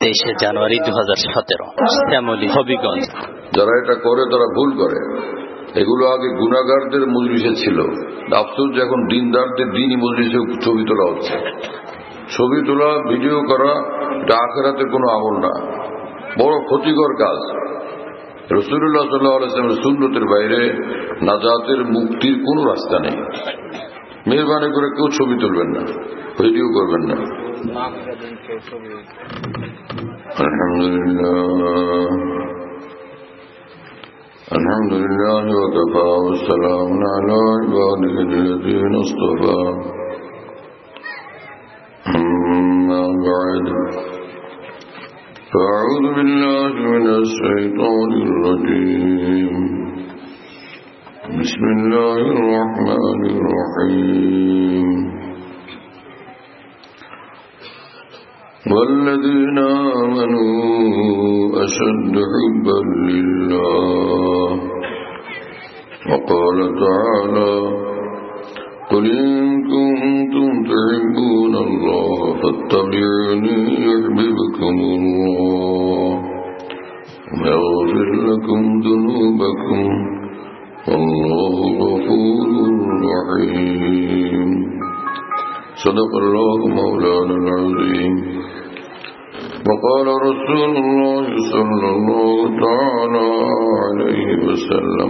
23শে জানুয়ারি 2017, শ্যামলী, হবিগঞ্জ। যারা এটা করে তারা ভুল করে। এগুলো আগে গুনাহগারদের মজলিসে ছিল। আফসোস যে এখন দিনদারদের দিনই মজলিসে ছবি তোলা হচ্ছে। ছবি তোলা, ভিডিও করা, এটা আখিরাতের কোনো আমল না, বড় ক্ষতিকর কাজ। রাসূলুল্লাহ সাল্লাল্লাহু আলাইহি ওয়াসাল্লামের সুন্নতের বাইরে নাজাতের, মুক্তির কোনো রাস্তা নেই। মেহরবানি করে কেউ ছবি তুলবেন না, ভিডিও করবেন না। আলহামদুলিল্লাহ, আলহামদুলিল্লাহ ওয়া কাফা ওয়া সালামুন আলা ইবাদিহিল্লাযীনা ইসতাফা। আম্মা বা'দ, ফাআউযু বিল্লাহি মিনাশ শাইতানির রাজীম। বিসমিল্লাহির রাহমানির রাহিম। والذين آمنوا أشد حبا لله. وقال تعالى: قل إن كنتم تحبون الله فاتبعوني يحببكم الله ويغفر لكم ذنوبكم والله غفور رحيم. صدق الله مولانا العظيم. وقال رسول الله صلى الله تعالى عليه وسلم: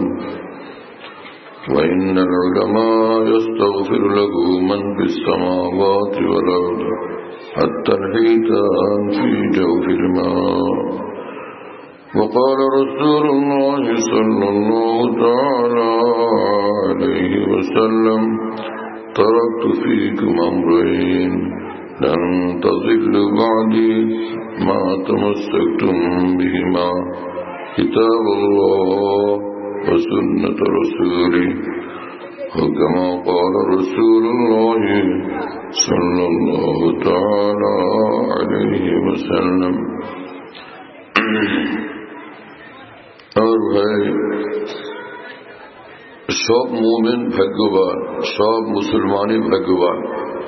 وإن العلماء يستغفر له من في السماوات والأرض حتى الحيتان في جوف الماء. وقال رسول الله صلى الله تعالى عليه وسلم: تركت فيكم أمرين لن تضلوا بعدي ما تمسكتم بهما كتاب الله وسنة رسوله. وكما قال رسول الله صلى الله تعالى عليه وسلم. और भाई, সব মুমিন ভাগ্যবান, সব মুসলমানই ভাগ্যবান।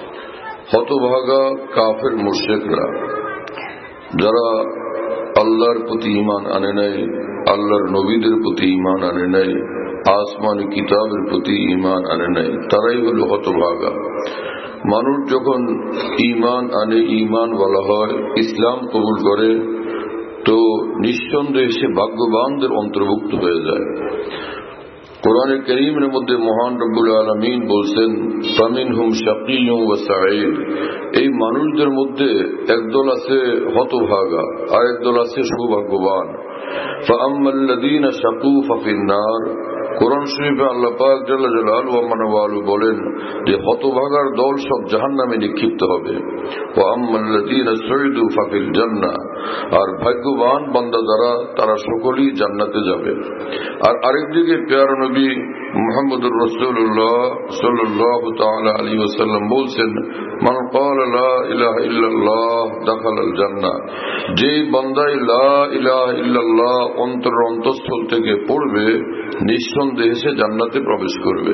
হতভাগা কাফের মুশরিকরা, যারা আল্লাহর প্রতি ঈমান আনে নাই, আল্লাহর নবীদের প্রতি ঈমান আনে নাই, আসমানি কিতাবের প্রতি ঈমান আনে নাই, তারাই হলো হতভাগা। মানুষ যখন ঈমান আনে, ঈমান বলা হয়, ইসলাম কবুল করে, তো নিঃসন্দেহে সে ভাগ্যবানদের অন্তর্ভুক্ত হয়ে যায়। কোরআনে কারীমের মধ্যে মহান রব্বুল আলামিন বলছেন: ফামিনহুম শাকিয়্যুন ওয়া সাঈদ। এই মানুষদের মধ্যে একদল আছে হতভাগা, আর একদল আছে সৌভাগ্যবান। ফাআম্মাল্লাযীনা শাকু ফাফিন নার। কোরআন শরীফে আল্লাহ পাক জাল্লা জালালুহু ওয়া মানওয়ালু বলেন যে হতভাগার দল সব জাহান্নামে নিক্ষিপ্ত হবে। ওয়া আম্মাল্লাযীনা সুইদু ফাফিল জান্নাহ। আর ভাগ্যবান বান্দা যারা, তারা সকলেই জান্নাতে যাবে। আর আরেকদিকে প্যারা নবী মুহাম্মদুর রাসূলুল্লাহ সাল্লাল্লাহু তাআলা আলাইহি ওয়াসাল্লাম বলছেন: মান ক্বালা লা ইলাহা ইল্লাল্লাহ দাখালাল জান্নাহ। যেই বান্দাই লা ইলাহা ইল্লাল্লাহ অন্তঃস্থল থেকে পড়বে, নিঃসন্দেহে সে জান্নাতে প্রবেশ করবে।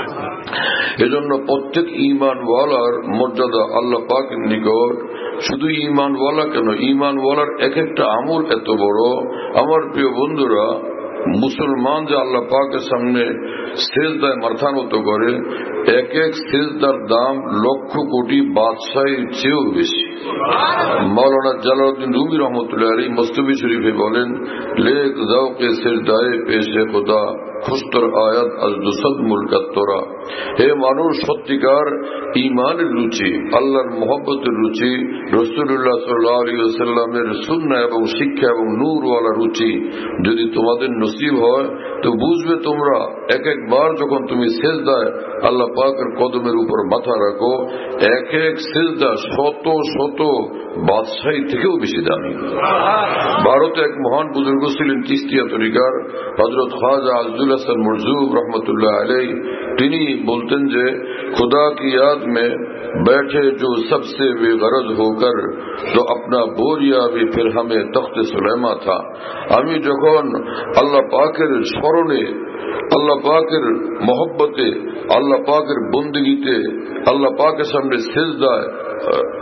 এজন্য প্রত্যেক ঈমানওয়ালার মর্যাদা আল্লাহ পাকের নিকট। শুধু ঈমানওয়ালা কেন, ঈমানওয়ালার এক একটা আমল এত বড়। আমার প্রিয় বন্ধুরা, মুসলমান যে আল্লাহ পাকের সামনে সেজদায় মাথা নত করে, এক এক সেজদার দাম লক্ষ কোটি বাদশাহের চেয়েও বেশি। মাওলানা জালালউদ্দিন রুমি রহমতুল্লাহ আলাইহি মস্তবি শরীফে বলেন: লেক যাওকে সেজদায়ে পেশে খোদা খুস্তর আয়াত আজ দুসদ মুলকাত তোরা। হে মানুষ, সত্যিকার ঈমানের রুচি, আল্লাহর মহব্বতের রুচি, রাসূলুল্লাহ সাল্লাল্লাহু আলাইহি ওয়াসাল্লামের সুন্নাহ এবং শিক্ষা এবং নূরওয়ালা রুচি যদি তোমাদের নসিব হয়, তো বুঝবে তোমরা এক একবার যখন তুমি সেজদায় আল্লাহ পাকের কদমের উপর মাথা রাখো, এক এক সেজদা শত শত বাদশাহী থেকেও বেশি দামি। ভারতে এক মহান বুজুর্গ ছিলেন চিশতিয়া তরিকার, হযরত খাজা আজদুল হাসান মরজুব রহমতুল্লাহ আলাইহি। তিনি বলতেন যে खुदा की याद में बैठे जो सबसे बेगरज होकर तो अपना बोरिया भी फिर हमें तख्त सुलेमा था। আমি যখন আল্লাহ পাকের স্মরণে, আল্লাহ পাকের মহব্বতে, আল্লাহ পাকের বন্দেগীতে, আল্লাহ পাকের সামনে সিজদায়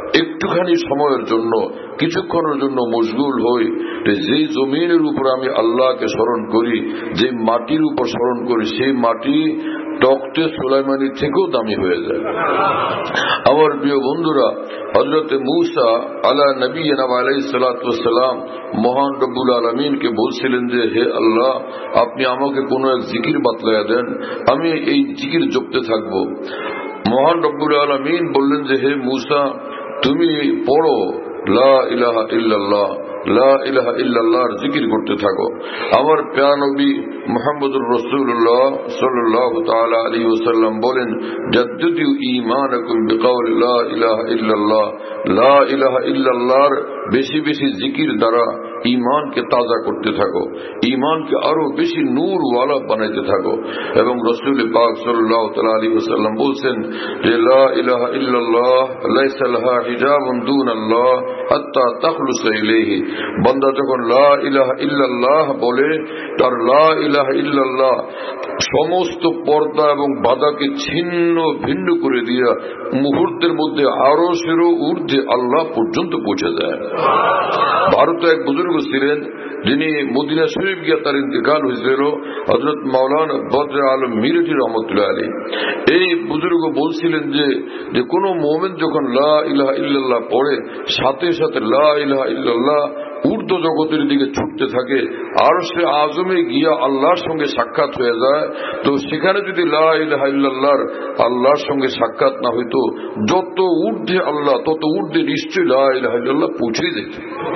একটুখানি সময়ের জন্য কিছুক্ষণের জন্য মশগুল হই, যে জমিনের উপর আমি আল্লাহকে স্মরণ করি, যে মাটির উপর স্মরণ করি, সেই মাটি তখতে সুলাইমানি থেকেও দামি হয়ে যায়। আমার প্রিয় বন্ধুরা, হযরত মূসা আলা নবিয়িনা আলাইহিস সালাতু ওয়াস সালাম মহান রব্বুল আলামিনকে বলছিলেন যে, হে আল্লাহ, আপনি আমাকে কোন এক জিকির বাতলায়া দেন, আমি এই জিকির জপতে থাকব। মহান রব্বুল আলামিন বললেন যে, হে মূসা, তুমি পড়ো লা ইলাহা ইল্লাল্লাহ, লা ইলাহা ইল্লাল্লাহর জিকির করতে থাকো। আমার প্রিয় নবী মুহাম্মদুর রাসূলুল্লাহ সাল্লাল্লাহু তাআলা আলাইহি ওয়াসাল্লাম বলেন, জাদ্দিদু ঈমানাকুম বিকাউলি লা ইলাহা ইল্লাল্লাহ, লা ইলাহা ইল্লাল্লাহর বেশি বেশি জিকির দ্বারা ঈমানকে তাজা করতে থাকো, ঈমানকে আরো বেশি নূরওয়ালা বানাইতে থাকো। এবং রাসূল পাক সাল্লাল্লাহু তাআলা আলাইহি ওয়াসাল্লাম বলেন যে, লা ইলাহা ইল্লাল্লাহ লাইসা লাহা হিজাবুন দুনাল্লাহ হাত্তা তাখলুসা ইলাইহি। বান্দা যখন লা ইলাহা ইল্লাল্লাহ বলে, তার লা ইলাহা ইল্লাল্লাহ সমস্ত পর্দা এবং বাধাকে ছিন্ন ভিন্ন করে দিয়া মুহূর্তের মধ্যে আরশেরও ঊর্ধ্বে আল্লাহ পর্যন্ত পৌঁছে যায়। ভারতে এক বুজুর্গ ছিলেন, যিনি মদিনা শরীফ গিয়া তার ইন্তেকাল হয়েছিল, হযরত মাওলানা বদর আলম মিরটি রহমতুল্লাহ আলাইহি। এই বুজুর্গ বলছিলেন যে কোন মুমিন যখন লা ইলাহা ইল্লাল্লাহ পড়ে, সাথে সাথে লা ইলাহা ইল্লাল্লাহ ঊর্ধ্ব জগতের দিকে ছুটতে থাকে, আরশে আজমে গিয়া আল্লাহর সঙ্গে সাক্ষাৎ হয়ে যায়। তো সেখানে যদি লা ইলাহা ইল্লাল্লাহর আল্লাহর সঙ্গে সাক্ষাৎ না হইতো, যত ঊর্ধ্বে আল্লাহ তত ঊর্ধ্বে নিশ্চয়ই লা ইলাহা ইল্লাল্লাহ পৌঁছে যেত।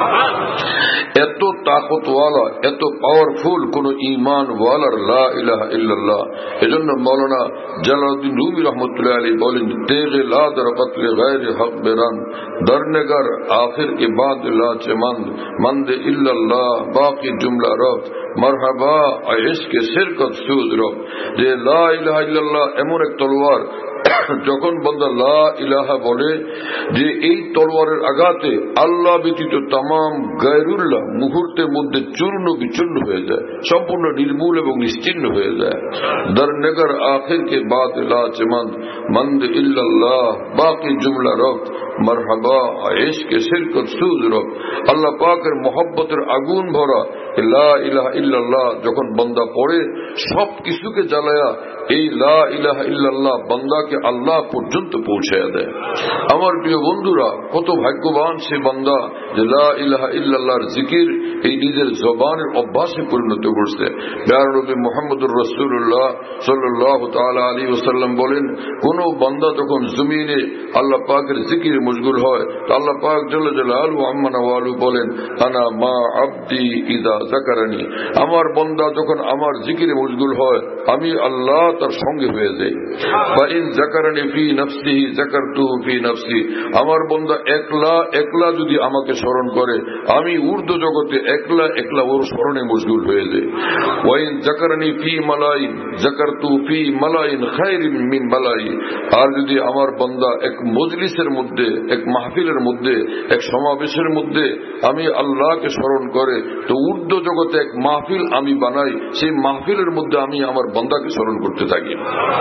এত তাকতওয়ালা, এত পাওয়ারফুল কোন ঈমানওয়ালার লা ইলাহা ইল্লাল্লাহ। এজন্য মাওলানা জালালউদ্দিন রুমি রহমতুল্লাহ আলাইহি বলেন, তেগে লা দর কতলে গায়রে হক বেরান দরনগর আখির কে বাদ লা চমন্দ মন্দে ইল্লাল্লাহ বাকি জুমলা রব মারহাবা ইশকে শিরকত সুজ রব। যে লা ইলাহা ইল্লাল্লাহ এমন এক তলোয়ার, যখন বান্দা লা ইলাহা বলে, যে এই তলোয়ারের আঘাতে আল্লাহ ব্যতীত তামাম গায়রুল্লাহ মুহূর্তের মধ্যে চূর্ণ বিচূর্ণ হয়ে যায়, সম্পূর্ণ নির্মূল এবং নিশ্চিহ্ন হয়ে যায়। দরনগর আখির কে বাদ লা চমন্দ মন্দ ইল্লাল্লাহ বাকি জুমলা রব মারহাবা ইশকে শিরকত সুজ রব। আল্লাহ পাকের মহব্বতের আগুন ভরা লা ইলাহা ইল্লাল্লাহ যখন বান্দা পড়ে, সব কিছুকে জ্বালায়া এই লা ইলাহা ইল্লাল্লাহ বান্দাকে আল্লাহ পর্যন্ত পৌঁছায়া দেয়। আমার প্রিয় বন্ধুরা, কত ভাগ্যবান সে বান্দা যে লা ইলাহা ইল্লাল্লাহর জিকির এই নিজের জবানের অভ্যাসে পরিণত করছে। প্রিয় নবী মুহাম্মদুর রাসূলুল্লাহ সাল্লাল্লাহু তাআলা আলাইহি ওয়াসাল্লাম বলেন, কোন বান্দা যখন জমিনে আল্লাহ পাকের জিকিরে মশগুল হয়, তো আল্লাহ পাক জাল্লা জালালুহু আম্মা নাওয়ালু বলেন, আনা মা আবদি ইযা যাকারানি। আমার বান্দা যখন আমার জিকিরে মশগুল হয়, আমি আল্লাহ তার সঙ্গে হয়ে যাই। বা ইন যাকারানি ফি নফসিহি যাকারতুহু ফি নফসি। আমার বান্দা একলা একলা যদি আমাকে স্মরণ করে, আমি ঊর্ধ্ব জগতে একলা একলা ওর স্মরণে মশগুল হয়ে যাই। ওয়া ইন যাকারানি ফি মালাইন যাকারতুহু ফি মালাইন খায়রিন মিন মালাই। আর যদি আমার বান্দা এক মজলিসের মধ্যে, এক মাহফিলের মধ্যে, এক সমাবেশের মধ্যে আমি আল্লাহকে স্মরণ করে, তো ঊর্ধ্ব জগতে এক মাহফিল আমি বানাই, সেই মাহফিলের মধ্যে আমি আমার বান্দাকে স্মরণ করতে থাকি।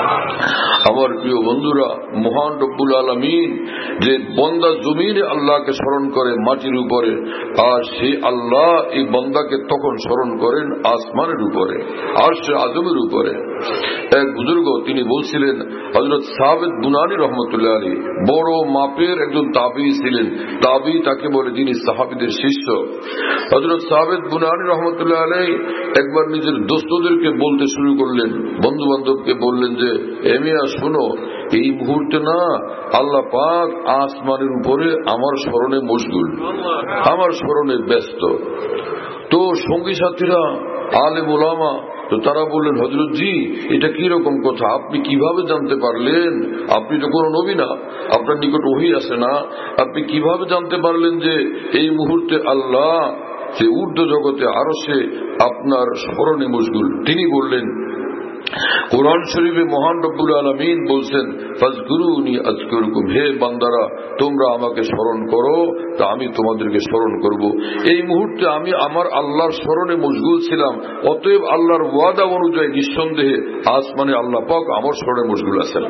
আমার প্রিয় বন্ধুরা, মহান রব্বুল আলামিন যে বান্দা জমিনে আল্লাহকে স্মরণ করে মাটির উপরে, আর সেই আল্লাহ এই বান্দাকে তখন স্মরণ করেন আসমানের উপরে, আরশে আজমের উপরে। এক বুজুর্গ তিনি বলছিলেন, হযরত সাবিত বুনানী রহমতুল্লাহ আলাইহি বড় মাপের একজন তাবিঈ ছিলেন। তাবিঈ তাকে বলে যিনি সাহাবীদের শিষ্য। হযরত সাবিত বুনানী রহমতুল্লাহ আলাইহি একবার নিজের দোস্তদেরকে বলতে শুরু করলেন, বন্ধু বান্ধবকে বললেন যে, এমিয়া শোনো, এই মুহূর্তে না আল্লাহ পাক আসমানের উপরে আমার স্মরণে মশগুল, আমার স্মরণে ব্যস্ত। তো সঙ্গী সাথীরা, আলেম ওলামা, তো তারা বললেন, হযরত জি, এটা কি রকম কথা, আপনি কিভাবে জানতে পারলেন? আপনি তো কোনো নবী না, আপনার নিকট ওহী আসে না, আপনি কিভাবে জানতে পারলেন যে এই মুহূর্তে আল্লাহ যে ঊর্ধ্ব জগতে আরশে আপনার স্মরণে মশগুল? তিনি বললেন, কোরআন শরীফে মহান রব্বুল আলামিন বলছেন, ফাজকুরুনি আযকুরকুম, হে বান্দারা তোমরা আমাকে স্মরণ করো তা আমি তোমাদেরকে স্মরণ করব। এই মুহূর্তে আমি আমার আল্লাহর স্মরণে মশগুল ছিলাম, অতএব আল্লাহর ওয়াদা অনুযায়ী নিঃসন্দেহে আসমানে আল্লাহ পাক আমার স্মরণে মশগুল আছেন।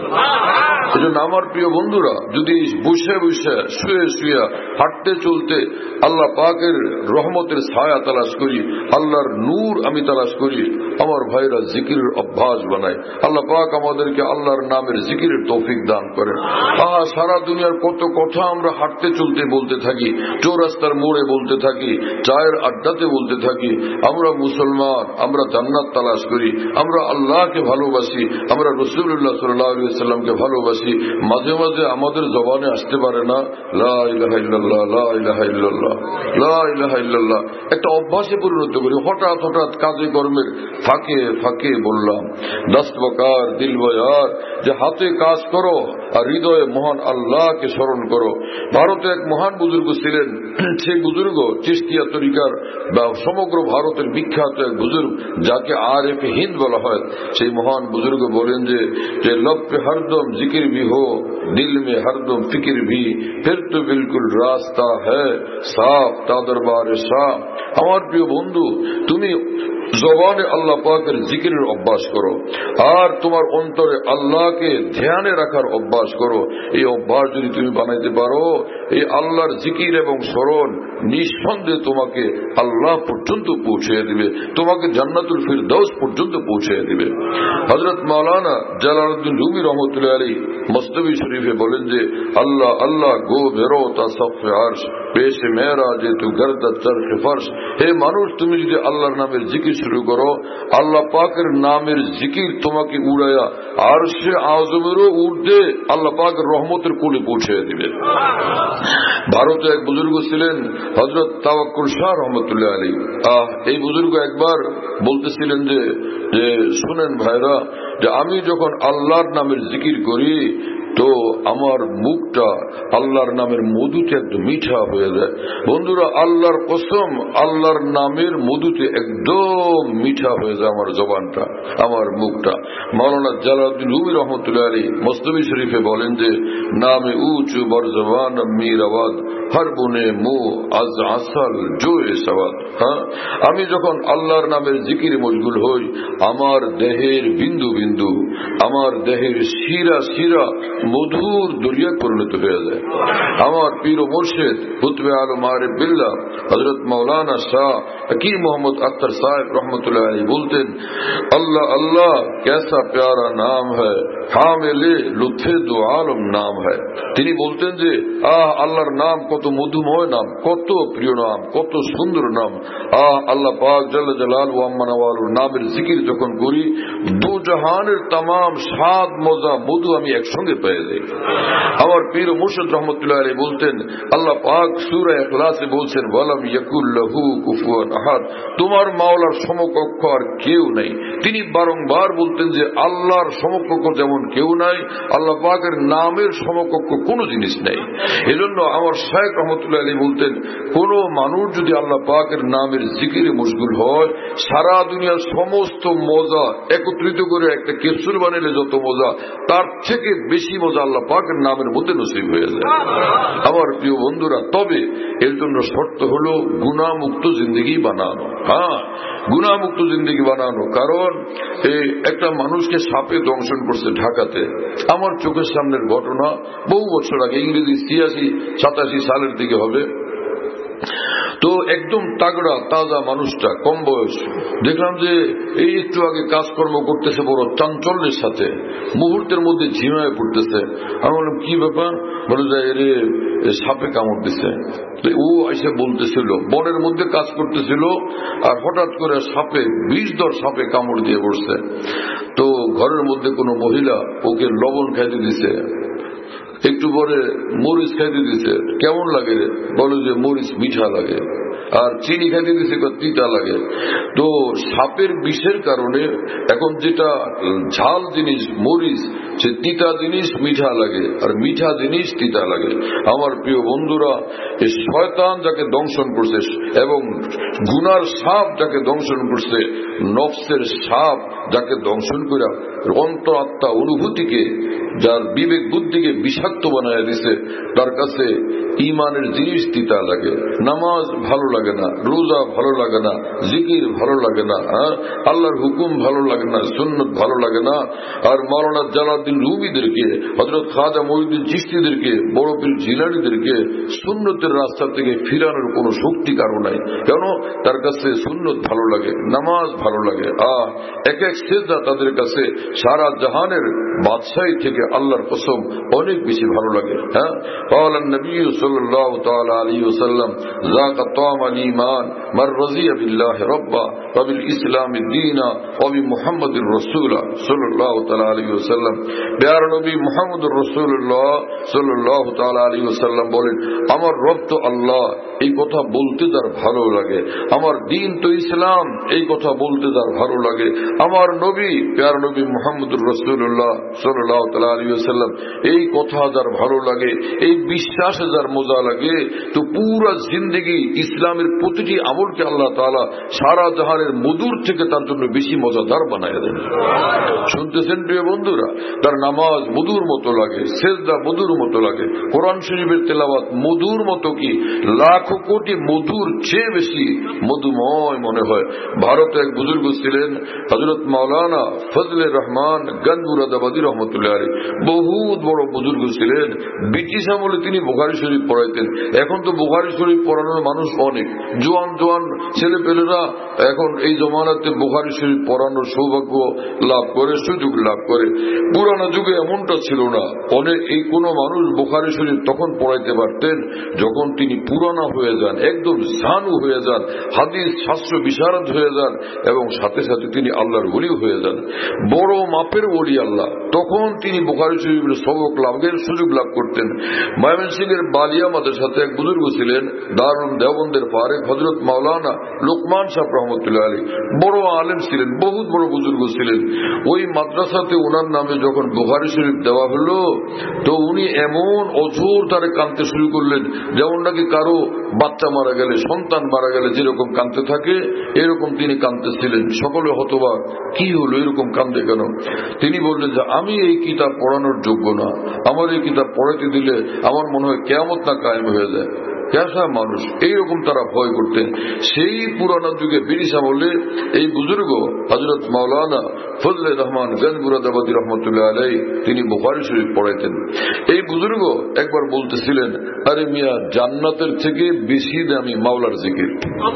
এজন্য আমার প্রিয় বন্ধুরা, যদি বসে বসে শুয়ে শুয়ে হাঁটতে চলতে আল্লাহ পাকের রহমতের ছায়া তালাশ করি, আল্লাহর নূর আমি তালাশ করি, আমার ভাইরা জিকিরের অভ্যাস বানায়। আল্লাহ পাক আমাদেরকে আল্লাহর নামের জিকিরের তৌফিক দান করেন। সারা দুনিয়ার কত কথা আমরা হাঁটতে চলতে বলতে থাকি, চৌরাস্তার মোড়ে বলতে থাকি, চায়ের আড্ডাতে বলতে থাকি, আমরা মুসলমান, আমরা জান্নাত তালাশ করি, আমরা আল্লাহকে ভালোবাসি, আমরা রাসূলুল্লাহ সাল্লাল্লাহু আলাইহি ওয়াসাল্লামকে ভালোবাসি। মাঝে মাঝে আমাদের জবানে আসতে পারে না লা ইলাহা ইল্লাল্লাহ, লা ইলাহা ইল্লাল্লাহ, লা ইলাহা ইল্লাল্লাহ। একটা অভ্যাসে পরিণত করি, হঠাৎ হঠাৎ কাজে কর্মের ফাঁকে ফাঁকে বললাম। দস্ত বকার দিল বয়ার, যে হাতে কাজ করো আর হৃদয়ে মহান আল্লাহকে স্মরণ করো। ভারতে এক মহান বুজুর্গ ছিলেন, সেই বুজুর্গ চিশতিয়া তরিকার বা সমগ্র ভারতের বিখ্যাত এক বুজুর্গ, যাকে আরেফে হিন্দ বলা হয়। সেই মহান বুজুর্গ বলেন যে लब पे हरदम जिक्र भी हो, दिल में हरदम फिक्र भी, फिर तो बिल्कुल रास्ता है साफ ता दरबार शाह। আমার প্রিয় বন্ধু, তুমি জবানে আল্লাহ পাকের জিকিরের অভ্যাস করো আর তোমার অন্তরে আল্লাহকে ধ্যানে রাখার অভ্যাস করো। এই অভ্যাস যদি তুমি বানাইতে পারো, এই আল্লাহর জিকির এবং স্মরণ নিঃসন্দেহে তোমাকে আল্লাহ পর্যন্ত পৌঁছে দিবে, তোমাকে জান্নাতুল ফিরদাউস পর্যন্ত পৌঁছে দিবে। হযরত মাওলানা জালালউদ্দিন রুমি রহমতুল্লাহ আলাইহি মসনবী শরীফে বলেন যে আল্লাহ আল্লাহ গো বেরো তা সফে আরশ, পেশে মেরা যে তু গর্দত চরফে ফরশ। হে মানুষ, তুমি যদি আল্লাহর নামের জিকির শুরু করো, আল্লাহ পাকের নামের জিকির তোমাকে উড়াইয়া আরশে আযমেরও ঊর্ধ্বে আল্লাহ পাকের রহমতের কোলে পৌঁছে দিবে। ভারতে এক বুজুর্গ ছিলেন হযরত তাওয়াক্কুল শাহ রহমতুল্লাহ আলাইহি। এই বুজুর্গ একবার বলতেছিলেন যে শুনেন ভাইরা, যে আমি যখন আল্লাহর নামের জিকির করি তো আমার মুখটা আল্লাহর নামের মধুতে একদম মিঠা হয়ে যায়। বন্ধুরা, আল্লাহর কসম, আল্লাহর নামের মধুতে একদম মিঠা হয়ে যায় আমার জবানটা, আমার মুখটা। মাওলানা জালালউদ্দিন রুমি রহমতুল্লাহ আলাইহি মসনবী শরীফে বলেন যে নামে উঁচু বর জবান মীর আওয়াজ, হর বুনে মুহ আজ আসল জোয়ে সওয়াদ। আমি যখন আল্লাহর নামের জিকিরে মশগুল হই, আমার দেহের বিন্দু বিন্দু, আমার দেহের শিরা শিরা মধুর দরিয়া পরিণত হয়ে যায়। আমার পীর ও মুর্শিদ কুতবে আলম আরিফ বিল্লাহ হযরত মাওলানা শাহ হकीम मोहम्मद अख्तर साहब रहमतुल्लाह अलैहि বলতেন, अल्लाह अल्लाह कैसा प्यारा नाम है, हामिले लुत्फे दो आलम नाम है। তিনি বলতেন যে আল্লাহর নাম কত মধুময় নাম, কত প্রিয় নাম, কত সুন্দর নাম। আল্লাহ পাক জাল্লা জালালহু ওয়া আম্মা নওয়ালুর নামের জিকির যখন করি, দু জাহানের तमाम স্বাদ মজা মধু আমি একসঙ্গে পেয়ে যাই। আমার পীর ও মুর্শিদ রহমতুল্লাহ আলাইহি বলতেন, আল্লাহ পাক সূরা ইখলাসে বলছেন, ওয়ালাম ইয়াকুল লাহু কুফুয়ান আহাদ, তোমার মাওলার সমকক্ষ আর কেউ নেই। তিনি বারংবার বলতেন যে আল্লাহর সমকক্ষ যেমন কেউ নাই, আল্লাহ পাকের নামের সমকক্ষ কোনো জিনিস নেই। এজন্য আমার শায়খ রহমতুল্লাহ আলাইহি বলতেন, কোন মানুষ যদি আল্লাহ পাকের নামের জিকিরে মশগুল হয়, সারা দুনিয়ার সমস্ত মজা একত্রিত করে একটা ক্যাপসুল বানালে যত মজা, তার থেকে বেশি মজা আল্লাহ পাকের নামের মধ্যে নসিব হয়ে যায়। আমার প্রিয় বন্ধুরা, তবে এর জন্য শর্ত হলো গুনাহমুক্ত জিন্দেগি বানানো। গুনাহমুক্ত জিন্দেগি বানানো। কারণ একটা মানুষকে সাপে দংশন করছে ঢাকাতে, আমার চোখের সামনের ঘটনা, বহু বছর আগে, ইংরেজি 86-87 সালের দিকে হবে। তো একদম তাগড়া তাজা মানুষটা, কম বয়স, দেখলাম যে এই একটু আগে কাজকর্ম করতেছে বড় চাঞ্চল্যের সাথে, মুহূর্তের মধ্যে ঝিমায় পড়তেছে। আমি বললাম কি ব্যাপার? বলে যায় এরে সাপে কামড় দিছে। ও এসে বলতেছিল বনের মধ্যে কাজ করতেছিল, আর হঠাৎ করে সাপে বিষধর সাপে কামড় দিয়ে পড়ছে। তো ঘরের মধ্যে কোনো মহিলা ওকে লবণ খাইতে দিছে, একটু পরে মরিচ খাইতে দিছে। কেমন লাগে রে? বলে যে মরিচ মিঠা লাগে। আর চিনি খাইতে দিছে, তিতা লাগে। তো সাপের বিষের কারণে এখন যেটা ঝাল জিনিস মরিচ, সে তিতা জিনিস মিঠা লাগে, আর মিঠা জিনিস তিতা লাগে। আমার প্রিয় বন্ধুরা, এই শয়তান যাকে দংশন করছে এবং গুনার সাপ যাকে দংশন করছে, নফসের সাপ যাকে দংশন করে অন্তর আত্মা অনুভূতিকে, যার বিবেক বুদ্ধিকে বিষাক্ত বানায় দিছে, তার কাছে ইমানের জিনিস তিতা লাগে। নামাজ ভালো লাগে না, রোজা ভালো লাগে না, জিকির ভালো লাগে না, আল্লাহর হুকুম ভালো লাগে না, সুন্নত ভালো লাগে না। আর মাওলানা জালালউদ্দিন রুমিদেরকে, হযরত খাজা মঈনুদ্দিন চিশতিদেরকে, বড় পীর জিলানীদেরকে সুন্নতের রাস্তা থেকে ফিরানোর কোন শক্তি কারো নাই। কেন? তার কাছে সুন্নত ভালো লাগে, নামাজ ভালো লাগে। এক এক সিজদা তাদের কাছে সারা জাহানের বাদশাহী থেকে আল্লাহর কসম অনেক বেশি ভালো লাগে। قال النبي صلى الله تعالى عليه وسلم ذاق طعم الإيمان من رضي بالله ربا وبالإسلام دينا وبمحمد رسول صلى الله تعالى عليه وسلم। প্যারা নবী মুহাম্মদুর রাসূলুল্লাহ সাল্লাল্লাহু তাআলা আলাইহি ওয়াসাল্লাম বলেন, আমার রব তো আল্লাহ, এই কথা বলতে যার ভালো লাগে। আমার দিন তো ইসলাম, এই কথা বলতে যার ভালো লাগে। আমার নবী, প্যারা নবী মুহাম্মদুর রাসূলুল্লাহ সাল্লাল্লাহু তাআলা আলাইহি ওয়াসাল্লাম, এই কথা যার ভালো লাগে, এই বিশ্বাসে যার মজা লাগে, তো পুরা জিন্দেগি ইসলামের প্রতিটি আমলকে আল্লাহ তাআলা সারা জাহানের মধুর থেকে তার জন্য বেশি মজাদার বানায় দেন। শুনতেছেন প্রিয় বন্ধুরা? তার নামাজ মধুর মতো লাগে, সেজদা মধুর মতো লাগে, কোরআন শরীফের তেলাওয়াত মধুর মতো কি লাখো কোটি মধুর চেয়ে বেশি মধুময় মনে হয়। ভারতে এক বুজুর্গ ছিলেন হযরত মাওলানা ফজলে রহমান গনজুরাদাবাদী রহমতুল্লাহ আলাইহি, বহুত বড় বুজুর্গ ছিলেন। ব্রিটিশ আমলে তিনি বুখারী শরীফ পড়াইতেন। এখন তো বুখারী শরীফ পড়ানোর মানুষ অনেক, জোয়ান জোয়ান ছেলে পেলেরা এখন এই জমানাতে বুখারী শরীফ পড়ানোর সৌভাগ্য লাভ করে, সুযোগ লাভ করে। পুরানো যুগে এমনটা ছিল না। অনেক এই কোন মানুষ বুখারী শরীফ তখন পড়াইতে পারতেন যখন তিনি পুরানা হয়ে যান, একদম জানু হয়ে যান, হাদিস শাস্ত্র বিশারদ হয়ে যান, এবং সাথে সাথে তিনি আল্লাহর ওলি হয়ে যান, বড় মাপের ওলি আল্লাহ। তখন তিনি বুখারী শরীফের সবক লাভের সুযোগ লাভ করতেন। ময়মনসিংহের বালিয়া মাদ্রাসাতে এক বুজুর্গ ছিলেন, দারুল দেওবন্দের ফারেক হযরত মাওলানা লোকমান সাহেব রহমতুল্লাহ আলাইহি, বড় আলেম ছিলেন, বহুত বড় বুজুর্গ ছিলেন। ওই মাদ্রাসাতে ওনার নামে যখন বুখারী শরীফ দেওয়া হলো, তো উনি এমন অঝোর তারে কাঁদতে শুরু করলেন, যেমন নাকি কারো বাচ্চা মারা গেলে, সন্তান মারা গেলে যেরকম কাঁদতে থাকে, এরকম তিনি কাঁদতেছিলেন। সকলে হতবাক, কি হলো, এরকম কাঁদে কেন? তিনি বললেন যে আমি এই কিতাব পড়ানোর যোগ্য না, আমার এই কিতাব পড়াতে দিলে আমার মনে হয় কিয়ামত না কায়েম হয়ে যায়। কেসা মানুষ এইরকম তারা ভয় করতেন। সেই পুরানো যুগে ব্রিটিশ আমলে এই বুজুর্গ হযরত মাওলানা ফজলে রহমান গনজুরাদাবাদী রহমতুল্লাহ আলাইহি তিনি বুখারী শরীফ পড়াইতেন। এই বুজুর্গ একবার বলতেছিলেন, আরে মিয়া, জান্নাতের থেকে বেশি দামি মাওলার জিকির।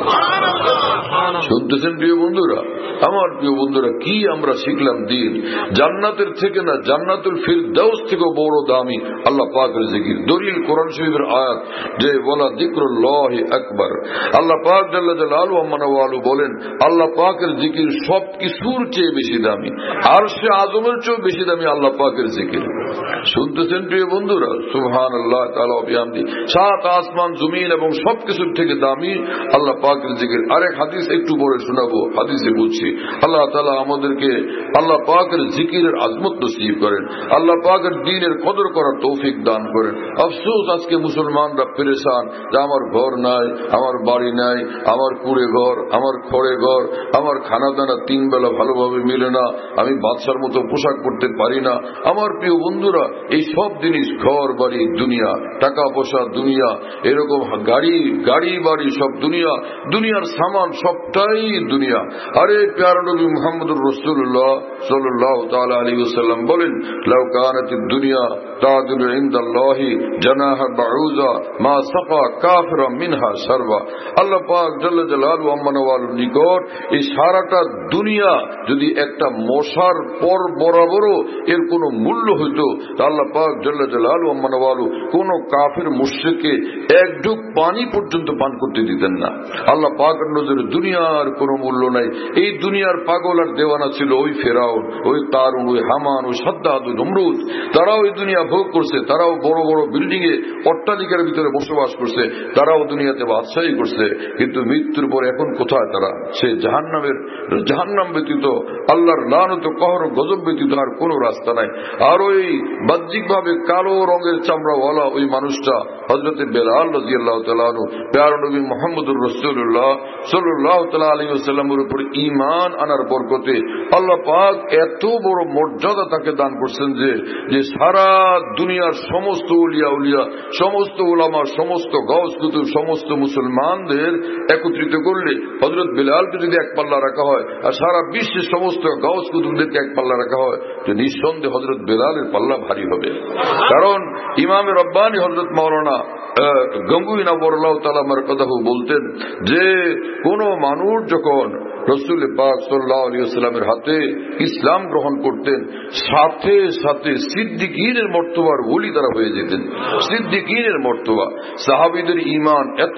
শুনতেছেন প্রিয় বন্ধুরা? আমার প্রিয় বন্ধুরা, কি আমরা শিখলাম দিন? জান্নাতের থেকে না, জান্নাতুল ফিরদাউস থেকে বড় দামি আল্লাহ পাকের জিকির। দলিল কোরআন শরীফের আয়াত, যে ওয়ালা যিকরুল্লাহি আকবার। আল্লাহ পাক জাল্লা জালালুহু আম্মা ওয়ালু বলেন, আল্লাহ পাকের জিকির সব কিছুর চেয়ে বেশি দামি, আরশে আযমের চেয়ে বেশি দামি আল্লাহ পাকের জিকির। শুনতেছেন প্রিয় বন্ধুরা? সুবহানাল্লাহ তাআলা ওয়া বিহামদি। সাত আসমান জমিন এবং সবকিছুর থেকে দামি আল্লাহ পাকের জিকির। আরেক হাদিস একটু পরে শোনাবো, হাদিসে বলছি আল্লাহ তাআলা আমাদেরকে আল্লাহ পাকের জিকিরের আজমত নসিব করেন, আল্লাহ পাকের দ্বীনের কদর করার তৌফিক দান করেন। আফসোস, আজকে মুসলমানরা পেরেশান যে আমার ঘর নাই, আমার বাড়ি নাই, আমার কুড়ে ঘর, আমার খড়ে ঘর, আমার খানা দানা তিন বেলা ভালোভাবে মিলে না, আমি বাদশার মতো পোশাক পরতে পারি না। আমার প্রিয় বন্ধুরা, এই সব জিনিস, ঘর বাড়ি দুনিয়া, টাকা পয়সা দুনিয়া, এরকম গাড়ি গাড়ি বাড়ি সব দুনিয়া, দুনিয়ার সামান সবটাই দুনিয়া। আরে প্যারা নবী মুহাম্মদুর রাসূলুল্লাহ সাল্লাল্লাহু তাআলা আলাইহি ওয়াসাল্লাম বলেন, লাউ কানাতিদ দুনিয়া তাদুলু ইনদাল্লাহি জানাহা বাউযা মা সাকা কাফিরা মিনহা শারবা। আল্লাহ পাক জাল্লা জালালুহু আম্মা ওয়ালুর নিকট এই সারাটা দুনিয়া যদি একটা মশার পর বরাবরও এর কোনো মূল্য হইতো, আল্লাহ পাক জাল্লা জালালুহু আম্মা ওয়ালু কোন কাফির মুশরিককে এক ঢুক পানি পর্যন্ত পান করতে দিতেন না। আল্লাহ পাকের নজরে দুনিয়ার কোনো মূল্য নাই। এই দুনিয়ার পাগল আর দেওয়ানা ছিল ওই ফেরাউন, ওই কারুন, ওই হামান, ওই সাদ্দাদ, ওই নমরুদ। তারাও এই দুনিয়া ভোগ করছে, তারাও বড় বড় বিল্ডিং এ অট্টালিকার ভিতরে বসবাস করছে, তারাও দুনিয়াতে বাদশাহী করছে। কিন্তু মৃত্যুর পর এখন কোথায় তারা? সে জাহান্নাম ব্যতীত, আল্লাহর লানত, কহর, গজব ব্যতীত আর কোন রাস্তা নাই। আর ওই বাহ্যিক ভাবে কালো রঙের চামড়াওয়ালা ওই মানুষটা হযরতে বেলাল রাদিয়াল্লাহু তাআলা আনহু প্যারা নবী মুহাম্মদুর রাসূলুল্লাহ সাল্লাল্লাহু তাআলা আলাইহি ওয়াসাল্লামের উপর ঈমান আনার বরকতে আল্লাহ পাক এত বড় মর্যাদা তাকে দান করছেন যে সারা দুনিয়ার সমস্ত উলিয়া উলিয়া, সমস্ত উলামা, সমস্ত গাউস কুতুব, সমস্ত মুসলমানদের একত্রিত করলে হযরত বেলালকে যদি এক পাল্লা রাখা হয় আর সারা বিশ্বের সমস্ত গাউস কুতুবদেরকে এক পাল্লা রাখা হয় তো নিঃসন্দেহে হযরত বেলালের পাল্লা ভারী হবে। কারণ ইমাম রব্বানী হযরত মাওলানা গঙ্গুই নওয়ারুল্লাহ তাআলা মারকাদাহু বলতেন যে কোন মানুষ যখন রাসূল পাক সাল্লাল্লাহু আলাইহি ওয়াসাল্লামের হাতে ইসলাম গ্রহণ করতেন সাথে সাথে সিদ্দিকীনের মর্তবার ওলি তারা হয়ে যেতেন। সিদ্দিকীনের মর্তবা, সাহাবীদের ঈমান এত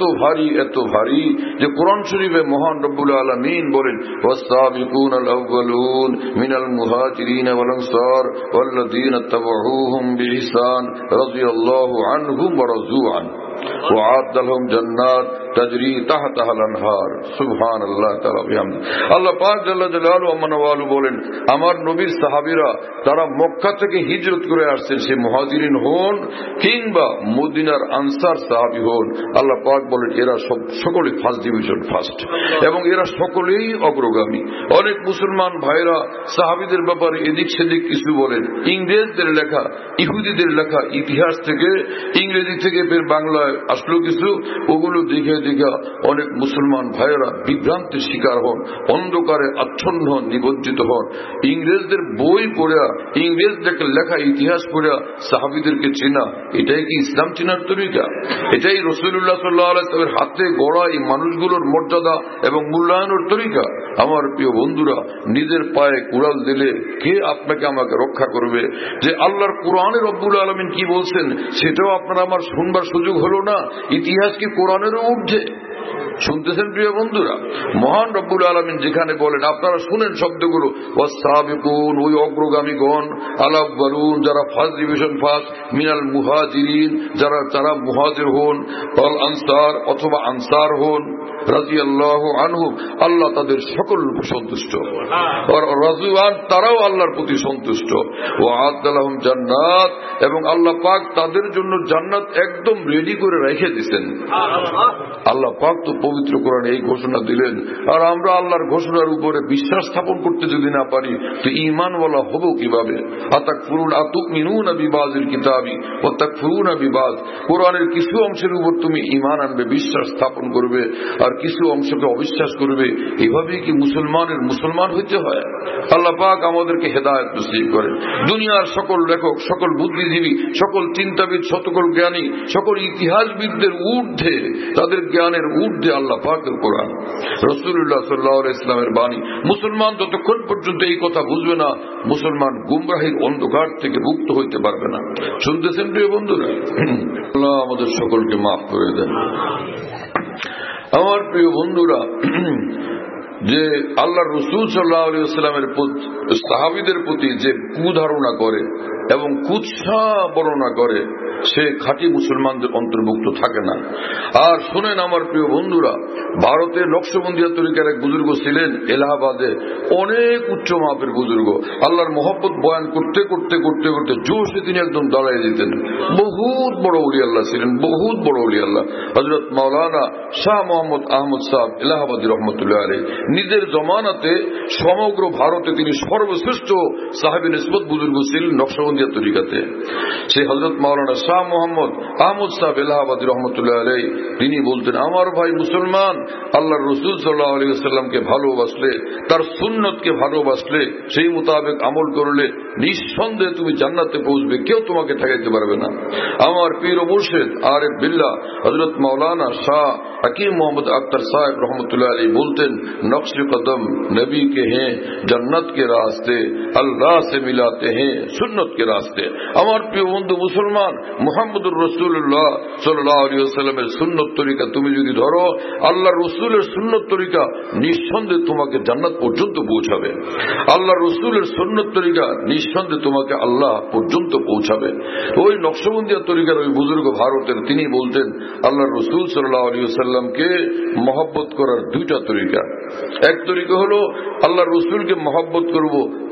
ভারী যে কোরআন শরীফে মহান রব্বুল আলামিন বলেন ওয়াস-সাবিকুনাল আউয়ালুন মিনাল মুহাজিরিন ওয়াল আনসার ওয়াল্লাযীনা তাবাউহুম বিইহসান রাদিয়াল্লাহু আনহুম ওয়া রাযু আন وأعد لهم جنات تجري تحتها الأنهار سبحان الله تعالى بحمده। আল্লাহ পাক জাল্লা জালালুহু ওয়া মানওয়ালু বলেন আমার নবীর সাহাবীরা তারা মক্কা থেকে হিজরত করে আসছেন, সে মুহাজিরিন হন কিংবা মদিনার আনসার সাহাবী হন, আল্লাহ পাক বলেন এরা সকলেই ফার্স্ট ডিভিশন ফার্স্ট এবং এরা সকলেই অগ্রগামী। অনেক মুসলমান ভাইরা সাহাবীদের ব্যাপারে এদিক সেদিক কিছু বলেন, ইংরেজদের লেখা, ইহুদিদের লেখা ইতিহাস থেকে, ইংরেজি থেকে ফের বাংলায় আসলো কিছু, ওগুলো দেখে অনেক মুসলমান ভাইয়েরা বিভ্রান্তির শিকার হন, অন্ধকারে আচ্ছন্ন নিবজ্জিত হন। ইংরেজদের বই পড়া, ইংরেজদের লেখা ইতিহাস পড়া সাহাবীদেরকে চেনা, এটাই কি ইসলাম চেনার তরিকা? এটাই রাসূলুল্লাহ সাল্লাল্লাহু আলাইহি ওয়াসাল্লামের হাতে গড়া এই মানুষগুলোর মর্যাদা এবং মূল্যায়নের তরিকা? আমার প্রিয় বন্ধুরা, নিজের পায়ে কুড়াল দিলে কে আপনাকে আমাকে রক্ষা করবে? যে আল্লাহর কোরআনে রব্বুল আলামিন কি বলছেন সেটাও আপনার আমার শুনবার সুযোগ হলো না, ইতিহাস কি কোরআনেরও ঊর্ধ্বে? শুনতেছেন প্রিয় বন্ধুরা? মহান রব্বুল আলামিন যেখানে বলেন আপনারা শুনেন শব্দগুলো, ওয়াস-সাবিকুন ওই অগ্রগামীগণ, আল-আউয়ালুন যারা ফার্স্ট ডিভিশন ফার্স্ট, মিনাল মুহাজিরিন যারা মুহাজির হন, ওয়াল আনসার অথবা আনসার হন, রাদিয়াল্লাহু আনহুম আল্লাহ তাদের সকল সন্তুষ্ট, আর রাজুয়ান তারাও আল্লাহর প্রতি সন্তুষ্ট, ওয়া আ'আদ্দা লাহুম জান্নাত এবং আল্লাহ পাক তাদের জন্য জান্নাত একদম রেডি করে রেখে দিয়েছেন। আল্লাহ পাক তো পবিত্র কোরআনে এই ঘোষণা দিলেন, আর আমরা আল্লাহর ঘোষণার উপরে বিশ্বাস স্থাপন করতে যদি না পারি তো ঈমানওয়ালা হব কিভাবে? আতুমিনুনা বিবাযিল কিতাবি ওয়া তাকফুরুনা বিবায, কোরআনের কিছু অংশের উপর তুমি ঈমান আনবে, বিশ্বাস স্থাপন করবে, আর কিছু অংশকে অবিশ্বাস করবে। এভাবেই কি মুসলমান হইতে হয়? আল্লাহ পাক আমাদেরকে হেদায়েত নসিব করেন। দুনিয়ার সকল লেখক, সকল বুদ্ধিজীবী, সকল চিন্তাবিদ, সকল জ্ঞানী, সকল ইতিহাসবিদদের ঊর্ধ্বে, তাদের জ্ঞানের ঊর্ধ্বে আল্লাহ পাকের কোরআন, রাসূলুল্লাহ সাল্লাল্লাহু আলাইহি ওয়াসাল্লামের বাণী। মুসলমান যতক্ষণ পর্যন্ত এই কথা বুঝবে না, মুসলমান গুমরাহির অন্ধকার থেকে মুক্ত হইতে পারবে না। শুনতেছেন প্রিয় বন্ধুরা? আল্লাহ আমাদের সকলকে মাফ করে দেন। আমার প্রিয় বন্ধুরা, যে আল্লাহর রাসূল সাল্লাল্লাহু আলাইহি ওয়াসাল্লামের সাহাবীদের প্রতি যে কুধারণা করে এবং কুৎসা বর্ণনা করে সে খাঁটি মুসলমানদের অন্তর্ভুক্ত থাকে না। আর শুনেন আমার প্রিয় বন্ধুরা, ভারতের নকশবন্দিয়া তরিকার এক বুজুর্গ ছিলেন এলাহাবাদে, অনেক উচ্চ মাপের বুজুর্গ, আল্লাহর মহব্বত বয়ান করতে করতে করতে করতে জোশে তিনি একদম দাঁড়ায় দিতেন। বহুত বড় ওলি আল্লাহ ছিলেন, বহুত বড় ওলি আল্লাহ। হযরত মাওলানা শাহ মোহাম্মদ আহমদ সাহেব এলাহাবাদী রহমতুল্লাহ আলাইহি নিজের জমানাতে সমগ্র ভারতে তিনি সর্বশ্রেষ্ঠ সাহাবী নিসবত বুজুর্গ ছিলেন নকশবন্দিয়া তরিকাতে। সেই হযরত মাওলানা শাহ মোহাম্মদ আহমদ সাহেব এলাহাবাদী রহমতুল্লাহ আলাইহি তিনি বলতেন, আমার ভাই মুসলমান, আল্লাহর রাসূল সাল্লাল্লাহু আলাইহি ওয়াসাল্লামকে ভালোবাসলে, তার সুন্নতকে ভালোবাসলে, সেই মোতাবেক আমল করলে নিঃসন্দেহে তুমি জান্নাতে পৌঁছবে, কেউ তোমাকে ঠেকাইতে পারবে না। আমার পীর ও মুর্শিদ আরিফ বিল্লাহ হযরত মাওলানা শাহ হাকিম মোহাম্মদ আখতার সাহেব রহমতুল্লাহ আলাইহি বলতেন, নকশ কদম নবী के हैं जन्नत के रास्ते, अल्लाह से मिलाते हैं सुन्नत के रास्ते। আমার প্রিয় বন্ধু মুসলমান, মুহাম্মদুর রাসূলুল্লাহ সাল্লাল্লাহু আলাইহি ওয়াসাল্লামের সুন্নত তরিকা তুমি যদি ধরো, আল্লাহর রাসূলের সুন্নত তরিকা নিঃসন্দেহে তোমাকে জান্নাত পর্যন্ত পৌঁছাবে। আল্লাহর রাসূলের সুন্নত তরিকা নিঃসন্দেহে তোমাকে আল্লাহ পর্যন্ত পৌঁছাবে। ওই নকশবন্দিয়া তরিকার ওই বুজুর্গ ভারতের তিনি বলতেন, আল্লাহর রাসূল সাল্লাল্লাহু আলাইহি ওয়াসাল্লামকে মহব্বত করার দুইটা তরিকা। এক তরিকা হলো আল্লাহর রাসূলকে মহব্বত করব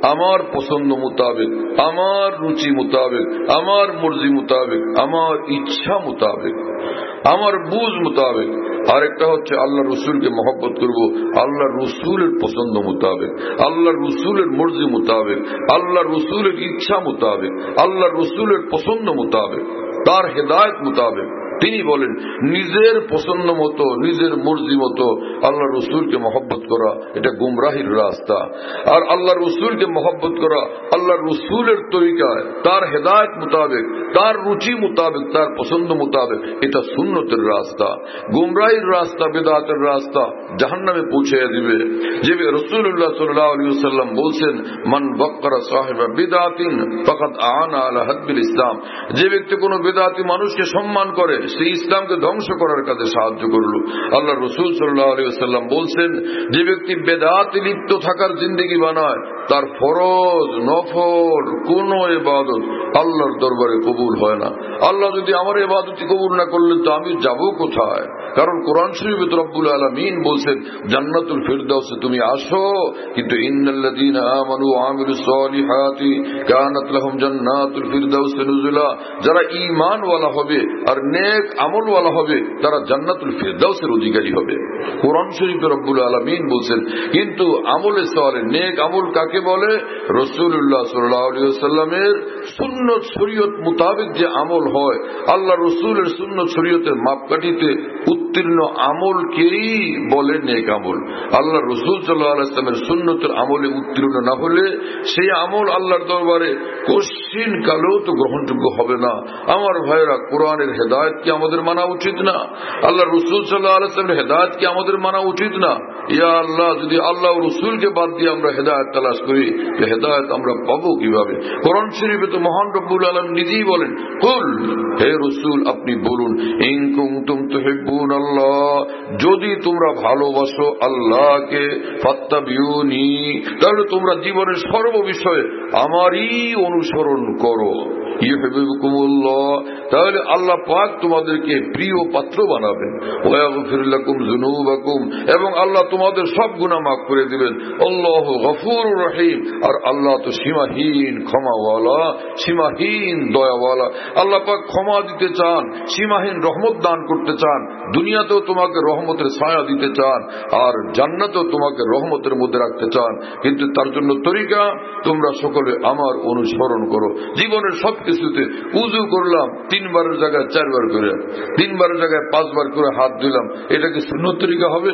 আমার পছন্দ মোতাবেক, আমার রুচি মোতাবেক, আমার মর্জি মোতাবেক, আমার ইচ্ছা মোতাবেক, আমার বুঝ মোতাবেক। আরেকটা হচ্ছে আল্লাহ রসুলকে মহব্বত করব আল্লাহ রসুলের পছন্দ মোতাবেক, আল্লাহ রসুলের মর্জি মোতাবেক, আল্লাহ রসুলের ইচ্ছা মোতাবেক, আল্লাহ রসুলের পছন্দ মোতাবেক, তার হেদায়েত মোতাবেক। তিনি বলেন নিজের পছন্দ মতো, নিজের মর্জি মতো আল্লাহ রসুলকে মহব্বত করা এটা গুমরাহির রাস্তা। আর আল্লাহ রসুলকে মহব্বত করা আল্লাহ রসুলের তরিকায়, তার হেদায়েত মোতাবেক, তার রুচি মোতাবেক, তার পছন্দ মোতাবেক, এটা সুন্নতের রাস্তা। গুমরাহির রাস্তা, বিদআতের রাস্তা জাহান্নামে পৌঁছে দিবে। যে রাসূলুল্লাহ সাল্লাল্লাহু আলাইহি ওয়াসাল্লাম বলছেন, মান ওয়াক্কারা সাহিবা বিদআতিন ফাকাদ আনা আলা হাদবিল ইসলাম, যে ব্যক্তি কোনো বিদআতি মানুষকে সম্মান করে সেই ইসলামকে ধ্বংস করার কাজে সাহায্য করল। আল্লাহ রসুল সাল্লাল্লাহু আলাইহি ওয়াসাল্লাম বলছেন, যে ব্যক্তি বেদাতে লিপ্ত থাকার জিন্দেগি বানায় তার ফরজ নফল কোন ইবাদত আল্লাহর দরবারে কবুল হয় না। আল্লাহ যদি আমার ইবাদতই কবুল না করলেন তো আমি যাব কোথায়? কারণ কোরআন শরীফে রব্বুল আলামিন বলছেন জান্নাতুল ফিরদাউসে তুমি আসো, কিন্তু ইন্নাল্লাযীনা আমানু ওয়া আমিলুস সালিহাতি কানাত লাহুম জান্নাতুল ফিরদাউসে নুজুলা, যারা ঈমান ওয়ালা হবে আর নেক আমল ওয়ালা হবে তারা জান্নাতুল ফিরদাউসের অধিকারী হবে। কোরআন শরীফে রব্বুল আলামিন বলছেন। কিন্তু আমলে সালেহ, নেক আমল কাকে বলে? রাসূলুল্লাহ সাল্লাল্লাহু আলাইহি ওয়াসাল্লামের সুন্নত শরীয়ত মোতাবেক যে আমল হয়, আল্লাহ রসুলের সুন্নত শরীয়তের মাপকাঠিতে উত্তীর্ণ আমলকেই বলে নেক আমল। আল্লাহ রসুল সাল্লাল্লাহু আলাইহি ওয়াসাল্লামের সুন্নতের আমলে উত্তীর্ণ না হলে সেই আমল আল্লাহর দরবারে কোশ্চিন কালেও তো গ্রহণযোগ্য হবে না। আমার ভাইরা, কোরআনের হেদায়েত কি আমাদের মানা উচিত না? আল্লাহ রসুল সাল্লাল্লাহু আলাইহি ওয়াসাল্লামের হেদায়েত কি আমাদের মানা উচিত না? ইয়া আল্লাহ, যদি আল্লাহ রসুলকে বাদ দিয়ে আমরা হেদায়েত তালাশ করি, হেদায়েত আমরা পাবো কিভাবে? কোরআন শরীফে তো মহান রব্বুল আলামিন নিজেই বলেন, কুল, হে রসুল আপনি বলুন, ইন কুনতুম তুহিব্বুনাল্লাহ, যদি তোমরা ভালোবাসো আল্লাহকে, ফাত্তাবিউনি, তাহলে তোমরা জীবনের সর্ব বিষয়ে আমারই অনুসরণ করো। ইউহিব্বুকুমুল্লাহ, তাহলে আল্লাহ পাক তোমাদেরকে প্রিয় পাত্র বানাবেন। ওয়া ইয়াগফির লাকুম যুনুবাকুম, এবং আল্লাহ তোমাদের সব গুনাহ মাফ করে দিবেন। আল্লাহু গফুরুর রহিম, আর আল্লাহ তো সীমাহীন ক্ষমাওয়ালা, সীমাহীন দয়াওয়ালা। আল্লাহ পাক ক্ষমা দিতে চান, সীমাহীন রহমত দান করতে চান, দুনিয়াতেও তোমাকে রহমতের ছায়া দিতে চান, আর জান্নাতেও তোমাকে রহমতের মধ্যে রাখতে চান। কিন্তু তার জন্য তরিকা, তোমরা সকলে আমার অনুসরণ করো। জীবনের সব কিছুতে উযু করলাম 3 বারের জায়গায় 4 বার করে, 3 বারের জায়গায় 5 বার করে হাত ধুলাম, এটা কি সুন্নত তরিকা হবে?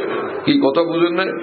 কি কথা বুঝেন না?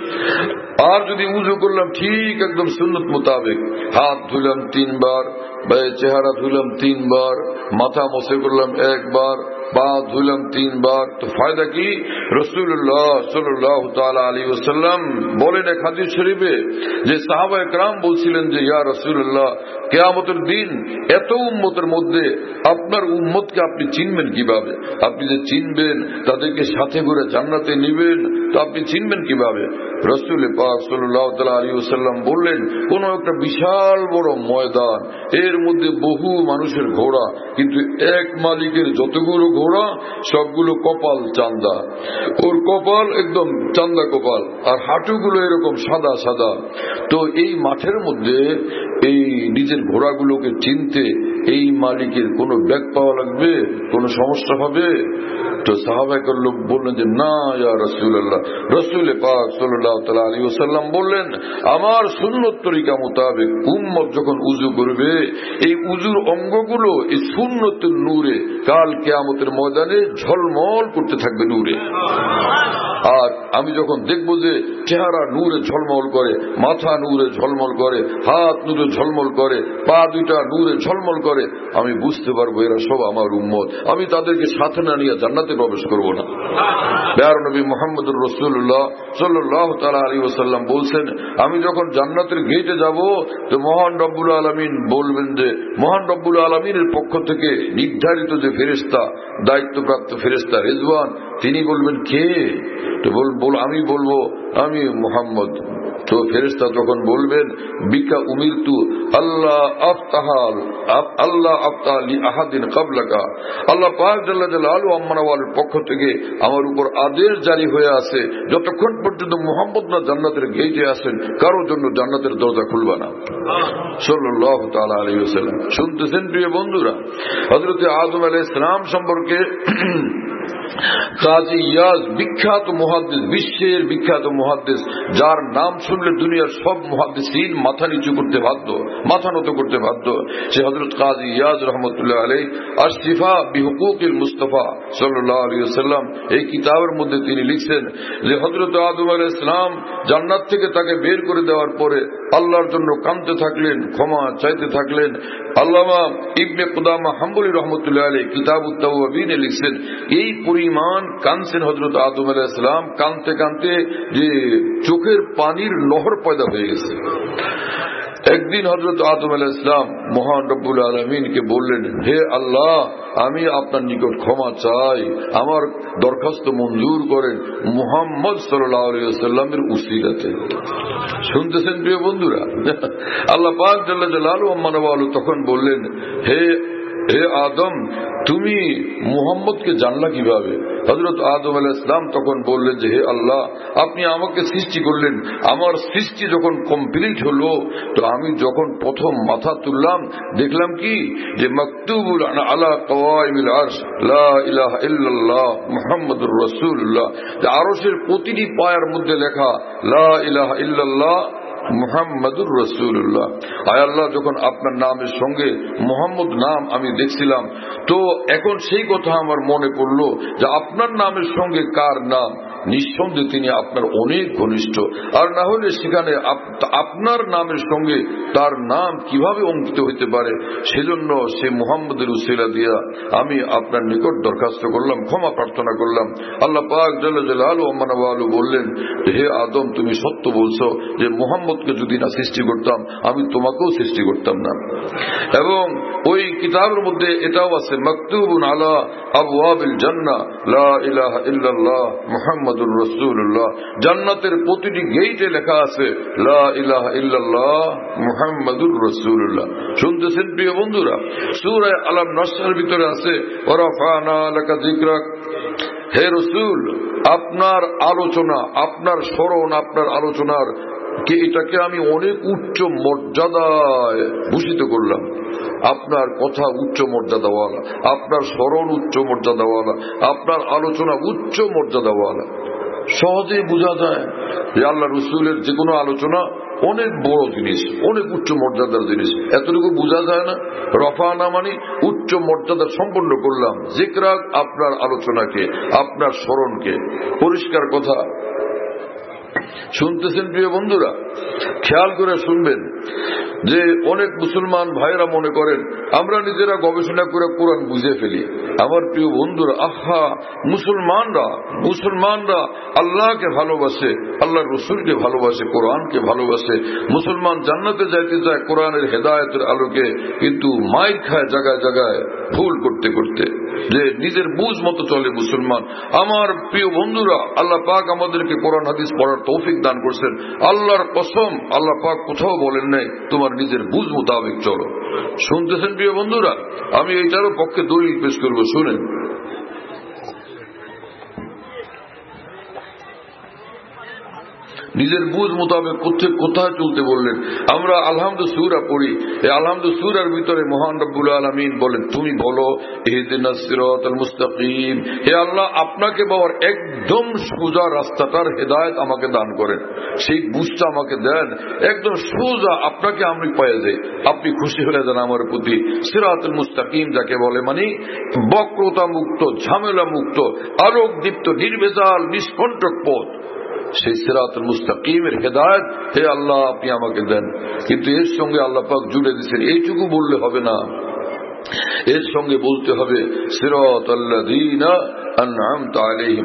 আর যদি উযু করলাম ঠিক একদম সুন্নত মোতাবেক, হাত ধুলাম 3 বার, চেহারা ধুলাম 3 বার, মাথা মসে করলাম 1 বার, পা ধুলাম 3 বার, তো ফায়দা কি? রাসূলুল্লাহ সাল্লাল্লাহু তাআলা আলাইহি ওয়াসাল্লাম বলেন এক হাদিস শরীফে যে সাহাবায়ে কেরাম বলছিলেন যে ইয়া রাসূলুল্লাহ, কিয়ামতের দিন এত উম্মতের মধ্যে আপনার উম্মতকে আপনি চিনবেন কিভাবে? আপনি যে চিনবেন, তাদেরকে সাথে করে জান্নাতে নেবেন, তো আপনি চিনবেন কিভাবে? রাসূল পাক সাল্লাল্লাহু তাআলা আলাইহি ওয়াসাল্লাম বললেন, কোন একটা বিশাল বড় ময়দান, এর মধ্যে বহু মানুষের ঘোড়া, কিন্তু এক মালিকের যতগুলো ঘোড়া সবগুলো কপাল চান্দা, ওর কপাল একদম চান্দা কপাল, আর হাঁটুগুলো এরকম সাদা সাদা। তো এই মাঠের মধ্যে এই নিজের ঘোড়াগুলোকে চিনতে এই মালিকের কোনো ব্যাগ পাওয়া লাগবে? কোনো সমস্যা হবে? তো সাহাবায়ে লোক বললেন যে না ইয়া রাসূলুল্লাহ। রাসূল পাক সাল্লাল্লাহু তাআলা আলাইহি ওয়াসাল্লাম বললেন, আমার সুন্নত তরিকা মোতাবেক উম্মত যখন উযু করবে, এই উযুর অঙ্গগুলো এই সুন্নতের নূরে কাল কিয়ামতের ময়দানে ঝলমল করতে থাকবে নূরে। আর আমি যখন দেখবো যে চেহারা নূরে ঝলমল করে, মাথা নূরে ঝলমল করে, হাত নূরে ঝলমল করে, পা দুইটা নূরে ঝলমল করে, আমি বুঝতে পারবো এরা সব আমার উম্মত। আমি তাদেরকে সাথে না নিয়ে জান্নাতে প্রবেশ করবো না। প্যারা নবী মুহাম্মদুর রাসূলুল্লাহ সাল্লাল্লাহু তাআলা আলাইহি ওয়াসাল্লাম বলছেন, আমি যখন জান্নাতের গেটে যাব, তো মহান রব্বুল আলামিন বলবেন যে, মহান রব্বুল আলামিনের পক্ষ থেকে নির্ধারিত যে ফেরেশতা, দায়িত্বপ্রাপ্ত ফেরেশতা রিজওয়ান, তিনি বলবেন কে? তো আমি বলবো আমি মুহাম্মদ। তো ফেরেশতা তখন বলবেন বিকা উমিরতু আল্লাহ আফতালি আহাদিন কাবলাকা, আল্লাহ পাক জাল্লা জালালু আম্মানাওয়ালের পক্ষ থেকে আমার উপর আদেশ জারি হয়ে আছে, যতক্ষণ পর্যন্ত মুহাম্মদ না জান্নাতের গেটে আসেন কারোর জন্য জান্নাতের দরজা খুলবা না। সাল্লাল্লাহু তাআলা আলাইহি ওয়াসাল্লাম। শুনতেছেন প্রিয় বন্ধুরা, হযরত আদম আলাইহিস সালাম সম্পর্কে কাজী ইয়াজ বিখ্যাত মুহাদ্দিস, বিশ্বের বিখ্যাত মুহাদ্দিস, যার নাম শুনলে দুনিয়ার সব মুহাদ্দিসিন মাথা নিচু করতে বাধ্য, মাথা নত করতে বাধ্য, সে হযরত কাজী ইয়াজ রাহমাতুল্লাহ আলাইহি আশ-শিফা বিহুকুকিল মুস্তাফা সাল্লাল্লাহু আলাইহি ওয়াসাল্লাম এই কিতাবের মধ্যে তিনি লিখছেন যে হযরত আদম আলাইহিস সালাম জান্নাত থেকে তাকে বের করে দেওয়ার পরে আল্লাহর জন্য কাঁদতে থাকলেন, ক্ষমা চাইতে থাকলেন। আল্লামা ইবনে কুদামা হাম্বলি রহমতুল্লাহ আলাইহি কিতাবুত তাওয়াবিনে লিখছেন এই পরিমাণ কাঁদছেন হযরত আদম আলাইহিস সালাম, কাঁদতে কাঁদতে যে চোখের পানির নহর পয়দা হয়ে গেছে। একদিন হযরত আদম আলাইহিস সালাম মহান রব্বুল আলামিনকে বললেন, হে আল্লাহ, আমি আপনার নিকট ক্ষমা চাই, আমার দরখাস্ত মঞ্জুর করেন মুহাম্মদ সাল্লাল্লাহু আলাইহি ওয়াসাল্লামের উসিলাতে। শুনতেছেন প্রিয় বন্ধুরা, আল্লাহ পাক জাল্লা জালালু আম্মানাওয়ালু তখন বললেন, হে আদম, তুমি মুহাম্মদকে জানলা কিভাবে? হযরত আদম আলাইহিস সালাম তখন বললেন যে হে আল্লাহ, আপনি আমাকে সৃষ্টি করলেন, আমার সৃষ্টি যখন কমপ্লিট হলো তো আমি যখন প্রথম মাথা তুললাম দেখলাম কি যে মাকতুবুল আলা কাওয়াইমিল আরশ লা ইলাহা ইল্লাল্লাহ মুহাম্মাদুর রাসূলুল্লাহ, যে আরশের প্রতিটি পায়ার মধ্যে লেখা লা ইলাহা ইল্লাল্লাহ মুহাম্মাদুর রাসূলুল্লাহ। আয় আল্লাহ, যখন আপনার নামের সঙ্গে মুহাম্মদ নাম আমি দেখছিলাম তো এখন সেই কথা আমার মনে পড়লো যে আপনার নামের সঙ্গে কার নাম, নিঃসন্দেহে তিনি আপনার অনেক ঘনিষ্ঠ, আর না হলে সেখানে আপনার নামের সঙ্গে তার নাম কিভাবে অঙ্কিত হইতে পারে। সেজন্য সে মুহাম্মদের উসিলা দিয়া আমি আপনার নিকট দরখাস্ত করলাম, ক্ষমা প্রার্থনা করলাম। আল্লাহ পাক জাল্লা জালালু আম্মানাওয়ালু বললেন, হে আদম, তুমি সত্য বলছো যে মুহাম্মদকে যদি না সৃষ্টি করতাম আমি তোমাকেও সৃষ্টি করতাম না। এবং ওই কিতাবের মধ্যে এটাও আছে মাকতুবুন আলা আবওয়াবিল জান্নাহ লা ইলাহা ইল্লাল্লাহ মুহাম্মাদুর রাসূলুল্লাহ, জান্নাতের প্রতিটি গেটে লেখা আছে লা ইলাহা ইল্লাল্লাহ মুহাম্মাদুর রাসূলুল্লাহ। শুনতেছেন প্রিয় বন্ধুরা, সূরা আল নাসর ভিতরে আছে ওয়ারাফানা লাকা যিকরাক, হে রাসূল, আপনার আলোচনা, আপনার স্মরণ, আপনার আলোচনার এটাকে আমি অনেক উচ্চ মর্যাদায় ভূষিত করলাম। আপনার কথা উচ্চ মর্যাদাওয়ালা, আপনার স্মরণ উচ্চ মর্যাদাওয়ালা, আপনার আলোচনা উচ্চ মর্যাদাওয়ালা। সহজেই বোঝা যায় যে আল্লাহ রসুলের যে কোনো আলোচনা অনেক বড় জিনিস, অনেক উচ্চ মর্যাদার জিনিস। এতটুকু বোঝা যায় না? রফানা মানে উচ্চ মর্যাদা সম্পন্ন করলাম, যিকরাক আপনার আলোচনাকে, আপনার স্মরণকে। পরিষ্কার কথা। শুনতেছেন প্রিয় বন্ধুরা, খেয়াল করে শুনবেন যে অনেক মুসলমান ভাইরা মনে করেন আমরা নিজেরা গবেষণা করে কোরআন বুঝে ফেলি। আমার প্রিয় বন্ধুরা, আহা, মুসলমানরা আল্লাহকে ভালোবাসে, আল্লাহর রসুলকে ভালোবাসে, কোরআনকে ভালোবাসে। মুসলমান জান্নাতে যাইতে চায় কোরআনের হেদায়েতের আলোকে, কিন্তু মাইর খায় জায়গায় জায়গায় ভুল করতে করতে, যে নিজের বুঝ মতো চলে মুসলমান। আমার প্রিয় বন্ধুরা, আল্লাহ পাক আমাদেরকে কোরআন হাদিস পড়ার তৌফিক দান করছেন। আল্লাহর কসম, আল্লাহ পাক কোথাও বলেন নাই তোমার নিজের বুঝ মোতাবেক চলো। শুনতেছেন প্রিয় বন্ধুরা, আমি এইটারও পক্ষে দলিল পেশ করবো, শুনেন। নিজের বুঝ মোতাবেক কোথায় চলতে বললেন। আমরা আলহামদু সূরা পড়ি, এই আলহামদু সূরার ভিতরে মহান রব্বুল আলামিন বলেন, তুমি বলো ইহদিনাস সিরাতাল মুস্তাকিম, হে আল্লাহ, আপনাকে পাওয়ার একদম সোজা রাস্তাটার হেদায়েত আমাকে দান করেন, সেই বুঝটা আমাকে দেন, একদম সোজা আপনাকে আমি পেয়ে যাই, আপনি খুশি হয়ে যান আমার প্রতি। সিরাতুল মুস্তাকিম যাকে বলে মানে বক্রতা মুক্ত, ঝামেলা মুক্ত, আলোক দীপ্ত, নির্ভেজাল, নিষ্কণ্টক পথ, সেই সিরাতুল মুস্তাকিমের হেদায়েত হে আল্লাহ আপনি আমাকে দেন। কিন্তু এর সঙ্গে আল্লাহ পাক জুড়ে দিচ্ছেন, এইটুকু বললে হবে না, এর সঙ্গে বলতে হবে সিরাতাল্লাযীনা আন'আমতা আলাইহিম,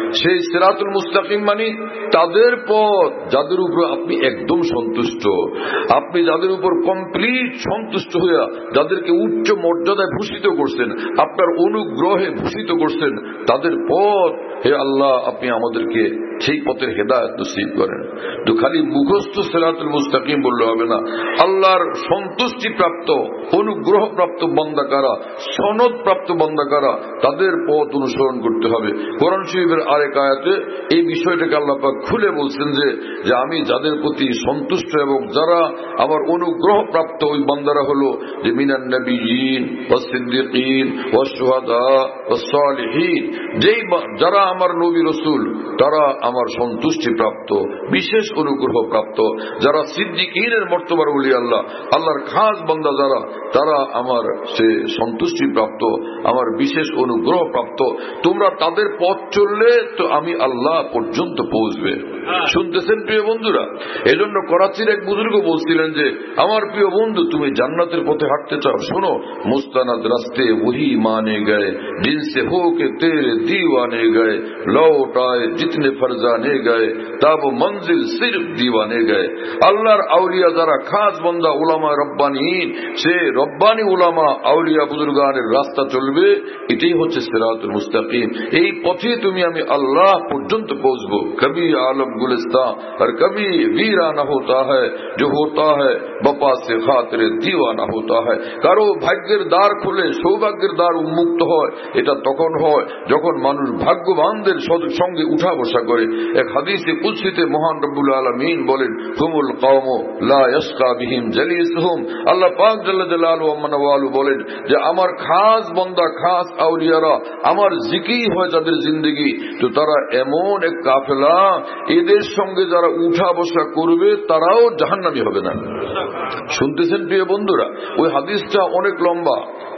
সেই সিরাতুল মুস্তাকিম মানে তাদের পথ যাদের উপর আপনি একদম সন্তুষ্ট, আপনি যাদের উপর কমপ্লিট সন্তুষ্ট হইয়া যাদেরকে উচ্চ মর্যাদায় ভূষিত করছেন, আপনার অনুগ্রহে ভূষিত করছেন, তাদের পথ হে আল্লাহ আপনি আমাদেরকে সেই পথের হেদায়েত নসিব করেন। তো খালি মুখস্থ সিরাতুল মুস্তাকিম বললে হবে না, আল্লাহর সন্তুষ্টি প্রাপ্ত অনুগ্রহ প্রাপ্ত বান্দা কারা, সনদ প্রাপ্ত বান্দা কারা, তাদের পথ অনুসরণ করতে হবে। কোরআন শরীফের আরেক আয়াতে এই বিষয়টাকে আল্লাহ পাক খুলে বলছেন যে আমি যাদের প্রতি সন্তুষ্ট এবং যারা আমার অনুগ্রহ প্রাপ্ত ওই বান্দারা হলো যে মিনান নবিয়্যিন ওয়াস সিদ্দিকিন ওয়াস শুহাদা ওয়াস সালিহিন, যেই যারা আমার নবী রাসূল তারা আমার সন্তুষ্টি প্রাপ্ত বিশেষ অনুগ্রহ প্রাপ্ত, যারা সিদ্দিকিনের মর্তবার ওলি আল্লাহ আল্লাহর খাস বান্দা যারা তারা আমার সে সন্তুষ্টি প্রাপ্ত আমার বিশেষ অনুগ্রহ প্রাপ্ত। তোমরা তাদের পথ চললে তো আমি আল্লাহ পর্যন্ত পৌঁছবে। শুনতেছেন প্রিয় বন্ধুরা? এজন্য করাচির এক বুজুর্গ বলছিলেন যে আমার প্রিয় বন্ধু তুমি জান্নাতের পথে হাঁটতে চাও, শোনো মুস্তানাদ রাস্তে ওহি মানে গয়ে জিনসে হো কে তেরে दीवाने गए लौट आए जितने फरजाने गए तब मंजिल सिर्फ दीवाने गए। আল্লাহর আউলিয়া যারা খাস বান্দা উলামা রব্বানিন, সে রব্বানি উলামা আউলিয়া বুজুর্গানের রাস্তা চলবে, এটাই হচ্ছে সিরাতুল মুস্তাকিম। এই পথে তুমি আমি আল্লাহ পর্যন্ত পৌঁছবো। কবি আলম গুলিস্তান আর কবি वीराना होता है जो होता है बपा से खातिर दीवाना होता है। কারো ভাগ্যের দ্বার খুলে সৌভাগ্যের দ্বার উন্মুক্ত হয়, এটা তখন হয় যখন মানুষ ভাগ্যবানদের সঙ্গে উঠা বসা করে। এক হাদিসে কুদসিতে মহান রব্বুল আলামিন বলেন হুমুল কওমু লা ইয়াসকা বিহিম জালিসুহুম। আল্লাহ পাক জাল্লা জালালুহু ওয়া মানওয়ালু বলেন যে আমার খাস বান্দা খাস আউলিয়ারা আমার জিকির হয় যাদের জিন্দেগি, তো তারা এমন এক কাফেলা এদের সঙ্গে যারা উঠা বসা করবে তারাও জাহান্নামী হবে না। শুনতেছেন প্রিয় বন্ধুরা? ওই হাদিসটা অনেক লম্বা,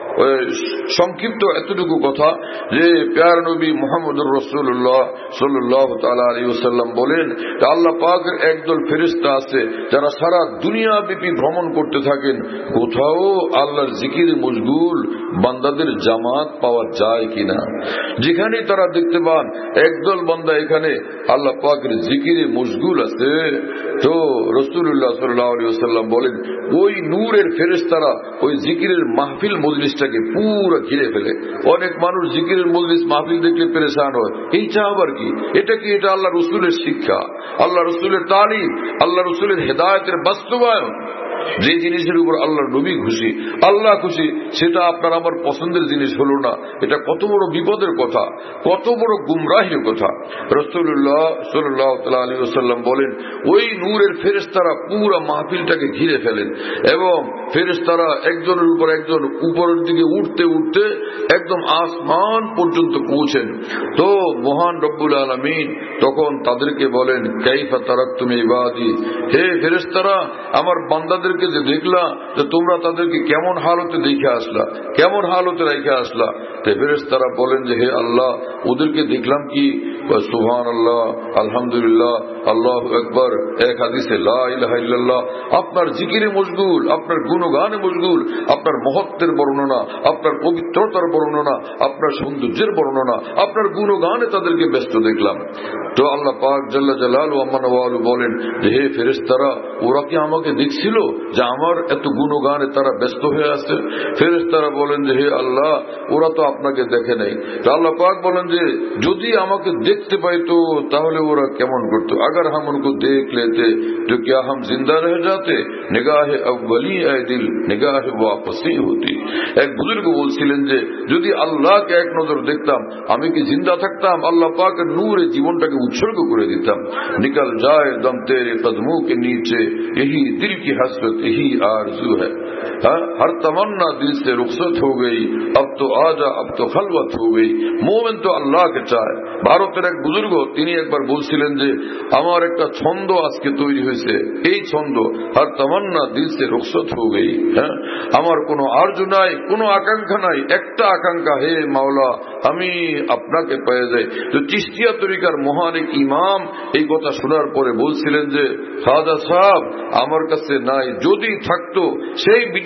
সংক্ষিপ্ত এতটুকু কথা যে প্যার নবী মুহাম্মদুর রাসূলুল্লাহ সাল্লাল্লাহু তাআলা আলাইহি ওয়াসাল্লাম বলেন যে আল্লাহ পাকের একদল ফেরেশতা আছে যারা সারা দুনিয়া ব্যাপী ভ্রমণ করতে থাকেন, কোথাও আল্লাহর জিকিরে মশগুল বান্দাদের জামাত পাওয়া যায় কিনা। যেখানে তারা দেখতে পান একদল বান্দা এখানে আল্লাহ পাকের জিকিরে মশগুল আছে, তো রাসূলুল্লাহ সাল্লাল্লাহু আলাইহি ওয়াসাল্লাম বলেন ওই নূরের ফেরেশতারা ওই জিকিরের মাহফিল মজলিসটাকে পুরো ঘিরে ফেলে। অনেক মানুষ জিকিরের মজলিস মাহফিল দেখলে পেরেশান হয়, এইটা আবার কি, এটা কি? এটা আল্লাহ রসুলের শিক্ষা, আল্লাহ রসুলের তালিম, আল্লাহ রসুলের হেদায়েতের বাস্তবায়ন। যে জিনিসের উপর আল্লাহর নবী খুশি, আল্লাহ খুশি, সেটা আপনার আমার পছন্দের জিনিস হলো না, এটা কত বড় বিপদের কথা, কত বড় গুমরাহির কথা। রাসূলুল্লাহ সাল্লাল্লাহু আলাইহি ওয়াসাল্লাম বলেন ওই নূরের ফেরেশতারা পুরো মাহফিলটাকে ঘিরে ফেলেন এবং ফেরেশতারা একজনের উপর একজন উপরের দিকে উঠতে উঠতে একদম আসমান পর্যন্ত পৌঁছেন। তো মহান রব্বুল আলামিন তখন তাদেরকে বলেন কাইফা তারাকতুম ইবাদি, হে ফেরেশতারা আমার বান্দাদেরকে যে দেখলা যে তোমরা তাদেরকে কেমন হালতে দেখে আসলা, কেমন হালতে রেখে আসলা। ফেরেশতারা বলেন যে হে আল্লাহ ওদেরকে দেখলাম কি সুবহানাল্লাহ আলহামদুলিল্লাহ আল্লাহু আকবার, এক হাদিসে লা ইলাহা ইল্লাল্লাহ, আপনার জিকিরে মশগুল, আপনার গুণগানে মশগুল, আপনার মহত্বের বর্ণনা, আপনার পবিত্রতার বর্ণনা, আপনার সৌন্দর্যের বর্ণনা, আপনার গুণগানে তাদেরকে ব্যস্ত দেখলাম। তো আল্লাহ পাক জাল্লা জালালুহু ওয়া মানওয়ালু বলেন যে হে ফেরেশতারা ওরা কি আমাকে দেখছিল যে আমার এত গুণগানে তারা ব্যস্ত হয়ে আছে? ফেরেশতারা বলেন যে হে আল্লাহ ওরা তো আপনাকে দেখে নাই। তো আল্লাহ পাক বলেন যে যদি আমাকে দেখতে পাইতো তাহলে ওরা কেমন করতো, अगर हम उनको देख लेते तो क्या हम जिंदा रह जाते, निगाहे अव्वली ऐ दिल निगाहे वापसी होती। এক বুজুর্গ বলছিলেন যে যদি আল্লাহকে এক নজর দেখতাম আমি কি জিন্দা থাকতাম? আল্লাহ পাকের নূরে জীবনটাকে উৎসর্গ করে দিতাম। निकल जाए दम तेरे कदमों के नीचे यही दिल की हसरत यही आरज़ू है, हर तमन्ना दिल से रुखसत हो गई अब तो आजा अब तो खलवत हो गई। মোমেন তো আল্লাহকে চায়। ভারতের এক বুজুর্গ তিনি একবার বলছিলেন যে আমার একটা ছন্দ আজকে তৈরি হয়েছে, এই ছন্দ আর তামান্না দিল সে রুখসত হয়ে গই, হ্যাঁ আমার কোনো আরজু নাই, কোনো আকাঙ্ক্ষা নাই, একটা আকাঙ্ক্ষা হে মাওলা আমি আপনাকে পেয়ে যাই। তো চিশতিয়া তরিকার মহান এক ইমাম এই কথা শোনার পরে বলছিলেন যে খাজা সাহেব আমার কাছে নাই, যদি থাকতো সেই ব্রিটিশ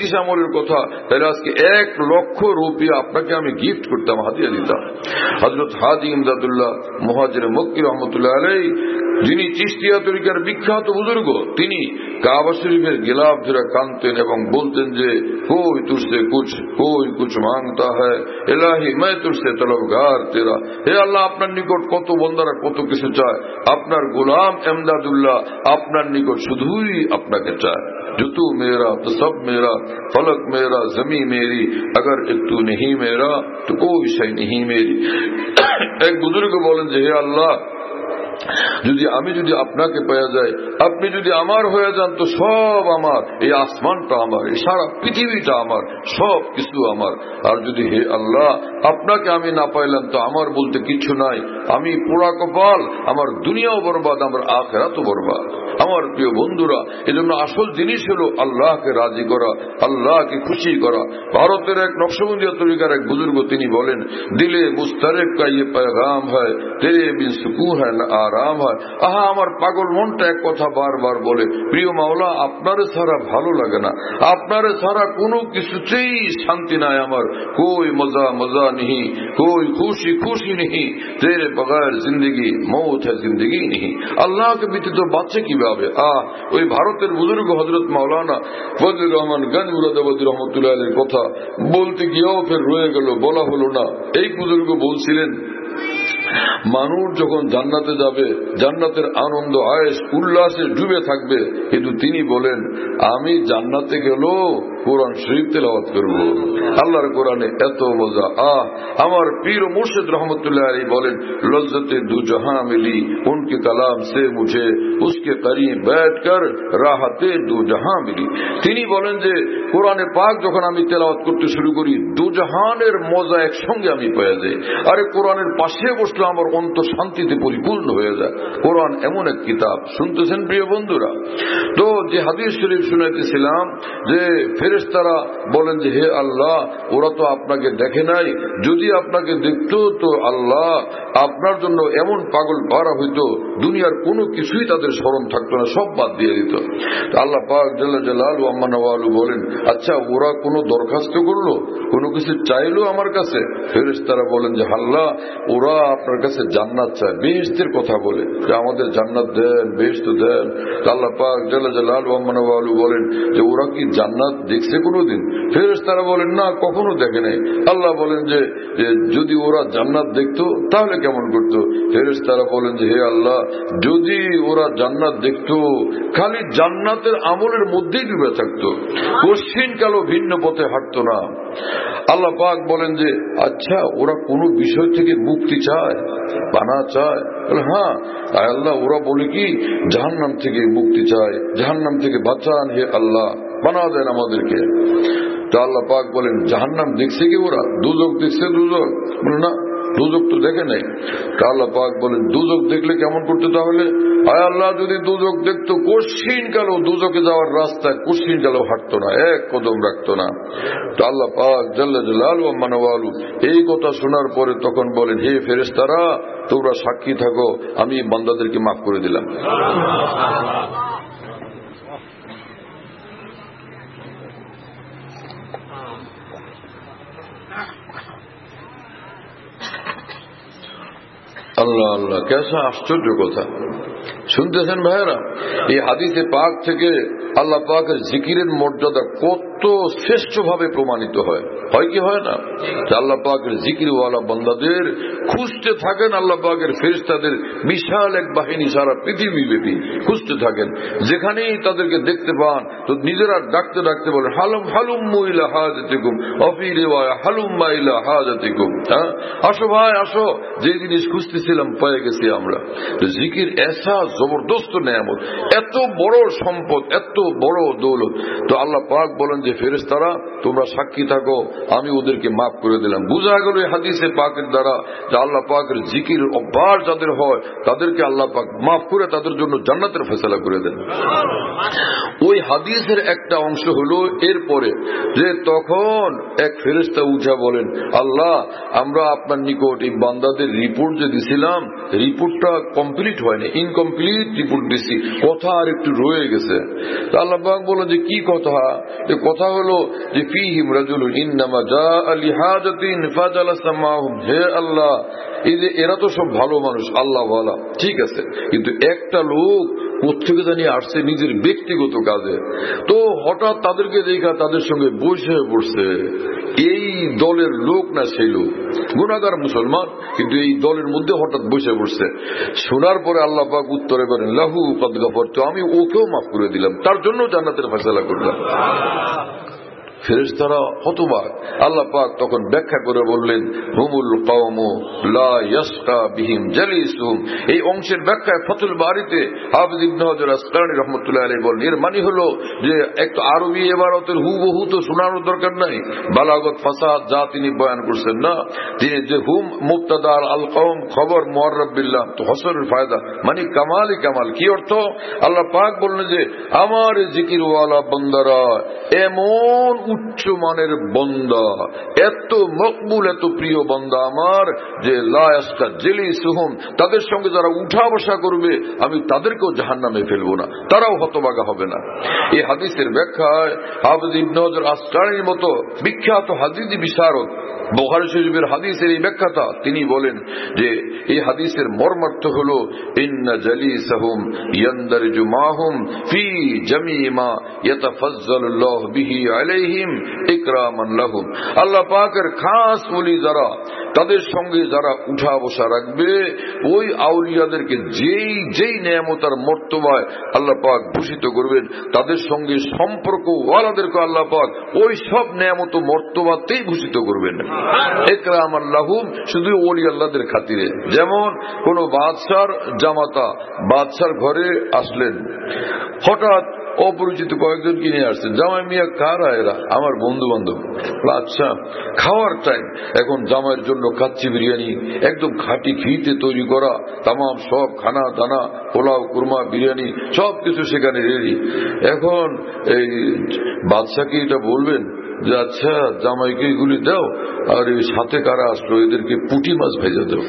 নেকিস আমলের কথা, তাহলে আজকে 1 লক্ষ রুপিয়া আপনাকে আমি গিফট করতাম, হাদিয়া দিতাম। হযরত হাজী ইমদাদুল্লাহ মুহাজির মক্কি রহমতুল্লাহ আলাইহি, যিনি চিশতিয়া তরিকার বিখ্যাত বুজুর্গ, তিনি কাবা শরীফের গিলাফ ধরে কাঁদতেন এবং বলতেন যে কোই তুঝসে কুছ মাংতা হ্যায় ইলাহি मैं तुझसे तलबगार तेरा। হে আল্লাহ, আপনার নিকট কত বন্দারা কত কিছু চায়, আপনার গোলাম ইমদাদুল্লাহ আপনার নিকট শুধুই আপনাকে চায়। जो तू मेरा तो सब मेरा, फलक मेरा जमी मेरी, अगर एक तू नहीं मेरा तो कोई शय नहीं मेरी। एक बुजुर्ग বলেন যে হে আল্লাহ, যদি আপনাকে পেয়ে যায়, আপনি যদি আমার হয়ে যান তো সব আমার, এই আসমানটা আমার, এই সারা পৃথিবীটা আমার, সব কিছু আমার। আর যদি হে আল্লাহ আপনাকে আমি না পাইলাম তো আমার বলতে কিছু নাই, আমি পোড়া কপাল, আমার দুনিয়াও বরবাদ, আমার আখিরাতও বরবাদ। আমার প্রিয় বন্ধুরা, এজন্য আসল জিনিস হলো আল্লাহকে রাজি করা, আল্লাহকে খুশি করা। ভারতের এক নকশবন্দিয়া তরিকার এক বুজুর্গ তিনি বলেন, দিলে মুস্তারেক কা ইয়ে पैगाम है, तेरे बिन सुकून है ना आराम है। আহা, আমার পাগল মনটা এক কথা বারবার বলে, প্রিয় মাওলা আপনারে ছাড়া ভালো লাগে না, আপনারে ছাড়া কোনো কিছুতেই শান্তি নাই আমার, कोई मजा मजा नहीं, कोई खुशी खुशी नहीं, तेरे बगैर जिंदगी मौत है जिंदगी नहीं। আল্লাহকে ব্যতীত বাঁচে কিভাবে? ওই ভারতের বুজুর্গ হযরত মাওলানা ফজলুর রহমান গঞ্জ মুরাদাবাদী রহমতুল্লাহ আলাইহির কথা বলতে গিয়েও ফের রয়ে গেল, বলা হলো না। এই বুজুর্গ বলছিলেন, মানুষ যখন জান্নাতে যাবে, জান্নাতের আনন্দ আয়েশ উল্লাসে ডুবে থাকবে, কিন্তু তিনি বলেন আমি জান্নাতে গেলেও কোরআন শরীফ তেলাওয়াত করব। আল্লাহর কোরআনে এত মজা। আমার পীর ও মুর্শিদ রহমতুল্লাহ আলাইহি বলেন, লজ্জতে দু জাহাं মিলি উনকে কালাম সে মুঝে, উসকে করিম बैठकर রাহতে দু জাহাं মিলি। তিনি বলেন যে কোরআনে পাক যখন আমি তেলাওয়াত করতে শুরু করি, দু জাহানের মজা একসঙ্গে আমি পেয়ে যাই। আরে কোরআনের পাশে বসলে আমার অন্তর শান্তিতে পরিপূর্ণ হয়ে যায়। কোরআন এমন এক কিতাব। শুনতেছেন প্রিয় বন্ধুরা? তো যে হাদিস শরীফ শুনাইতেছিলাম যে ফেরেশতারা বলেন যে হে আল্লাহ, ওরা তো আপনাকে দেখে নাই, যদি আপনাকে দেখতো তো আল্লাহ আপনার জন্য এমন পাগল পারা হইতো, দুনিয়ার কোনো কিছুই তাদের স্মরণ থাকতো না, সব বাদ দিয়ে দিত। আল্লাহ পাক জাল্লা জালালু আম্মা নওয়ালু বলেন, আচ্ছা ওরা কোনো দরখাস্ত করলো, কোনো কিছু চাইলো আমার কাছে? ফেরেশতারা বলেন যে আল্লাহ, ওরা আপনার কাছে জান্নাত চায়, বেহেশতের কথা বলে যে আমাদের জান্নাত দেন, বেহেশত দেন। আল্লাহ পাক জাল্লা জালালু আম্মা নওয়ালু বলেন যে ওরা কি জান্নাত দেখছে কোনোদিন? ফেরেশতারা বলেন না, কখনো দেখে নাই। আল্লাহ বলেন যে যদি ওরা জান্নাত দেখতো তাহলে কেমন করতো? ফেরেশতারা বলেন যে হে আল্লাহ, যদি ওরা জান্নাত দেখতো খালি জান্নাতের আমলের মধ্যেই ডুবে থাকতো, কোশ্চিন কালো ভিন্ন পথে হাঁটতো না। আল্লাহ পাক বলেন যে আচ্ছা ওরা কোনো বিষয় থেকে মুক্তি চায়, পানা চায়? হ্যাঁ আল্লাহ, ওরা বলে কি জাহান্নাম থেকে মুক্তি চায়, জাহান্নাম থেকে বাঁচান হে আল্লাহ, বানা দেন আমাদেরকে। তো আল্লাহ পাক বলেন জাহান্নাম দেখছে কি ওরা? দুজক দেখছে? দুজক না, দুজক তো দেখে নাই। আল্লাহ পাক বলেন দুজক দেখলে কেমন করতে? তাহলে আয় আল্লাহ, যদি দুজক দেখতো কোশ্চিন কালো দুজকে যাওয়ার রাস্তায় কোশ্চিন কালো হাঁটতো না, এক কদম রাখতো না। তো আল্লাহ পাক জাল্লা জালালু আম্মা নওয়ালু এই কথা শোনার পরে তখন বলেন, হে ফেরেশতারা তোমরা সাক্ষী থাকো, আমি বান্দাদেরকে মাফ করে দিলাম। আল্লাহ আল্লাহ, কেসা আশ্চর্য কথা। শুনতেছেন ভাইয়েরা? এই হাদিসে পাক থেকে আল্লাহ পাকের জিকিরের মর্যাদা কত শ্রেষ্ঠ ভাবে প্রমাণিত হয় কি হয় না? আল্লাহ পাকের জিকিরওয়ালা বান্দাদের খুঁজতে থাকেন আল্লাহ পাকের ফেরেশতাদের বিশাল এক বাহিনী সারা পৃথিবী ব্যাপী খুঁজতে থাকেন। যেখানেই তাদেরকে দেখতে পান তো নিজেরা ডাকতে ডাকতে বলেন হালুম হালুম ইলা হাজাতিকুম, অফি রিওয়ায়া হালুম্মা ইলা হাজাতিকুম। আসো ভাই আসো, যে জিনিস খুঁজতেছিলাম পেয়ে গেছি আমরা। জিকির এসা জবরদস্ত নেয়ামত, এত বড় সম্পদ, এত বড় দৌলত। তো আল্লাহ পাক বলেন যে ফেরেশতারা তোমরা সাক্ষী থাকো, আমি ওদেরকে মাফ করে দিলাম। বুঝা গেল এই হাদিসে পাকের দ্বারা যে আল্লাহ পাকের জিকির অভ্যাস যাদের হয় তাদেরকে আল্লাহ পাক মাফ করে তাদের জন্য জান্নাতের ফয়সালা করে দেন। ওই হাদিসের একটা অংশ হলো এরপরে যে তখন এক ফেরেশতা উঠে বলেন, আল্লাহ আমরা আপনার নিকট এই বান্দাদের রিপোর্ট যে দিছিলাম রিপোর্টটা কমপ্লিট হয়নি, ইনকমপ্লিট রিপোর্ট দিছি, কথা আর একটু রয়ে গেছে। আল্লাহ পাক বলেন যে কি কথা? যে কথা হলো যে ফীহিম রাজুলুন ইন্নামা জাআ লিহাজাতিন ফাজালাসা মাহুম। হে আল্লাহ, এই যে এরা তো সব ভালো মানুষ, আল্লাহ ওয়ালা, ঠিক আছে, কিন্তু একটা লোক কোথেকে জানি আসছে নিজের ব্যক্তিগত কাজে, তো হঠাৎ তাদেরকে দেখা তাদের সঙ্গে বসে পড়ছে। এই দলের লোক না সেই লোক, গুনাহগার মুসলমান, কিন্তু এই দলের মধ্যে হঠাৎ বসে পড়ছে। শোনার পরে আল্লাহ পাক উত্তরে বলেন, লাহু কদ গফরতু, আমি ওকেও মাফ করে দিলাম, তার জন্য জান্নাতের ফয়সালা করলাম। ফেরেশতারা হতবাক। আল্লাহ পাক তখন ব্যাখ্যা করে বললেন, হুমুল কওমু লা ইয়াসকা বিহিম জালিসুহুম। এই অংশের ব্যাখ্যায় ফাতুল বারিতে হাফিজ ইবনে হাজার আসকালানী রাহমাতুল্লাহ আলাইহি বলেন, এর মানে হলো যে একটা আরবি ইবারতের হুবহু তো শোনানোর দরকার নাই, বালাগত ফাসাদ যা তিনি বয়ান করছেন না, তিনি যে হুম মুবতাদা আল কওম খবর মুআররাব বিল্লাহ, তো হসরের ফায়দা মানে কামালই কামাল। কি অর্থ? আল্লাহ পাক বললেন যে আমার জিকিরওয়ালা বান্দারা এমন উচ্চ মানের বান্দা, এত মকবুল, এত প্রিয় বান্দা আমার, যে লা ইয়াসকা জালিসুহুম, তাদের সঙ্গে যারা উঠা বসা করবে আমি তাদেরকেও জাহান্নামে ফেলবো না, তারাও হতভাগা হবে না। এই হাদিসের ব্যাখ্যায় হাফিজ ইবনে হাজার আসকালানীর মতো বিখ্যাত হাদিসী বিশারদ বুখারী শরীফের হাদিসের এই ব্যাখ্যাটা তিনি বলেন যে এই হাদিসের মর্মার্থ হলো ইন্না জালিসাহুম ইয়ানদারিজু মাহুম ফি জামিই মা ইয়াতাফাজ্জালুল্লাহু বিহি আলাইহিম ইকরামান লাহুম। আল্লাহ পাকের খাস ওলি যারা, তাদের সঙ্গে যারা উঠা বসা রাখবে, ওই আউলিয়াদেরকে যেই যেই নেয়ামত আর মর্তবায় আল্লাহ পাক ভূষিত করবেন, তাদের সঙ্গে সম্পর্ক ওয়ালাদেরকে আল্লাহ পাক ওই সব নেয়ামত মর্তবাতেই ভূষিত করবেন ইকরামান লাহুম, শুধু ওলি আল্লাহদের খাতিরে। যেমন কোন বাদশার জামাতা বাদশার ঘরে আসলেন, হঠাৎ অপরিচিত কয়েকজন কিনে আসছেন, জামাই মিয়া কারা এরা? আমার বন্ধু বান্ধব। আচ্ছা, খাওয়ার টাইম, এখন জামাইয়ের জন্য কাচ্চি বিরিয়ানি একদম খাঁটি ঘিতে তৈরি করা, তামাম সব খানা দানা, পোলাও কুরমা বিরিয়ানি সবকিছু সেখানে রেডি। এখন এই বাদশাকে এটা বলবেন যে আচ্ছা জামাইকে এগুলি দাও, আর এই সাথে কারা আসলো এদেরকে পুঁটি মাছ ভেজে দাও,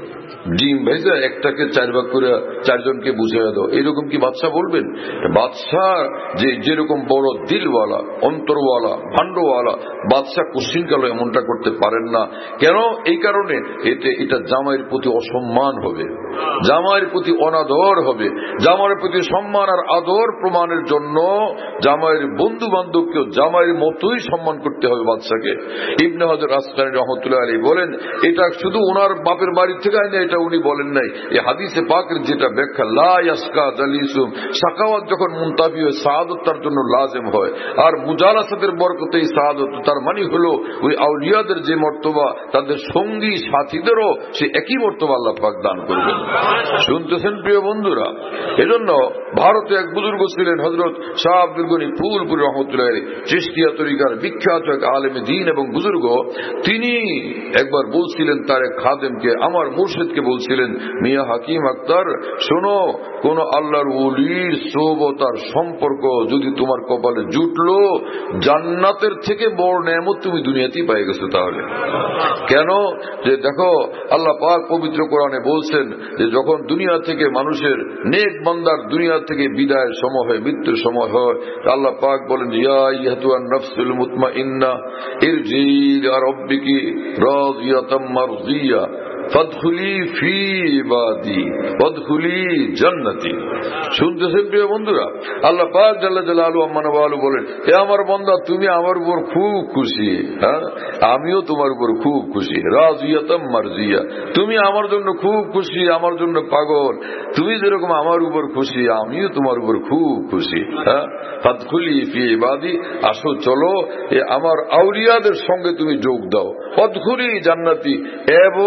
ডিম ভেজা একটাকে 4 ভাগ করে 4 জনকে বুঝিয়ে দাও। এরকম কি বাদশাহ বলবেন? বাদশাহ যে যেরকম বড় দিলওয়ালা, অন্তরওয়ালা, ভান্ডওয়ালা, বাদশাহ কুশ্চিনকালে এমনটা করতে পারেন না। কেন? এই কারণে এটা জামাইয়ের প্রতি অসম্মান হবে, জামাইয়ের প্রতি অনাদর হবে। জামাইয়ের প্রতি সম্মান আর আদর প্রমাণের জন্য জামাইয়ের বন্ধু বান্ধবকেও জামাইয়ের মতোই সম্মান করতে হবে বাদশাকে। ইবনে হাজার আসকালানী রাহমাতুল্লাহ আলাইহি বলেন, এটা শুধু ওনার বাপের বাড়ি থেকে আইনে এটা উনি বলেন নাই, এই হাদিসে পাকের যেটা ব্যাখ্যা, লা ইয়াসকা জালিসুম, সাকাওয়াত যখন মুনতাফি হয় সাআদত তার জন্য লাজিম হয়, আর মুজালাসাতের বরকতেই সাআদত, তার মানে হলো ওই আউলিয়াদের যে মর্তবা তাদের সঙ্গী সাথীদেরও সে একই মর্তবা আল্লাহ পাক দান করবেন। শুনতেছেন প্রিয় বন্ধুরা? এজন্য ভারতে এক বুজুর্গ ছিলেন হযরত শাহ আব্দুল গনি ফুলপুরি রাহমাতুল্লাহ আলাইহি, চিশতিয়া তরিকার বিখ্যাত এক আলেমে দ্বীন এবং বুজুর্গ। তিনি একবার বলছিলেন তার এক খাদেমকে, আমার মুর্শিদকে বলছিলেন, মিয়া হাকিম আক্তার শোনো, কোন আল্লাহর ওলির সোহবতার সম্পর্ক যদি তোমার কপালে জুটলো, জান্নাতের থেকে বড় নেয়ামত তুমি দুনিয়াতেই পেয়ে গেছো। তাহলে কেন? যে দেখো আল্লাহ পাক পবিত্র কোরআনে বলছেন যে যখন দুনিয়া থেকে মানুষের নেক বান্দার দুনিয়া থেকে বিদায়ের সময় হয়, মৃত্যুর সময় হয়, আল্লাহ পাক বলেন, ইয়া আইয়াতুন নাফসুল মুতমাইন্না ইরজি ইলা রাব্বিকি রাদিয়াতাম মারদিয়া ফাদখুলি ফি ইবাদি ওয়াদখুলি জান্নাতি। শুনতেছেন প্রিয় বন্ধুরা? আল্লাহ পাক জাল্লা জালালু আম্মা নওয়ালু বলেন, হে আমার বান্দা তুমি আমার উপর খুব খুশি, হ্যাঁ আমিও তোমার উপর খুব খুশি। রাজিয়াতাম মারজিয়া, তুমি আমার জন্য খুব খুশি, আমার জন্য পাগল, তুমি যেরকম আমার উপর খুশি আমিও তোমার উপর খুব খুশি। হ্যাঁ, ফাদখুলি ফি ইবাদি, আসো চলো আমার আউলিয়াদের সঙ্গে তুমি যোগ দাও। ওয়াদখুলি জান্নাতি, এবং আমার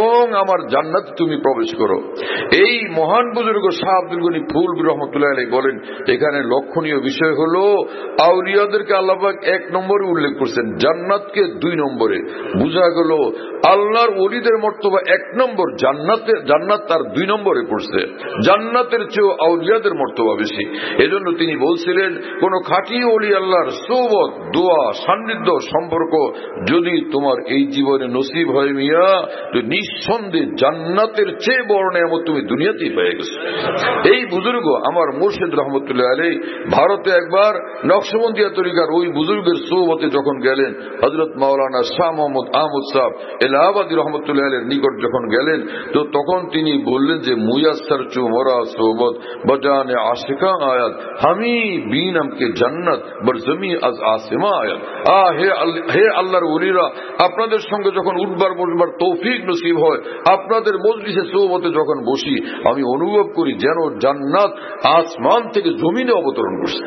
আমার জান্নাত তুমি প্রবেশ করো। এই মহান বুজুর্গ শাহ আব্দুল গনি ফুলবি রহমতুল্লাহ আলাইহি বলেন, এখানে লক্ষণীয় বিষয় হলো আউলিয়াদেরকে আল্লাহ পাক 1 নম্বরে উল্লেখ করছেন, জান্নাতকে 2 নম্বরে। বোঝা গেল আল্লাহর ওলিদের মর্তবা 1 নম্বর, জান্নাত তার 2 নম্বরে পড়ছে। জান্নাতের চেয়েও আউলিয়াদের মর্তবা বেশি। এজন্য তিনি বলছিলেন, কোন খাঁটি ওলি আল্লাহর সোহবত, দোয়া, সান্নিধ্য, সম্পর্ক যদি তোমার এই জীবনে নসিব হয় মিয়া, তো নিঃসন্দেহে জান্নাতের চেয়ে বড় নেয়ামত তুমি দুনিয়াতেই পেয়ে গেছো। এই বুজুর্গ আমার মুর্শিদ রহমতুল্লাহ আলাইহি ভারতে একবার নকশবন্দিয়া তরিকার ওই বুজুর্গের সোহবতে যখন গেলেন, হযরত মাওলানা শাহ মোহাম্মদ আহমদ সাহেব এলাহাবাদী রহমতুল্লাহ আলাইহির নিকট যখন গেলেন, তো তখন তিনি বললেন যে মুয়াসসার চু মোরা সোহবত বজানে আশিকা আয়াত হামি বিনম কে জান্নাত বরজমি আজ আসিমা আয়াত। হে আল্লাহর ওলিরা, আপনাদের সঙ্গে যখন উঠবার বসবার তৌফিক নসিব হয়, আপনাদের মজলিসে সোহবতে যখন বসি, আমি অনুভব করি যেন জান্নাত আসমান থেকে জমিনে অবতরণ করছে।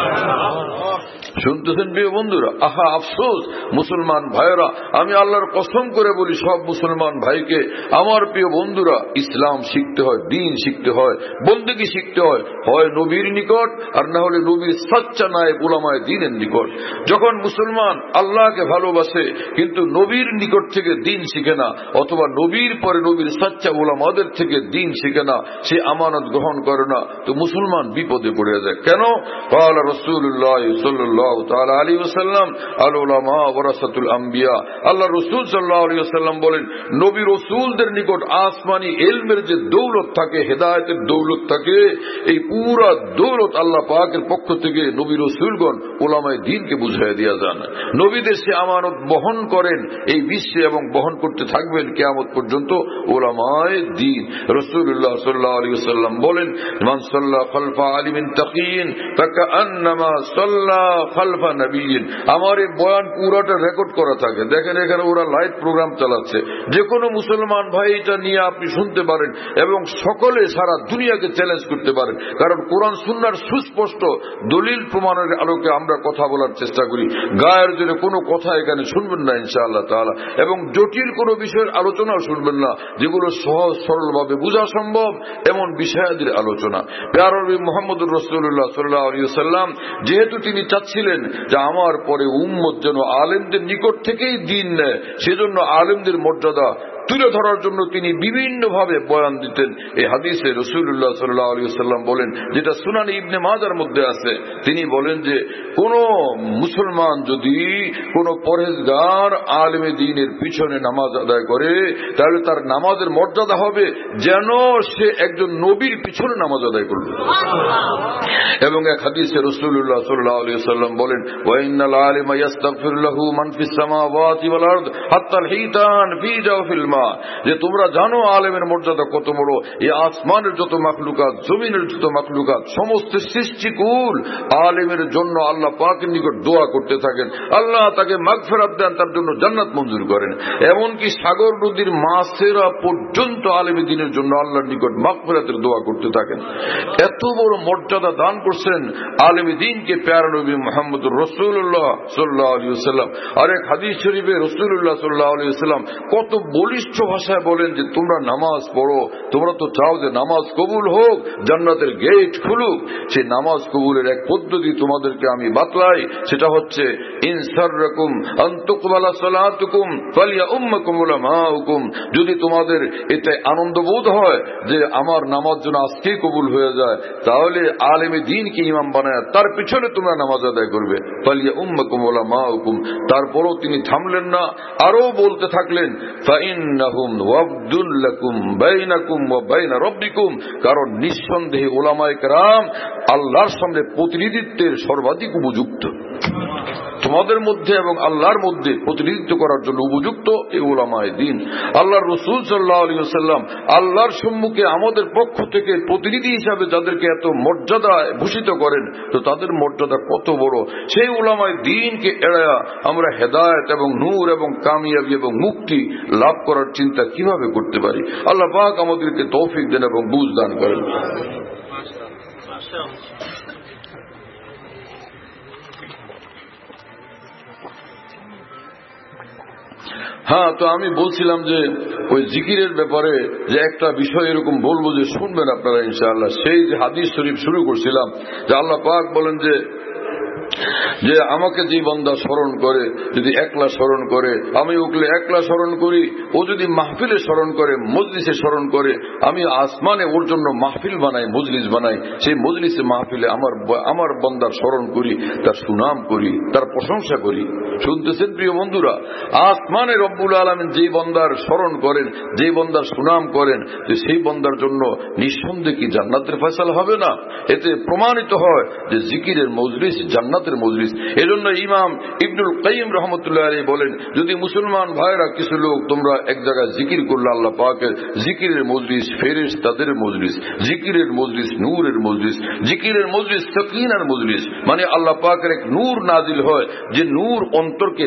শুনতেছেন প্রিয় বন্ধুরা? আহা আফসোস মুসলমান ভাইয়েরা, আমি আল্লাহর কসম করে বলি সব মুসলমান ভাইকে, আমার প্রিয় বন্ধুরা, ইসলাম শিখতে হয়, দ্বীন শিখতে হয়, বন্দেগী শিখতে হয়, হয় নবীর নিকট আর না হলে নবীর সাচ্চা নায়েব উলামায়ে দ্বীনের নিকট। যখন মুসলমান আল্লাহকে ভালোবাসে কিন্তু নবীর নিকট থেকে দ্বীন শিখে না, অথবা নবীর পরে নবীর সাচ্চা উলামাদের থেকে দ্বীন শিখে না, সে আমানত গ্রহণ করে না, তো মুসলমান বিপদে পড়ে যায়। কেন? قال رسول الله صلى الله تعالى عليه وسلم العلماء ورثة الانبياء। আল্লাহ রাসূল সাল্লাল্লাহু আলাইহি ওয়াসাল্লাম বলেন, নবী রাসূলদের নিকট আসমানি ইলমের যে দৌলত থাকে, হেদায়েতের দৌলত থাকে, এই পুরো দৌলত আল্লাহ পাকের পক্ষ থেকে নবী রাসূলগণ উলামায়ে দ্বীনকে বুঝিয়ে দেয়া যান। নবীদের সে আমানত বহন করেন এই বিশ্বে এবং বহন করতে থাকবেন কিয়ামত পর্যন্ত উলামায়ে দ্বীন। রাসূলুল্লাহ সাল্লাল্লাহু আলাইহি ওয়াসাল্লাম বলেন, মান সাল্লা খালফা আলিমিন তাকিয়িন ফাকান্নামা সাল্লা খালফা নবিয়্যিন। আমার এই বয়ান পুরোটা রেকর্ড করা থাকে, দেখেন এখানে ওরা লাইভ প্রোগ্রাম চালাচ্ছে। যে কোনো মুসলমান ভাই এটা নিয়ে আপনি শুনতে পারেন এবং সকলে সারা দুনিয়াকে চ্যালেঞ্জ করতে পারেন, কারণ কোরআন সুন্নাহর সুস্পষ্ট দলিল প্রমাণের আলোকে আমরা কথা বলার চেষ্টা করি। গায়ের জন্য কোনো কথা এখানে শুনবেন না ইনশাআল্লাহ তাআলা, এবং জটিল কোনো বিষয়ের আলোচনাও শুনবেন না, যেগুলো সহজ সরলভাবে বোঝা সম্ভব এমন বিষয়াদির আলোচনা। প্যারা নবী মুহাম্মদুর রাসূলুল্লাহ সাল্লাল্লাহু আলাইহি ওয়াসাল্লাম যেহেতু তিনি চাচ্ছিলেন যে আমার পরে উম্মত যেন আলেমদের নিকট থেকেই দ্বীন নেয়, সেজন্য আলেমদের মর্যাদা তুলে ধরার জন্য তিনি বিভিন্ন ভাবে বয়ান দিতেন। এই হাদিসে রাসূলুল্লাহ সাল্লাল্লাহু আলাইহি ওয়াসাল্লাম বলেন, যেটা সুনান ইবনে মাজার মধ্যে আছে, তিনি বলেন যে কোন মুসলমান যদি কোন পরহেজগার আলেমে দ্বীনের পিছনে নামাজ আদায় করে, তাহলে তার নামাজের মর্যাদা হবে যেন সে একজন নবীর পিছনে নামাজ আদায় করবে। এবং এক হাদিসে রাসূলুল্লাহ সাল্লাল্লাহু আলাইহি ওয়াসাল্লাম বলেন, ওয়া ইন্নাল আলিমা ইস্তাগফিরু লাহু মান ফিস সামাওয়াতি ওয়াল আরদ হাত্তা আল হিতান ফি জাওফিল মা। যে তোমরা জানো আলেমের মর্যাদা কত বড়, এই আসমানের যত মাখলুকাত, জমিনের যত মাখলুকাত, সমস্ত সৃষ্টিকুল আলেমের জন্য আল্লাহ পাকের নিকট দোয়া করতে থাকেন, আল্লাহ তাকে মাগফিরাত দেন, তার জন্য জান্নাত মঞ্জুর করেন। এমনকি সাগর নদীর মাছেরা পর্যন্ত আলেমে দ্বীনের জন্য আল্লাহর নিকট মাগফিরাতের দোয়া করতে থাকেন। এত বড় মর্যাদা দান করছেন আলেমে দ্বীনকে প্যারা নবী মুহাম্মদুর রাসূলুল্লাহ সাল্লাল্লাহু আলাইহি ওয়াসাল্লাম। আর এক হাদিস শরীফে রাসূলুল্লাহ সাল্লাল্লাহু আলাইহি ওয়াসাল্লাম কত বলিষ্ঠ ভাষায় বলেন যে তোমরা নামাজ পড়ো, তোমরা তো চাও যে নামাজ কবুল হোক, জান্নাতের গেট খুলুক। সেই নামাজ কবুলের এক পদ্ধতি তোমাদেরকে আমি বাতলাই, সেটা হচ্ছে ইনসাররাকুম আন তুকবালা সালাতুকুম ফালিয়াউম্মাকুম উলামাউকুম। যদি তোমাদের এতে আনন্দ বোধ হয় যে আমার নামাজ যেন আজকেই কবুল হয়ে যায়, তাহলে আলেমে দ্বীনকে ইমাম বানায় তার পিছনে তোমরা নামাজ আদায় করবে। ফালিয়াউম্মাকুম উলামাউকুম। তারপরও তিনি থামলেন না, আরো বলতে থাকলেন, ফাইন্নাহুম ওয়াবদুল লাকুম বাইনাকুম ওয়া বাইনা রাব্বিকুম। কারণ নিঃসন্দেহে উলামায়ে কেরাম আল্লাহর সামনে প্রতিনিধিত্বের সর্বাধিক উপযুক্ত। তোমাদের মধ্যে এবং আল্লাহর মধ্যে প্রতিনিধিত্ব করার জন্য উপযুক্ত এই উলামায়ে দ্বীন। আল্লাহর রাসূল সাল্লাল্লাহু আলাইহি ওয়াসাল্লাম আল্লাহর সম্মুখে আমাদের পক্ষ থেকে প্রতিনিধি হিসাবে যাদেরকে এত মর্যাদায় ভূষিত করেন, তো তাদের মর্যাদা কত বড়। সেই উলামায়ে দ্বীনকে এড়ায়া আমরা হেদায়েত এবং নূর এবং কামিয়াবি এবং মুক্তি লাভ করার চিন্তা কিভাবে করতে পারি? আল্লাহ পাক আমাদেরকে তৌফিক দেন এবং বুঝ দান করেন। হ্যাঁ, তো আমি বলছিলাম যে ওই জিকিরের ব্যাপারে যে একটা বিষয় এরকম বলবো যে শুনবেন আপনারা ইনশাআল্লাহ। সেই যে হাদিস শরীফ শুরু করছিলাম যে আল্লাহ পাক বলেন যে আমাকে যে বান্দা স্মরণ করে, যদি একলা স্মরণ করে আমি ওকে একলা স্মরণ করি, ও যদি মাহফিলে স্মরণ করে, মজলিসে স্মরণ করে, আমি আসমানে ওর জন্য মাহফিল বানাই, মজলিস বানাই, সেই মজলিসে মাহফিলে আমার বান্দার স্মরণ করি, তার সুনাম করি, তার প্রশংসা করি। শুনতেছেন প্রিয় বন্ধুরা, আসমানে রব্বুল আলামিন যেই বান্দার স্মরণ করেন, যেই বান্দার সুনাম করেন, সেই বান্দার জন্য নিঃসন্দেহে কি জান্নাতের ফয়সালা হবে না? এতে প্রমাণিত হয় যে জিকিরের মজলিস জান্নাতের মজলিস। এজন্য ইমাম ইবনুল কাইয়িম রাহমাতুল্লাহ আলাইহি বলেন, যদি মুসলমান ভাইরা কিছু লোক তোমরা এক জায়গায় জিকির করলে আল্লাহ পাকের জিকিরের মজলিস ফেরেশতাদের মজলিস, জিকিরের মজলিস নূরের মজলিস, জিকিরের মজলিস সাকিনার মজলিস, মানে আল্লাহ পাকের এক নূর নাজিল হয় যে নূর অন্তরকে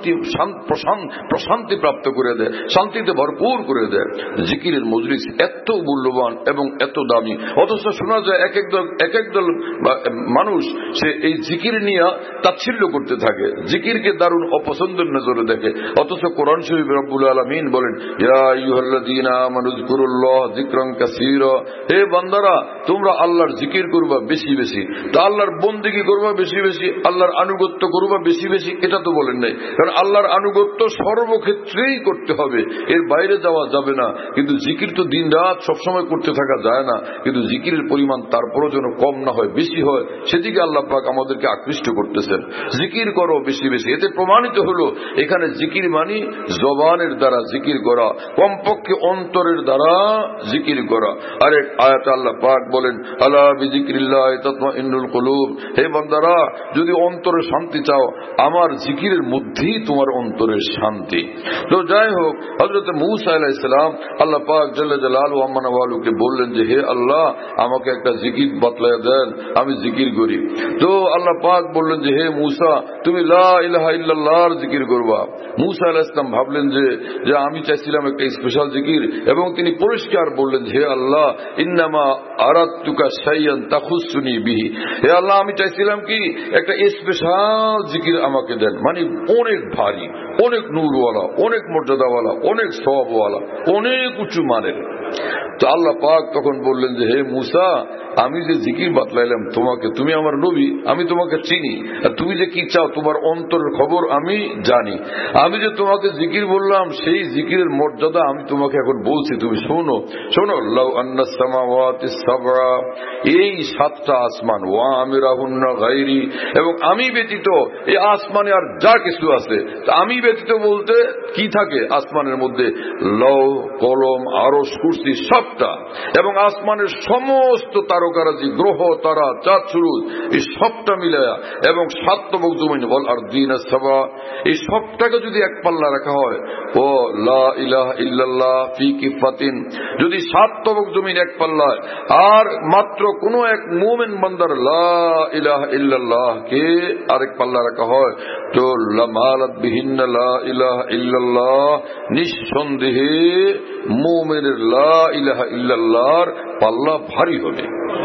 প্রশান্তি প্রাপ্ত করে দেয়, শান্তিতে ভরপুর করে দেয়। জিকিরের মজলিস এত মূল্যবান এবং এত দামি, অথচ শোনা যায় এক একদল মানুষ সে এই জিকির নিয়ে তাচ্ছিল্য করতে থাকে, জিকিরকে দারুণ অপছন্দের নজরে দেখে। অথচ কোরআন শরীফ রব্বুল আলামিন বলেন, ইয়া আইয়ুহাল্লাযীনা আমানু যিকুরুল্লাহ যিকরান কাসীরা, হে বান্দারা তোমরা আল্লাহর জিকির করবা বেশি বেশি। তা আল্লাহর বন্দেগী করবা বেশি বেশি, আল্লাহর আনুগত্য করবা বেশি বেশি, এটা তো বলেন নাই। কারণ আল্লাহর আনুগত্য সর্বক্ষেত্রেই করতে হবে, এর বাইরে যাওয়া যাবে না। কিন্তু জিকির তো দিন রাত সবসময় করতে থাকা যায় না, কিন্তু জিকিরের পরিমাণ তারপরও যেন কম না হয়, বেশি হয়, সেদিকে আল্লাহ পাক আমাদেরকে আকৃষ্ট করতেছেন। জিকির করো বেশি বেশি। এতে প্রমাণিত হলো এখানে জিকির মানি জবানের দ্বারা জিকির করা, কমপক্ষে অন্তরের দ্বারা জিকির করা। আরেক আয়াতে আল্লাহ পাক বলেন, আলা বিযিকরিল্লাহি তাতমাইন্নুল কুলুব, হে বান্দারা যদি অন্তরে শান্তি চাও আমার জিকিরের মধ্যেই তোমার অন্তরের শান্তি। তো যাই হোক, হযরত মূসা আলাইহিস সালাম আল্লাহ পাক জাল্লা জালালুহু আম্মা নাওয়ালুকে বললেন যে হে আল্লাহ আমাকে একটা জিকির বাতলায়া দেন, আমি জিকির করি। তো আল্লাহ পাক বললেন যে হে মূসা তুমি লা ইলাহা ইল্লাল্লাহর জিকির করবা। মূসা আলাইহিস সালাম ভাবলেন যে আমি চাইছিলাম একটা স্পেশাল জিকির, এবং তিনি পরিষ্কার বললেন হে আল্লাহ ইন্নামা আরাদতুকা শাইয়ান তাখুসুনি বিহি, হে আল্লাহ আমি চাইছিলাম কি একটা স্পেশাল জিকির আমাকে দেন, মানে অনেক ভারী, অনেক নূরওয়ালা, অনেক মর্যাদাওয়ালা, অনেক সওয়াবওয়ালা, অনেক উঁচু মানের। তো আল্লাহ পাক তখন বললেন যে হে মূসা আমি যে জিকির বাতলাইলাম তোমাকে, তুমি আমার নবী, আমি তোমাকে চিনি, আর তুমি যে কি চাও তোমার অন্তরের খবর আমি জানি। আমি যে তোমাকে জিকির বললাম সেই জিকিরের মর্যাদা আমি তোমাকে এখন বলছি, তুমি শোনো। শোনো, লাউ আন্নাস সামাওয়াতিস সাবআ, এই সাতটা আসমান, ওয়া আমিরাহুন্না গায়রি, এবং আমি ব্যতীত এই আসমানে আর যা কিছু আছে, আমি ব্যতীত বলতে কি থাকে আসমানের মধ্যে, লৌহ কলম আরশ কুরসি সবটা, এবং আসমানের সমস্ত তারকারাজি গ্রহ তারা চাঁদ সূরজ এই সবটা মিলায়া, এবং সাত তবক জমিন বল আর দিন সাবা, এই সবটাকে যদি এক পাল্লা রাখা হয়, ও লা ইলাহা ইল্লাল্লাহ ফি কিফাতিন, যদি সাত তবক জমিন এক পাল্লায় আর মাত্র কোন এক মুমিন বান্দার লা ইলাহা ইল্লাল্লাহ কে আরেক পাল্লা রাখা হয়, তো লামালাত বিহিন্না লা ইলাহা ইল্লাল্লাহ, নিঃসন্দেহে মুমিনের লা ইলাহা ইল্লাল্লাহর পাল্লা ভারী হবে।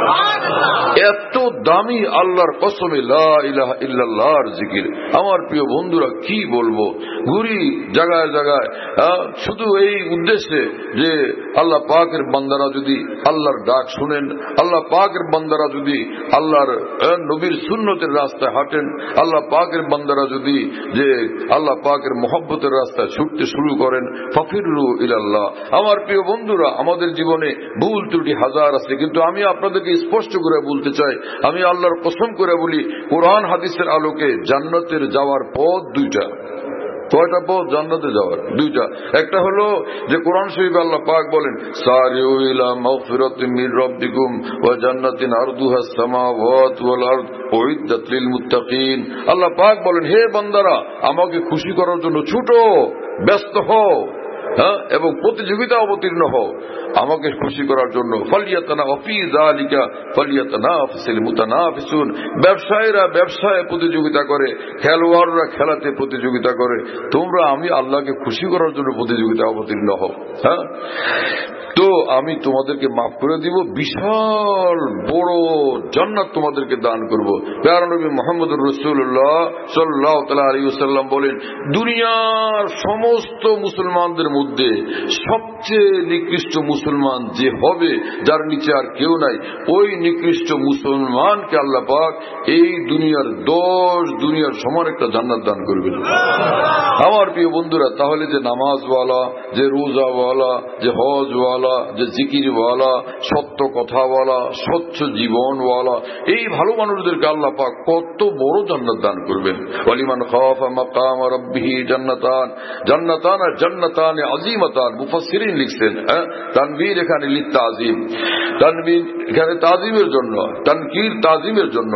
এত দামি আল্লাহর কসমে লা ইলাহা ইল্লাল্লাহর জিকির। আমার প্রিয় বন্ধুরা কি বলবো, ঘুরি জায়গায় জায়গায় শুধু এই উদ্দেশ্যে যে আল্লাহ পাকের বান্দারা যদি আল্লাহর ডাক শুনেন, আল্লাহ পাকের বান্দারা যদি আল্লাহর নবীর সুন্নতের রাস্তায় হাঁটেন, আল্লাহ পাকের বান্দারা যদি যে আল্লাহ পাকের মহব্বতের রাস্তায় ছুটতে শুরু করেন, ফাফিরু ইলাল্লাহ। আমার প্রিয় বন্ধুরা আমাদের জীবনে ভুল ত্রুটি হাজার আছে, কিন্তু আমি আপনাদেরকে স্পষ্ট করে বলতে চাই, আমি আল্লাহর কসম করে বলি, কোরআন হাদিসের আলোকে জান্নাতের যাওয়ার পথ দুইটা। কয়টা পথ জান্নাতে যাওয়ার? দুইটা। একটা হলো যে কোরআন শরীফে আল্লাহ পাক বলেন, সারিউ ইলা মাগফিরাতিন মির রাব্বিকুম ওয়া জান্নাতিন আরদুহাস সামাওয়াতু ওয়াল আরদ উইদ্দাত লিল মুত্তাকিন। আল্লাহ পাক বলেন হে বান্দারা আমাকে খুশি করার জন্য ছুটো, ব্যস্ত হও, এবং প্রতিযোগিতা অবতীর্ণ হও। আমাকে খুশি করার জন্য ফালিয়াতানাফি যালিকা ফালিয়াতানাফিসুল মুতানাফিসুন, ব্যবসায়ীরা ব্যবসায় প্রতিযোগিতা করে, খেলোয়াড়রা খেলাতে প্রতিযোগিতা করে, তোমরা আমি আল্লাহকে খুশি করার জন্য প্রতিযোগিতা অবতীর্ণ হও। হ্যাঁ, তো আমি তোমাদেরকে মাফ করে দিব, বিশাল বড় জান্নাত তোমাদেরকে দান করব। প্যারা নবী মুহাম্মদুর রাসূলুল্লাহ সাল্লাল্লাহু আলাইহি ওয়াসাল্লাম বলেন, দুনিয়ার সমস্ত মুসলমানদের মধ্যে সবচেয়ে নিকৃষ্ট মুসলমান যে হবে, যার নিচে আর কেউ নাই, ওই নিকৃষ্ট মুসলমানকে আল্লাহ পাক এই দুনিয়ার 10 দুনিয়ার সমান একটা জান্নাত দান করবেন। আমার প্রিয় বন্ধুরা, তাহলে যে নামাজওয়ালা, যে রোজাওয়ালা, যে হজওয়ালা, যে জিকিরওয়ালা, সত্য কথাওয়ালা, স্বচ্ছ জীবনওয়ালা, এই ভালো মানুষদেরকে আল্লাহ পাক কত বড় জান্নাত দান করবেন। ওয়ালিমান খাফা মাকাম রাব্বিহি জান্নাতান, জান্নাতান আর জান্নাতান আযীমাতান, মুফাসসিরিন লিখছেন। তানবীর এখানে লিত্তাযীম, তানবীর এখানে তাযীমের জন্য, তানকির তাযীমের জন্য।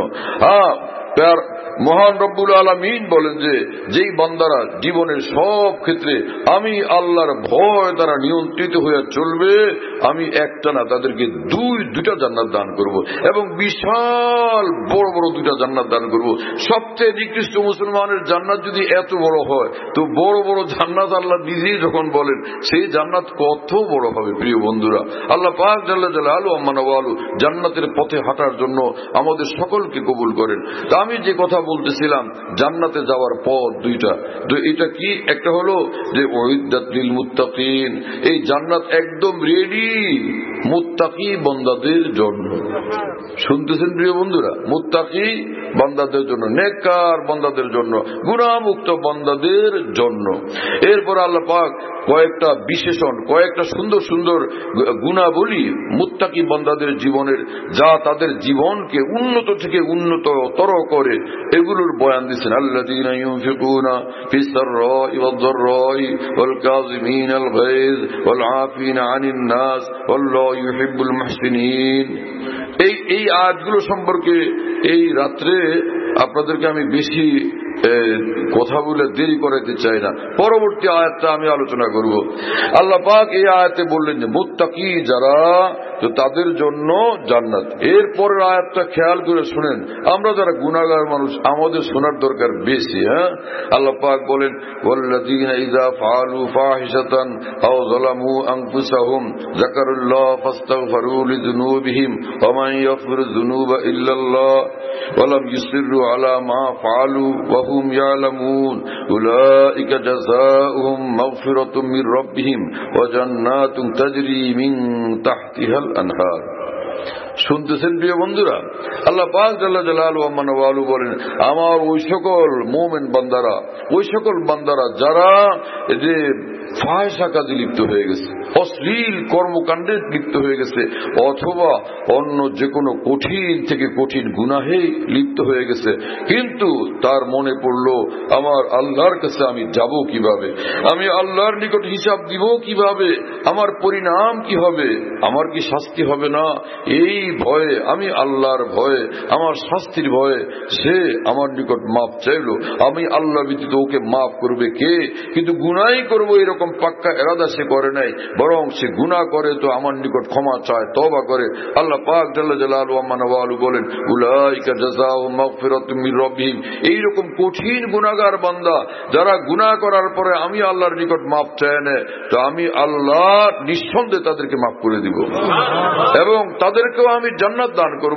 মহান রব্বুল আলামিন বলেন যে যেই বান্দারা জীবনের সব ক্ষেত্রে আমি আল্লাহর ভয় দ্বারা নিয়ন্ত্রিত হয়ে চলবে, আমি একটা না তাদেরকে দুইটা জান্নাত দান করব, এবং বিশাল বড় বড় 2টা জান্নাত দান করব। সবচেয়ে নিকৃষ্ট মুসলমানের জান্নাত যদি এত বড় হয়, তো বড় বড় জান্নাত আল্লাহ নিজেই যখন বলেন, সেই জান্নাত কত বড় হবে। প্রিয় বন্ধুরা, আল্লাহ পাক জাল্লা জালালু আম্মা নওয়ালু জান্নাতের পথে হাঁটার জন্য আমাদের সকলকে কবুল করেন। তা আমি যে কথা বলতেছিলাম, জান্নাতে যাওয়ার পথ 2টা, তো এটা কি? একটা হলো যে উইদ্দাত লিল মুত্তাকিন, এই জান্নাত একদম রেডি মুত্তাকি বান্দাদের জন্য। শুনতেছেন প্রিয় বন্ধুরা? মুত্তাকি বান্দাদের জন্য, নেককার বান্দাদের জন্য, গুনাহমুক্ত বান্দাদের জন্য। এরপর আল্লাহ পাক কয়েকটা বিশেষণ, কয়েকটা সুন্দর সুন্দর গুণাবলী মুত্তাকি বান্দাদের জীবনের, যা তাদের জীবনকে উন্নত থেকে উন্নততর করে, এগুলোর বয়ান দিচ্ছেন। আল্লাযীনা ইউনফিকুনা ফিস সাররাই ওয়াদ দাররাই ওয়াল কাযিমিনাল গায়জ ওয়াল আফিনা আনিন নাস ওয়াল্লাহু ইউহিব্বুল মুহসিনিন। এই আয়াতগুলো সম্পর্কে এই রাত্রে আপনাদেরকে আমি বেশি কথা বলে দেরি করাতে চাই না, পরবর্তী আয়াতটা আমি আলোচনা করব। আল্লাহ পাক এই আয়াতে বললেন যে মুত্তাকি যারা, তো তাদের জন্য জান্নাত। এরপরের আয়াতটা খেয়াল করে শুনেন, আমরা যারা গুনাহগার মানুষ, আমাদের শোনার দরকার বেশি। আল্লাহ পাক বলেন, ওয়াল্লাযীনা ইযা ফাআলু ফাহিশাতান আও যালামু আনফুসাহুম যাকারুল্লাহ ফাস্তাগফিরু লিযুনুবিহিম ওয়া মান ইয়াগফিরুয যুনুবা ইল্লাল্লাহ ওয়া লাম ইউসিররু আলা মা ফাআলু ওয়া হুম ইয়ালামুন উলাইকা জাযাউহুম মাগফিরাতুম মির রাব্বিহিম ওয়া জান্নাতুন তাজরি মিন তাহতিহাল আনহার। শুনতেছেন প্রিয় বন্ধুরা? আল্লাহ পাক জাল্লা জালালু ওয়া মানওয়ালু বলেন, আমার ওই সকল মুমিন বান্দারা, ওই সকল বান্দারা যারা যে ফাহিশা কাজে লিপ্ত হয়ে গেছে, অশ্লীল কর্মকাণ্ডে লিপ্ত হয়ে গেছে, অথবা অন্য যে কোনো কঠিন থেকে কঠিন গুনাহে লিপ্ত হয়ে গেছে, কিন্তু তার মনে পড়লো আমার আল্লাহর কাছে আমি যাব কিভাবে, আমি আল্লাহর নিকট হিসাব দিব কিভাবে, আমার পরিণাম কি হবে, আমার কি শাস্তি হবে না, এই ভয়ে, আমি আল্লাহর ভয়ে, আমার শাস্তির ভয়ে সে আমার নিকট মাপ চাইল। আমি আল্লাহ ব্যতীত ওকে মাফ করবে কে? কিন্তু গুনাহই করবো এরকম পাক্কা ইরাদা সে করে নাই, বরং সে গুনাহ করে তো আমার নিকট ক্ষমা চায়, তওবা করে। আল্লাহ পাক জাল্লা জালালু ওয়া মানওয়ালু বলেন, উলাইকা জাযাউহুম মাগফিরাতুম মির রাব্বিহিম। এইরকম কঠিন গুনাহগার বান্দা যারা গুনাহ করার পরে আমি আল্লাহর নিকট মাপ চায় না, তো আমি আল্লাহ নিঃসন্দেহে তাদেরকে মাফ করে দিব, এবং তাদেরকেও আমি জান্নাত দান করব,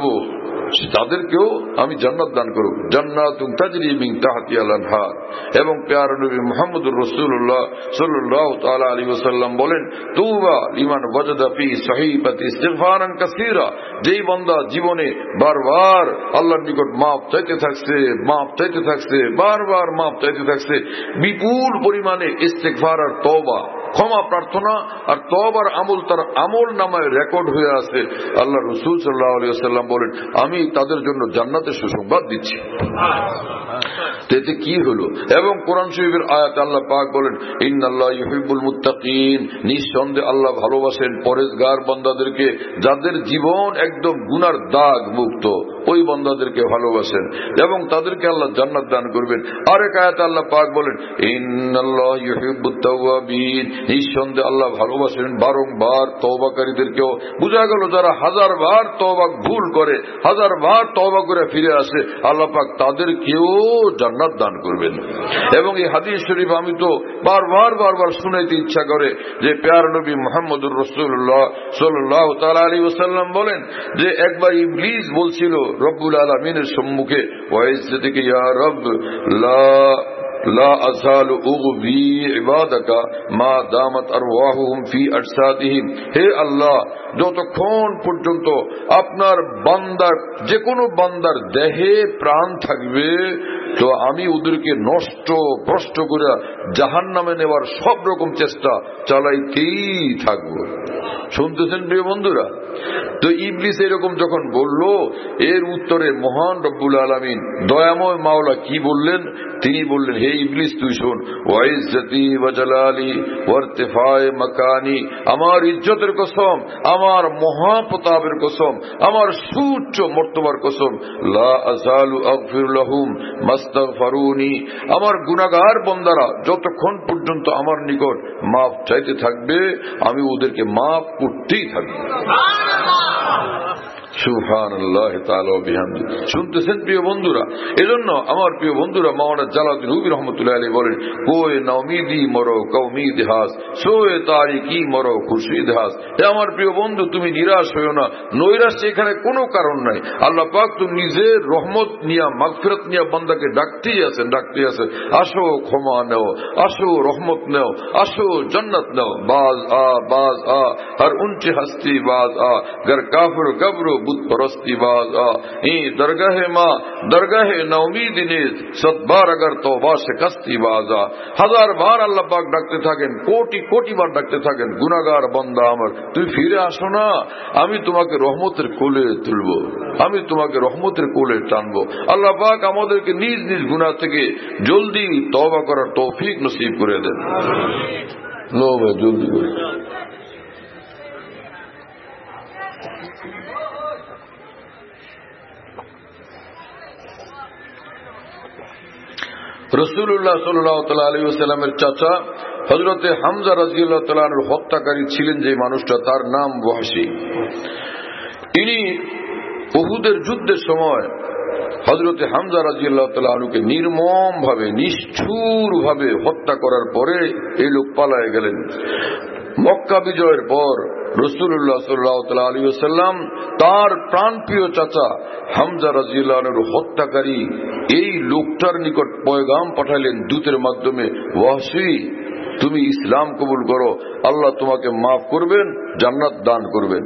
তাদেরকেও আমি জান্নাত দান করব, জান্নাতুন তাজরি মিন তাহতিহাল আনহার। এবং প্যারা নবী মুহাম্মদুর রাসূলুল্লাহ সাল্লাল্লাহু তাআলা আলাইহি ওয়াসাল্লাম বলেন, তুবা লিমান ওয়াজাদা ফি সাহিফাতি ইস্তিগফারান কাসীরা। যেই বান্দা জীবনে বারবার আল্লাহর নিকট মাফ চাইতে থাকছে, মাফ চাইতে থাকছে, বারবার মাফ চাইতে থাকছে, বিপুল পরিমাণে ইস্তিগফার আর তওবা, ক্ষমা প্রার্থনা আর তওবার আমল তার আমল নামায় রেকর্ড হয়ে আছে, আল্লাহ রাসূল সাল্লাল্লাহু আলাইহি ওয়াসাল্লাম বলেন, আমি তাদের জন্য জান্নাতের সুসংবাদ দিচ্ছি। এতে কি হলো? এবং কোরআন শরীফের আয়াত আল্লাহ পাক বলেন, ইন্নাল্লাহ ইউহিব্বুল মুত্তাকিন, নিঃসন্দেহে আল্লাহ ভালোবাসেন পরেজগার বান্দাদেরকে, যাদের জীবন একদম গুনার দাগ মুক্ত, ওই বান্দাদেরকে ভালোবাসেন এবং তাদেরকে আল্লাহ জান্নাত দান করবেন। আরেক আয়াতে আল্লাহ পাক বলেন, ইন্নাল্লাহ ইউহিব্বুত তাওয়াবিন, নিঃসন্দেহে আল্লাহ ভালোবাসেন বারংবার তওবাকারীদেরকেও। বোঝা গেল যারা হাজারবার তওবা ভুল করে, হাজারবার তওবা করে ফিরে আসে, আল্লাহ পাক তাদেরকেও জান্নাত দান করবেন। এবং এই হাদিস শরীফ আমি তো বারবার শুনাইতে ইচ্ছা করে যে প্যারা নবী মুহাম্মদুর রাসূলুল্লাহ সাল্লাল্লাহু তাআলা আলাইহি ওয়াসাল্লাম বলেন যে একবার ইবলিস বলছিল রব্বুল আলামিনের সম্মুখে, ওয়া ইজ্জতিকা ইয়া রব লা আযালু উগবি ইবাদাকা মা দামাত আরওয়াহুম ফি আজসাদিহিম, হে আল্লাহ, যতক্ষণ পর্যন্ত আপনার বান্দার, যে কোনো বান্দার দেহে প্রাণ থাকবে তো আমি ওদেরকে নষ্ট ভ্রষ্ট করে জাহান্নামে নেওয়ার সব রকম চেষ্টা চালাইতেই থাকবো। শুনতেছেন প্রিয় বন্ধুরা? তো ইবলিস এরকম যখন বলল, এর উত্তরে মহান রব্বুল আলামিন দয়াময় মাওলা কি বললেন? তিনি বললেন, হে ইবলিস তুই শোন, ওয়া ইজ্জতি ওয়া জালালি ওয়া ইরতিফায়ে মাকানি, আমার ইজ্জতের কসম, আমার মহাপ্রতাপের কসম, আমার সুউচ্চ মর্তবার কসম, লা আযালু আগফিরু লাহুম মাস্তাগফিরুনি, আমার গুনাহগার বান্দারা যতক্ষণ পর্যন্ত আমার নিকট মাফ চাইতে থাকবে আমি ওদেরকে মাফ করতেই থাকবো। সুবহানাল্লাহ তাআলা ওয়া বিহামদি। শুনতেছেন প্রিয় বন্ধুরা? এজন্য আমার প্রিয় বন্ধুরা মাওলানা জালালউদ্দিন রুমি রাহমাতুল্লাহ আলাইহি বলেন, কোয়ে নাউমিদি মরো কওমিদ হাস, সোয়ে তারিকি মরো খুরশিদ হাস। হে আমার প্রিয় বন্ধু, তুমি নিরাশ হইও না, নৈরাশ্য এখানে কোনো কারণ নাই। আল্লাহ পাক তো নিজের রহমত নিয়া, মাগফিরাত নিয়া বান্দাকে ডাকতেই আছেন। আসো ক্ষমা নেও, আসো রহমত নেও, আসো জান্নাত নেও। বাজ আ হর উনচে হস্তি বাজ আ, গর কাফির কবর বুত পরস্তি বাজ আ, দরগাহে মা দরগাহে নাউমিদ নিজ সতবার अगर तौबा शिकस्ती बाजा। हजार बार আল্লাহ পাক ডাকতে থাকেন, কোটি বার ডাকতে থাকেন, গুনাহগার বান্দা আমার তুমি ফিরে আসো না, আমি তোমাকে রহমতের কোলে তুলবো, আমি তোমাকে রহমতের কোলে টানবো। আল্লাহ পাক আমাদেরকে নিজ নিজ গুনাহ থেকে জলদি তওবা করার তৌফিক নসিব করে দেন। লো ভাই জলদি করে। রাসূলুল্লাহ সাল্লাল্লাহু আলাইহি ওয়াসাল্লামের চাচা হযরতে হামজা রাদিয়াল্লাহু তাআলা আনহু হত্যাকারী ছিলেন যে মানুষটা, তার নাম ওয়াহশী। ইনি উহুদের যুদ্ধের সময় হযরতে হামজা রাদিয়াল্লাহু তাআলা আনহুকে নির্মম ভাবে, নিষ্ঠুর ভাবে হত্যা করার পরে এই লোক পালায়ে গেলেন। মক্কা বিজয়ের পর রাসূলুল্লাহ সাল্লাল্লাহু আলাইহি ওয়াসাল্লাম তার প্রাণপ্রিয় চাচা হামজা রাদিয়াল্লাহু আনহুর হত্যাকারী এই লোকটার নিকট পয়গাম পাঠালেন দূতের মাধ্যমে, ওয়াহশী তুমি ইসলাম কবুল করো, আল্লাহ তোমাকে মাফ করবেন, জান্নাত দান করবেন।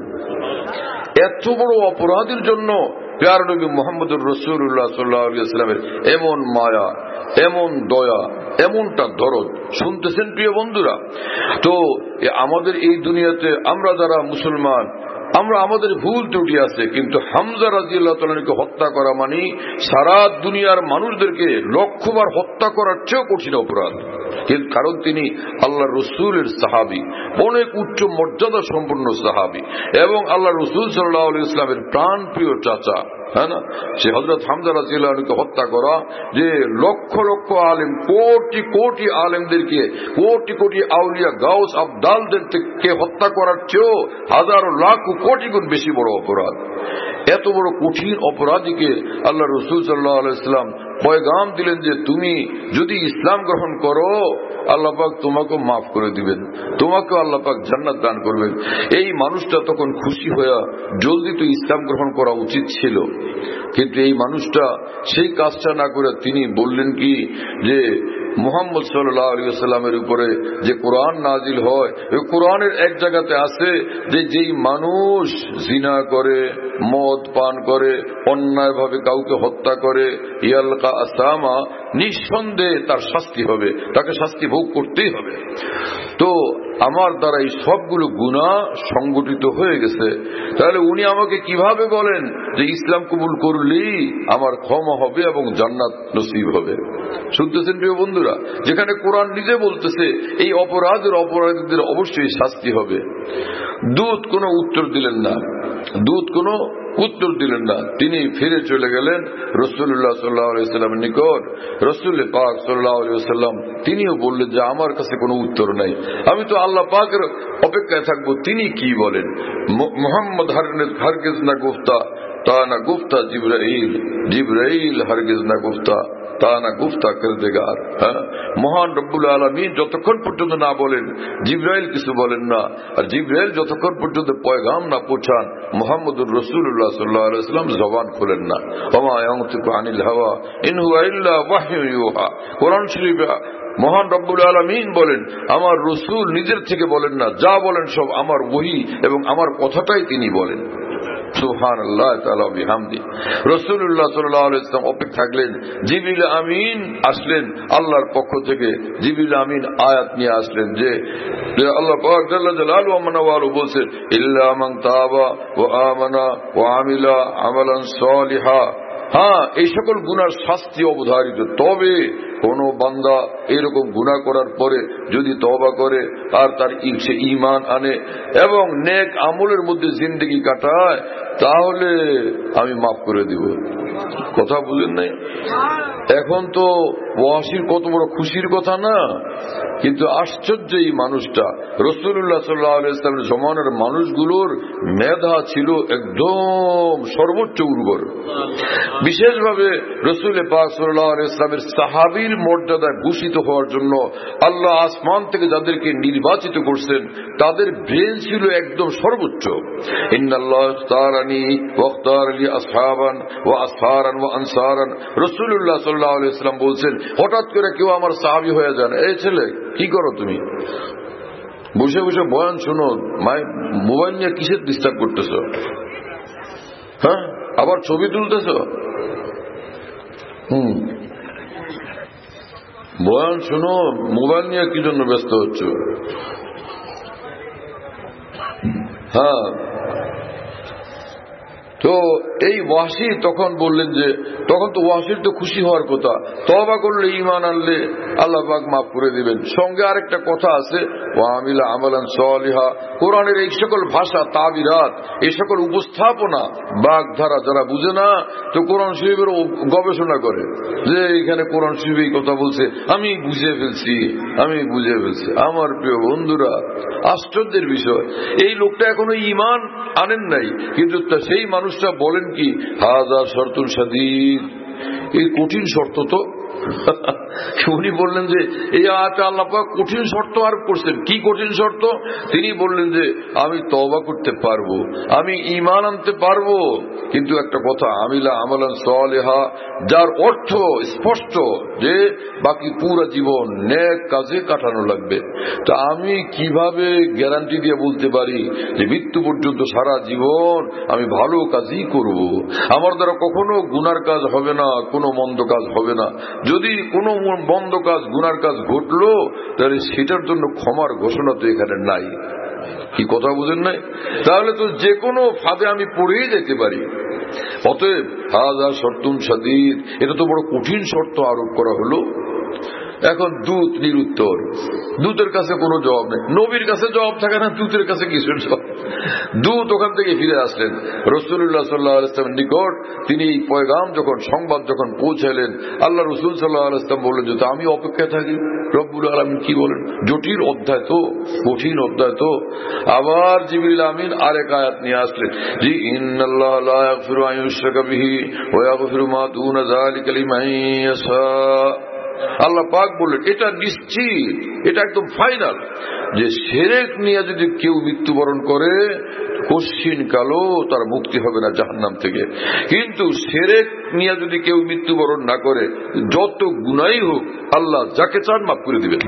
এত বড় অপরাধের জন্য প্যারা নবী মুহাম্মদুর রাসূলুল্লাহ সাল্লাল্লাহু আলাইহি ওয়াসাল্লামের এমন মায়া, এমন দয়া, এমনটা দরদ। শুনতেছেন প্রিয় বন্ধুরা? তো আমাদের এই দুনিয়াতে আমরা যারা মুসলমান, আমরা আমাদের ভুল ত্রুটি আছে, কিন্তু হামজা রাদিয়াল্লাহু তাআলাকে হত্যা করা মানে সারা দুনিয়ার মানুষদেরকে লক্ষবার হত্যা করার চেয়েও কঠিন অপরাধ। কারণ তিনি আল্লাহর রাসূলের সাহাবী, অনেক উচ্চ মর্যাদা সম্পন্ন সাহাবী এবং আল্লাহর রাসূল সাল্লাল্লাহু আলাইহি ওয়াসাল্লামের প্রাণপ্রিয় চাচা, হ্যাঁ না? সে হযরত হামজা রাদিয়াল্লাহু আনহুকে হত্যা করা যে লক্ষ লক্ষ আলেম, কোটি আলেমদেরকে, কোটি আউলিয়া গাউস আবদালদেরকে হত্যা করার চেয়েও হাজারো লাখ কোটি গুণ বেশি বড় অপরাধ। এত বড় কঠিন অপরাধীকে আল্লাহ রাসূল সাল্লাল্লাহু আলাইহি ওয়াসাল্লাম পয়গাম দিলেন যে তুমি যদি ইসলাম গ্রহণ করো আল্লাহ পাক তোমাকে মাফ করে দিবেন, তোমাকে আল্লাহ পাক জান্নাত দান করবেন। এই মানুষটা তখন খুশি হয়ে জলদি তো ইসলাম গ্রহণ করা উচিত ছিল, কিন্তু এই মানুষটা সেই কাজটা না করে তিনি বললেন কি যে মুহাম্মদ সাল্লাল্লাহু আলাইহি ওয়াসাল্লামের উপরে যে কোরআন নাজিল হয়, ওই কোরআনের এক জায়গাতে আছে যে যেই মানুষ জিনা করে, মদ পান করে, অন্যায়ভাবে কাউকে হত্যা করে, ইয়ালকা আসামা, নিঃসন্দেহে তার শাস্তি হবে, তাকে শাস্তি ভোগ করতেই হবে। তো আমার দ্বারা এই সবগুলো গুনাহ সংগঠিত হয়ে গেছে, তাহলে উনি আমাকে কিভাবে বলেন যে ইসলাম কবুল করলেই আমার ক্ষমা হবে এবং জান্নাত নসিব হবে? শুনতেছেন প্রিয় বন্ধুরা? যেখানে কোরআন নিজে বলতেছে এই অপরাধীদের অবশ্যই শাস্তি হবে। দূত কোনো উত্তর দিলেন না, দূত কোনো উত্তর দিলেন না। তিনি ফিরে চলে গেলেন রাসূলুল্লাহ সাল্লাল্লাহু আলাইহি ওয়াসাল্লামের নিকট। রাসূল পাক সাল্লাল্লাহু আলাইহি ওয়াসাল্লাম তিনিও বললেন যে আমার কাছে কোনো উত্তর নাই, আমি তো আল্লাহ পাকের অপেক্ষায় থাকবো তিনি কি বলেন। মুহাম্মদ হরগিজ না গুফতা তা না গুফতা জিবরাইল, জিবরাইল হরগিজ না গুফতা তা না গুফতা কিরদিগার। মহান রব্বুল আলামিন যতক্ষণ পর্যন্ত না বলেন জিবরাইল কিছু বলেন না, আর জিবরাইল যতক্ষণ পর্যন্ত পয়গাম না পৌঁছান মুহাম্মদুর রাসূলুল্লাহ সাল্লাল্লাহু আলাইহি ওয়াসাল্লাম জবান খোলেন না। ওয়া ইয়ানতিকু আনিল হাওয়া ইন হুয়া ইল্লা ওয়াহয়ুন ইউহা। কোরআন শরীফে মহান রব্বুল আলামিন বলেন আমার রাসূল নিজের থেকে বলেন না, যা বলেন সব আমার ওহী এবং আমার কথাটাই তিনি বলেন। সুবহানাল্লাহ তাআলা বিহামদি। রাসূলুল্লাহ সাল্লাল্লাহু আলাইহি ওয়াসাল্লাম অপেক্ষা থাকলেন। জিবরিল আমিন আসলেন আল্লাহর পক্ষ থেকে। জিবরিল আমিন আয়াত নিয়ে আসলেন যে আল্লাহ পাক জাল্লা জালালুহু ওয়া মানওয়ালু বলেছেন ইল্লা মান তাবা ওয়া আমানা ওয়া আমিলা আমালান সালিহা। হ্যাঁ, এই সকল গুনার শাস্তি অবধারিত। তবে কোন বান্দা এরকম গুনাহ করার পরে যদি তওবা করে আর তার সে ঈমান আনে এবং নেক আমলের মধ্যে জিন্দেগি কাটায় তাহলে আমি মাফ করে দিব। কথা বুঝেন নাই? এখন তো ওয়াসির কত বড় খুশির কথা না, কিন্তু আশ্চর্য এই মানুষটা রাসূলুল্লাহ সাল্লাল্লাহু আলাইহি ওয়াসাল্লামের জমানার মানুষগুলোর মেধা ছিল একদম সর্বোচ্চ উর্বর। বিশেষভাবে রাসূল পাক সাল্লাল্লাহু আলাইহি ওয়াসাল্লামের সাহাবীর মর্যাদায় ভূষিত হওয়ার জন্য আল্লাহ আসমান থেকে যাদেরকে নির্বাচিত করছেন তাদের ব্রেন ছিল একদম সর্বোচ্চ। ইন্নাল্লাহ ইখতারানি ওয়া ইখতারালি আসহাবান ওয়া আসহারান ওয়া আনসারান। রাসূলুল্লাহ সাল্লাল্লাহু আলাইহি ওয়াসাল্লাম বলছেন হঠাৎ করে কেউ আমার সাহাবী হয়ে যান, এই ছেলে কি করো তুমি, বসে বসে বয়ান শোনো, মোবাইল নিয়ে কিসের ডিস্টার্ব করতেছ, হ্যাঁ আবার ছবি তুলতেছ, বয়ান শোনো, মোবাইল নিয়ে কি জন্য ব্যস্ত হচ্ছ। হ্যাঁ, তো এই ওয়াসি তখন বললেন যে তখন তো ওয়াসির তো খুশি হওয়ার কথা, তওবা করলে ঈমান আনলে আল্লাহ পাক মাফ করে দিবেন। সঙ্গে আরেকটা কথা আছে ওয়া আমিলা আমালান সালিহা। কোরআনের এই সকল ভাষা তাবিরাত, এই সকল উপস্থাপনা বাগধারা যারা বুঝে না তো কোরআন শরীফের গবেষণা করে যে এখানে কোরআন শরীফ এই কথা বলছে, আমি বুঝে ফেলছি, আমি বুঝে ফেলছি। আমার প্রিয় বন্ধুরা, আশ্চর্যের বিষয় এই লোকটা এখনো ঈমান আনেন নাই, কিন্তু সেই মানুষটা বলেন কি হাযা শর্তুন শাদীদ, এই কঠিন শর্ত। তো উনি বললেন যে এই আয়াতে আল্লাহ পাক কঠিন শর্ত আরোপ করছেন। কি কঠিন শর্ত? তিনি বললেন যে আমি তওবা করতে পারবো, আমি ঈমান আনতে পারবো, কিন্তু একটা কথা আমিলা আমালান সালিহা, যার অর্থ স্পষ্ট যে বাকি পুরো জীবন নেক কাজে কাটানো লাগবে। তা আমি কিভাবে গ্যারান্টি দিয়ে বলতে পারি যে মৃত্যু পর্যন্ত সারা জীবন আমি ভালো কাজই করব, আমার দ্বারা কখনো গুনার কাজ হবে না, কোনো মন্দ কাজ হবে না। যদি কোনো বন্ধ কাজ গুনার কাজ ঘটলো তাহলে সেটার জন্য ক্ষমার ঘোষণা তো এখানে নাই। কি কথা বুঝেন নাই? তাহলে তো যে কোনো ফাঁদে আমি পড়েই যেতে পারি। অতএব হাযা শর্তুন শাদীদ, এটা তো বড় কঠিন শর্ত আরোপ করা হলো। এখন দূত নিরুত্তর, দূতের কাছে কোনো জবাব নেই। নবীর কাছে জবাব থাকে না, দূতের কাছে কিসের জবাব? দূত ওখান থেকে ফিরে আসলেন রাসূলুল্লাহ সাল্লাল্লাহু আলাইহি ওয়াসাল্লামের নিকট। তিনি এই পয়গাম যখন সংবাদ যখন পৌঁছালেন আল্লাহ রাসূল সাল্লাল্লাহু আলাইহি ওয়াসাল্লাম বললেন যে আমি অপেক্ষায় থাকি রব্বুল আলামিন কি বলেন। জটিল অধ্যায় তো, কঠিন অধ্যায় তো। আবার জিবরিল আমিন আরেক আয়াত নিয়ে আসলেন যে ইন্নাল্লাহা লা ইয়াগফিরু আন ইউশরাকা বিহি ওয়া ইয়াগফিরু মা দুনা যালিকা লিমান ইয়াশা। আল্লাহ পাক বললেন এটা নিশ্চিত, এটা একদম ফাইনাল যে শিরক নিয়ে যদি কেউ মৃত্যুবরণ করে কশিন কালো তার মুক্তি হবে না জাহান্নাম থেকে। কিন্তু শিরক নিয়ে যদি কেউ মৃত্যুবরণ না করে যত গুনাহই হোক আল্লাহ যাকে চান মাফ করে দিবেন।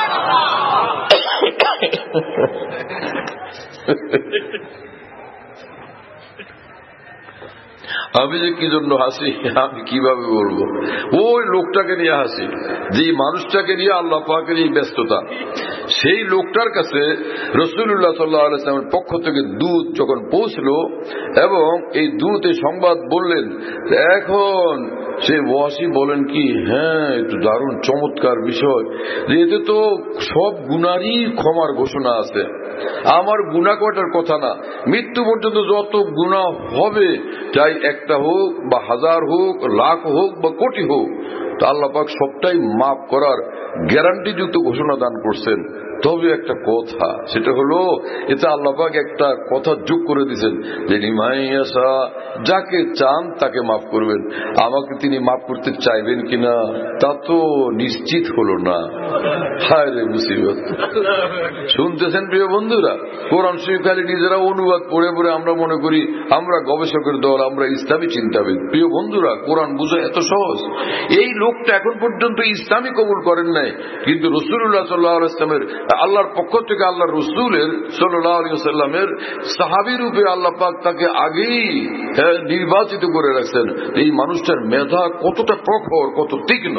আমি যে কি জন্য হাসি আমি কিভাবে বলবো। ওই লোকটাকে নিয়ে হাসি, যে মানুষটাকে নিয়ে আল্লাহ পাকের এই ব্যস্ততা। সেই লোকটার কাছে রাসূলুল্লাহ সাল্লাল্লাহু আলাইহি ওয়াসাল্লামের পক্ষ থেকে দূত যখন পৌঁছলো এবং এই দূত এই সংবাদ বললেন, এখন সে ওয়াসি বলেন কি হ্যাঁ একটু দারুণ চমৎকার বিষয় যে এতে তো সব গুনারই ক্ষমার ঘোষণা আছে। আমার গুনাহ কয়টার কথা না, মৃত্যু পর্যন্ত যত গুনাহ হবে, চাই একটা হোক বা হাজার হোক, লাখ হোক বা কোটি হোক, তা আল্লাহ পাক সবটাই মাফ করার গ্যারান্টি যুক্ত ঘোষণা দান করছেন। তবে একটা কথা, সেটা হলো এটা আল্লাহ পাক একটা কথা যোগ করে দিয়েছেন যে নিমাইয়াসা, যাকে চান তাকে মাফ করবেন। আমাকে তিনি মাফ করতে চাইবেন কিনা তা তো নিশ্চিত হলো না। হায় রে মুসিবত! শুনতেছেন প্রিয় বন্ধুরা, কোরআন শরীফ খালি নিজেরা অনুবাদ পড়ে পড়ে আমরা মনে করি আমরা গবেষকের দল, আমরা ইসলামী চিন্তাবিদ। প্রিয় বন্ধুরা, কোরআন বুঝা এত সহজ। এই লোকটা এখন পর্যন্ত ইসলামী কবুল করেন নাই, কিন্তু রাসূলুল্লাহ সাল্লাল্লাহু আলাইহি ওয়াসাল্লামের আল্লাহর পক্ষ থেকে আল্লাহ রসুলের সাল্লাল্লাহু আলাইহি ওয়াসাল্লামের সাহাবী রূপে আল্লাহ পাক তাকে আগেই নির্বাচিত করে রাখছেন। এই মানুষটার মেধা কতটা প্রখর, কত তীক্ষ্ণ।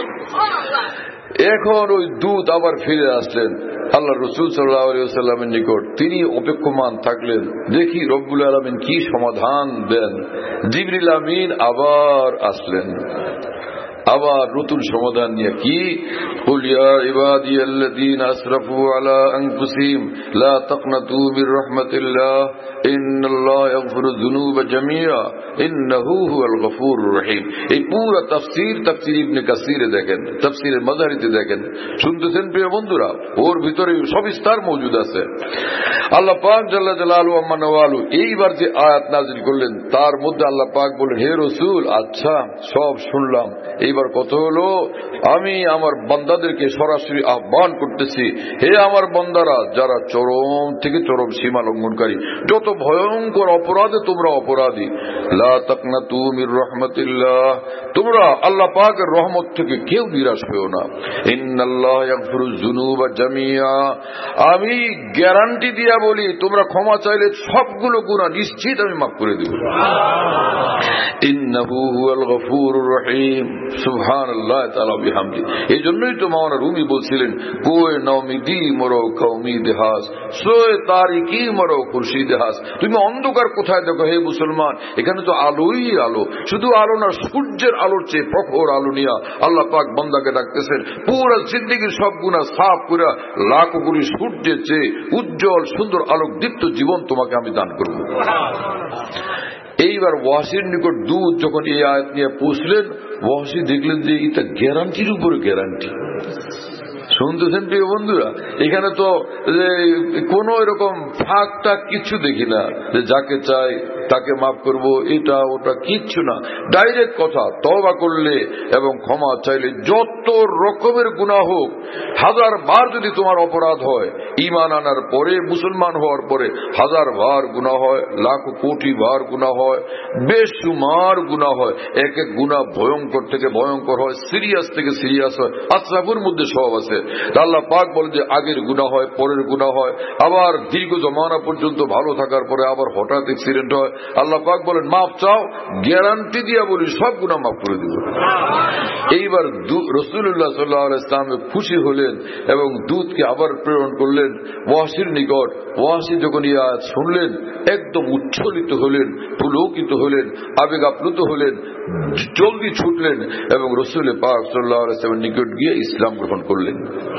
এখন ওই দূত আবার ফিরে আসলেন আল্লাহ রসুল সাল্লাল্লাহু আলাইহি ওয়াসাল্লামের নিকট। তিনি অপেক্ষমান থাকলেন, দেখি রব্বুল আলামিন কি সমাধান দেন। জিবরিল আমিন আবার আসলেন, আবার নতুন সমাধান নিয়ে। কি? কুল ইয়া ইবাদিয়াল্লাযীনা আসরাফু আলা আনফুসিহিম লা তাকনাতু মির রাহমাতিল্লাহ ইন্নাল্লাহা ইয়াগফিরুয যুনুবা জামিআ ইন্নাহু হুয়াল গফুরুর রহিম। এই পুরো তাফসীর ইবনে কাসিরে দেখেন, তাফসীরের মাযারিতে দেখেন। শুনতেছেন প্রিয় বন্ধুরা? ওর ভিতরে সবিস্তার মজুদ আছে। আল্লাহ পাক জাল্লা জালালুহু ওয়া মানাওয়ালু এইবার যে আয়াত নাযিল করলেন, তার মধ্যে আল্লাহ পাক বলেন, হে রাসূল, আচ্ছা সব শুনলাম, এইবার কথা হলো আমি আমার বান্দাদেরকে সরাসরি আহ্বান করতেছি, হে আমার বান্দারা, যারা চরম থেকে চরম সীমা লঙ্ঘনকারী, যত ভয়ঙ্কর অপরাধে তোমরা অপরাধী, লা তাকনাতু মির রাহমাতিল্লাহ, তোমরা আল্লাহ পাকের রহমত থেকে কেউ নিরাশ হও না। ইন্নাল্লাহা ইয়াগফিরুয যুনুবা জামিআ, আমি গ্যারান্টি দিয়া বলি, তোমরা ক্ষমা চাইলে সবগুলো গুনাহ নিশ্চিত আমি মাফ করে দেব। ইন্নাহু হুয়াল গফুরুর রহিম। সুবহানাল্লাহ তাআলা বিহামদি। এই জন্যই তো মাওলানা রুমি বলছিলেন, কোয়ে নাউমিদি মরো কওমি দেহাস, সোয়ে তারিকি মরো খুরশিদ দেহাস। তুমি অন্ধকার কোথায় দেখো হে মুসলমান, এখানে তো আলোই আলো। শুধু আলো না, সূর্যের আলোর চেয়ে প্রখর আলো নিয়া আল্লাহ পাক বান্দাকে ডাকতেছেন, পুরো জিন্দেগির সব গুনাহ সাফ করে লাখো কোটি সূর্যের চেয়ে উজ্জ্বল সুন্দর আলোক দীপ্ত জীবন তোমাকে আমি দান করব। এইবার ওয়াসির নিকট দূত যখন এই আয়াত নিয়ে পৌঁছলেন, ওয়াসি দেখলেন যে এটা গ্যারান্টির উপরে গ্যারান্টি। শুনতেছেন প্রিয় বন্ধুরা? এখানে তো কোন এরকম ফাঁক টাক কিচ্ছু দেখি না, যে যাকে চাই তাকে মাফ করব, এটা ওটা কিচ্ছু না। ডাইরেক্ট কথা, তওবা করলে এবং ক্ষমা চাইলে যত রকমের গুনাহ হোক, হাজার বার যদি তোমার অপরাধ হয়, ঈমান আনার পরে, মুসলমান হওয়ার পরে হাজার বার গুনাহ হয়, লাখ কোটি বার গুনাহ হয়, বেশুমার গুনাহ হয়। এক এক গুনাহ ভয়ঙ্কর থেকে ভয়ঙ্কর হয়, সিরিয়াস থেকে সিরিয়াস হয়, আসরাফের মধ্যে সব আছে। আল্লাহ পাক বলেন যে আগের গুনাহ হয়, পরের গুনাহ হয়, আবার দীর্ঘ জমানা পর্যন্ত ভালো থাকার পরে আবার হঠাৎ অ্যাক্সিডেন্ট হয়। আল্লাহ পাক বলেন মাফ চাও, গ্যারান্টি দিয়া বলি সব গুনাহ মাফ করে দিব। এইবার রাসূলুল্লাহ সাল্লাল্লাহু আলাইহি ওয়াসাল্লাম খুশি হলেন এবং দূতকে আবার প্রেরণ করলেন ওয়াসির নিকট। ওয়াসি যখন এই আয়াত শুনলেন, একদম উচ্ছ্বলিত হলেন, পুলকিত হলেন, আবেগ আপ্লুত হলেন, জলদি ছুটলেন এবং রাসূল পাক সাল্লাল্লাহু আলাইহি ওয়াসাল্লামের নিকট গিয়ে ইসলাম গ্রহণ করলেন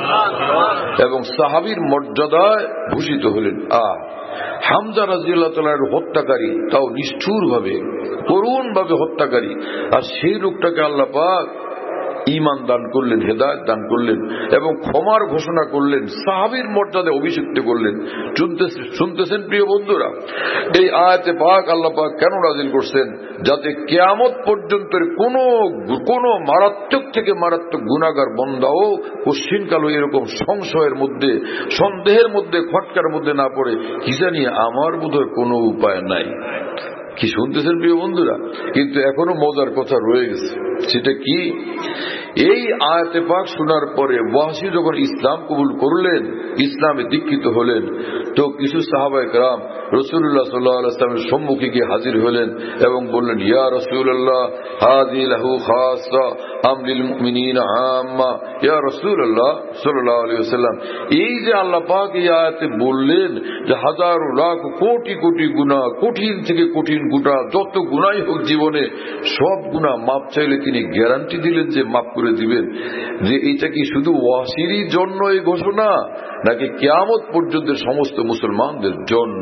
এবং সাহাবীর মর্যাদায় ভূষিত হলেন। হামজা রাদিয়াল্লাহু তাআলার হত্যাকারী, তাও নিষ্ঠুর ভাবে, করুণ ভাবে হত্যাকারী, আর সেই লোকটাকে আল্লাহ পাক ঈমান দান করলেন, হেদায়েত দান করলেন এবং ক্ষমার ঘোষণা করলেন, সাহাবীর মর্যাদায় অভিষিক্ত করলেন। শুনতেছেন প্রিয় বন্ধুরা? এই আয়াতে পাক আল্লাহ পাক কেন নাযিল করছেন? যাতে কিয়ামত পর্যন্ত কোন মারাত্মক থেকে মারাত্মক গুনাহগার বান্দাও কোশ্চিনকালও এরকম সংশয়ের মধ্যে, সন্দেহের মধ্যে, খটকার মধ্যে না পড়ে, কি জানি আমার বোধহয় কোনো উপায় নাই। কি শুনতেছেন প্রিয় বন্ধুরা? কিন্তু এখনো মজার কথা রয়ে গেছে। সেটা কি? এই আয়াতে পাক শোনার পরে ওয়াসি যখন ইসলাম কবুল করলেন, ইসলামে দীক্ষিত হলেন, তো কিছু সাহাবায়ে কেরাম রাসূলুল্লাহ সাল্লাল্লাহু আলাইহি ওয়াসাল্লামের সম্মুখে গিয়ে হাজির হলেন এবং বললেন, ইয়া রাসূলুল্লাহ, হাযি লাহু খাসা, আম লিল মুমিনিনা আম্মা ইয়া রাসূলুল্লাহ সাল্লাল্লাহু আলাইহি ওয়াসাল্লাম। এই যে আল্লাহ পাক এই আয়াতে বললেন যে হাজারো লাখ কোটি কোটি গুনাহ, কঠিন থেকে কঠিন গুনাহ, যত গুনাহই হোক জীবনে সব গুনাহ মাপ চাইলে তিনি গ্যারান্টি দিলেন যে মাফ করে দিবেন, যে এটা কি শুধু ওয়াসিরই জন্য এই ঘোষণা নাকি কিয়ামত পর্যন্ত সমস্ত মুসলমানদের জন্য?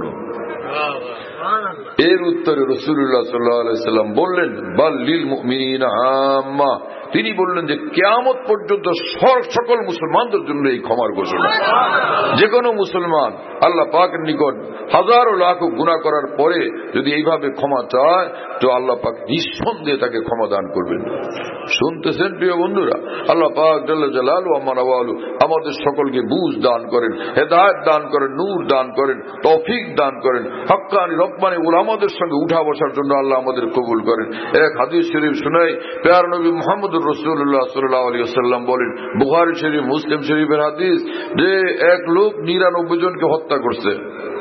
এর উত্তরে রাসূলুল্লাহ সাল্লাল্লাহু আলাইহি ওয়াসাল্লাম বললেন বাল লিল মুমিনিনা আম্মা, তিনি বললেন যে কিয়ামত পর্যন্ত সকল মুসলমানদের জন্য এই ক্ষমার ঘোষণা। যে কোনো মুসলমান আল্লাহ পাকের নিকট হাজারো লাখ গুনাহ করার পরে যদি এইভাবে ক্ষমা চায় তো আল্লাহ পাক নিঃসন্দেহে তাকে ক্ষমা দান করবেন। শুনতেছেন প্রিয় বন্ধুরা? আল্লাহ পাক জাল্লা জালালুহু ওয়া মানাওয়ালু আমাদের সকলকে বুঝ দান করেন, হেদায়েত দান করেন, নূর দান করেন, তৌফিক দান করেন। হক্কানি রব্বানি উলামাদের সঙ্গে উঠা বসার জন্য আল্লাহ আমাদের কবুল করেন। এক হাদিস শরীফ শুনাই, প্যার নবী মুহাম্মদুর রাসূলুল্লাহ সাল্লাল্লাহু আলাইহি ওয়াসাল্লাম বলেন, বুখারী শরীফ, মুসলিম শরীফের হাদিস, যে এক লোক 99 জনকে হত্যা করছে,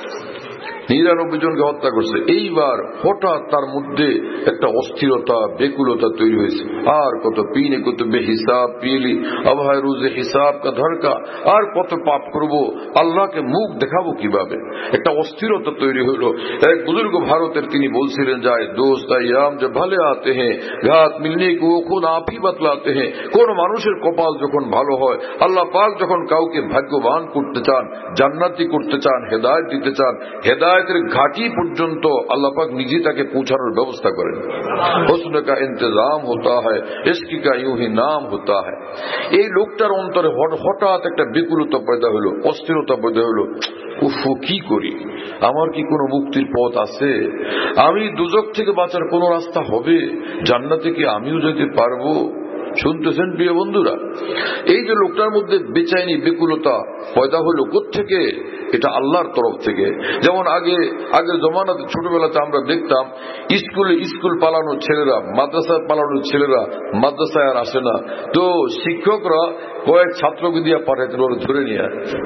99 জনকে হত্যা করছে। এইবার হঠাৎ তার মধ্যে একটা অস্থিরতা, বেকুলতা তৈরি হয়েছে। আর কত পিনে কত বেহিসাব পিলি আবহায় রোজে হিসাব কা ধরকা, আর কত পাপ করব, আল্লাহকে মুখ দেখাবো কিভাবে, একটা অস্থিরতা তৈরি হলো। এক বুজুর্গ ভারতের তিনি বলছিলেন, যায় দোস্ত আয়াম যে ভালে আতে হ্যাঁ ঘাত মিলনে কো খুন আপ হি বাতলাতে হ্যাঁ। কোন মানুষের কপাল যখন ভালো হয়, আল্লাহ পাক যখন কাউকে ভাগ্যবান করতে চান, জান্নাতি করতে চান, হেদায়েত দিতে চান, হেদায়েতের ঘাটি পর্যন্ত আল্লাহ পাক নিজে তাকে পৌঁছানোর ব্যবস্থা করেন। হুসন কা ইন্তজাম হোতা হ্যায়, ইশক কা ইউঁ হি নাম হোতা হ্যায়। এই লোকটার অন্তরে হঠাৎ একটা বিকুলতা পয়দা হলো, অস্থিরতা পয়দা হলো। উফ, কি করি, আমার কি কোনো মুক্তির পথ আছে? আমি দুজক থেকে বাঁচার কোন রাস্তা হবে? জান্নাতে কি আমিও যেতে পারবো? শুনতেছেন প্রিয় বন্ধুরা? এই যে লোকটার মধ্যে বেচাইনি, বিকুলতা পয়দা হলো কোত্থেকে? এটা আল্লাহর তরফ থেকে। যেমন আগের জমানাতে ছোটবেলাতে আমরা দেখতাম স্কুল পালানো ছেলেরা, মাদ্রাসায় পালানো ছেলেরা মাদ্রাসায় আর আসে না, তো শিক্ষকরা কয়েক ছাত্রকে দিয়ে পাঠাইতেন ওরা ধরে নিয়ে।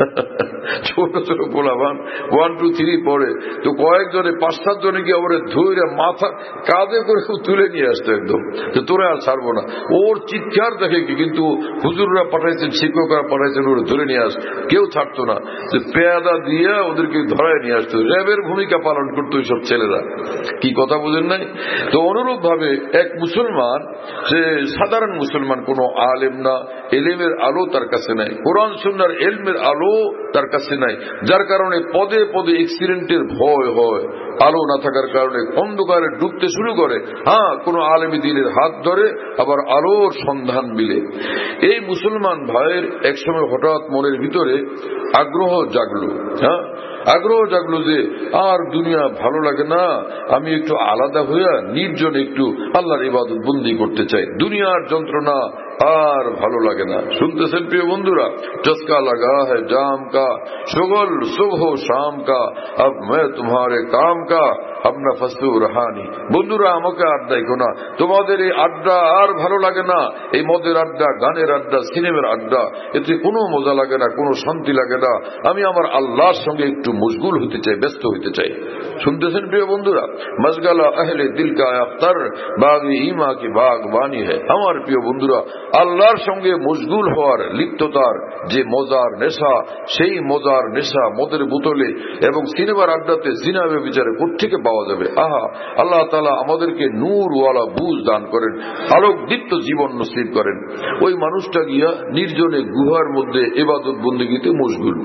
ছোট ছোট গোলাবান 1, 2, 3 পড়ে, তো কয়েকজনে 5-7 জনে গিয়ে ওরে ধরে মাথা কাঁধে করে তুলে নিয়ে আসতো একদম, তো তোরা আর ছাড়বো না। ওর চিৎকার দেখে কি, কিন্তু হুজুররা পাঠাইছেন, শিক্ষকরা পাঠাইছেন, ওরা ধরে নিয়ে আস, কেউ ছাড়তো না। পেয়াদা দিয়ে ওদেরকে ধরায় নিয়ে আসতো, র্যাবের ভূমিকা পালন করতো এইসব ছেলেরা। কি কথা বুঝেন নাই? তো অনুরূপ ভাবে এক মুসলমান, সে সাধারণ মুসলমান, কোন আলেম না, এলেমের আলো তার কাছে নাই, কোরআন সুন্নাহর ইলমের আলো তার কাছে নাই, যার কারণে পদে পদে অ্যাক্সিডেন্টের ভয় হয়, আলো না থাকার কারণে অন্ধকারে ডুবতে শুরু করে। হ্যাঁ, কোন আলেমী দ্বীনের হাত ধরে, আবার আলোর সন্ধান মিলে। এই মুসলমান ভাইয়ের একসময় হঠাৎ মনের ভিতরে আগ্রহ জাগলো। হ্যাঁ, আগ্রহ জাগলো যে আর দুনিয়া ভালো লাগে না, আমি একটু আলাদা হইয়া নির্জনে একটু আল্লাহর ইবাদত বন্দি করতে চাই, দুনিয়ার যন্ত্রণা আর ভালো লাগে না। শুনতেছেন প্রিয় বন্ধুরা? চস্কা লাগা है जाम का, शुगल सुबह शाम का, अब मैं तुम्हारे काम का, अब नफसु रहानी। বন্ধুরা, আমাকে আর দেখো না, তোমাদের এই আড্ডা আর ভালো লাগে না, এই মদের আড্ডা, গানের আড্ডা, সিনেমার আড্ডা, এতে কোনো মজা লাগে না, কোনো শান্তি লাগে না। আমি আমার আল্লাহর সঙ্গে একটু মশগুল হতে চাই, ব্যস্ত হতে চাই। শুনতেছেন প্রিয় বন্ধুরা? মশগালা আহলে দিল কা আখতার, বাগি ইমা কি বাগবানি है। আমার প্রিয় বন্ধুরা, আল্লাহর সঙ্গে মশগুল হওয়ার, লিপ্ততার যে মজার নেশা, সেই মজার নেশা মদের বোতলে এবং সিনেমার আড্ডাতে, জিনা ব্যভিচারে কোত্থেকে পাওয়া যাবে? আহা, আল্লাহ তাআলা আমাদেরকে নূরওয়ালা বুঝ দান করেন, আলোকদীপ্ত জীবন নসিব করেন। ওই মানুষটা গিয়া নির্জনে গুহার মধ্যে ইবাদত বন্দেগীতে মশগুল।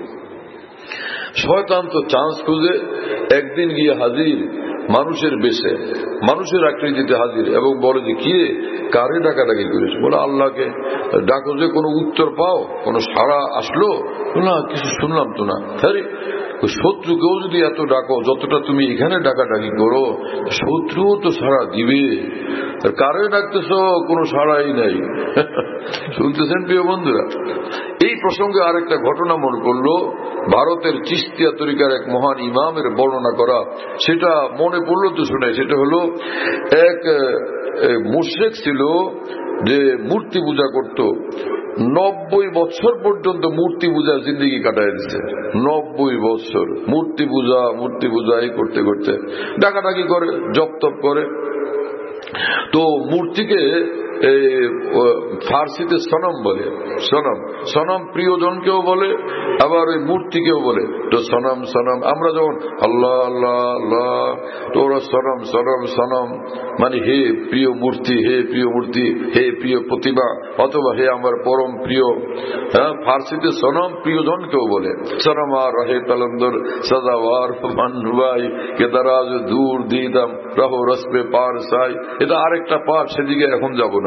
শয়তান তো চান্স খুঁজে একদিন গিয়ে হাজির মানুষের বেশে, মানুষের আকৃতিতে হাজির, এবং বলে যে কি রে, কারে ডাকাডাকি করিস? বলে আল্লাহকে ডাকো, যে কোনো উত্তর পাও, কোনো সাড়া আসলো? না, কিছু শুনলাম তো না। আরে শত্রুকেও যদি এত ডাকো যতটা তুমি এখানে ডাকাডাকি করো, শত্রুও তো সাড়া দিবে। কারে ডাকতেছ? কোনো সাড়াই নাই। শুনতেছেন প্রিয় বন্ধুরা? এই প্রসঙ্গে আরেকটা ঘটনা মনে পড়লো, ভারতের চিশতিয়া তরিকার এক মহান ইমামের বর্ণনা করা, সেটা মনে পড়লো তো শুনে। সেটা হলো, এক মুশরিক ছিল যে মূর্তি পূজা করত, 90 বছর পর্যন্ত মূর্তি পূজা জিন্দগি কাটায় দিচ্ছে। 90 বছর মূর্তি পূজা এই করতে করতে ডাকাডাকি করে, জপ তপ করে। তো মূর্তিকে ফার্সিতে সনম বলে, সনম সনম প্রিয়জনকেও বলে, আবার ওই মূর্তিকেও বলে। তো সনম সনম, আমরা যখন আল্লাহ আল্লাহ আল্লাহ, তো ওরা সনম সনম সনম মানে হে প্রিয় মূর্তি, হে প্রিয় মূর্তি, হে প্রিয় প্রতিভা, অথবা হে আমার পরম প্রিয়। হ্যাঁ, ফার্সিতে সনম প্রিয়জনকেও বলে। সনম আর রহে তলন্দর সদাওয়ার মানভাই কে দারাজ দূর দিদাম রহো রসবে পার সাই, এটা আরেকটা পার, সেদিকে এখন যাব না।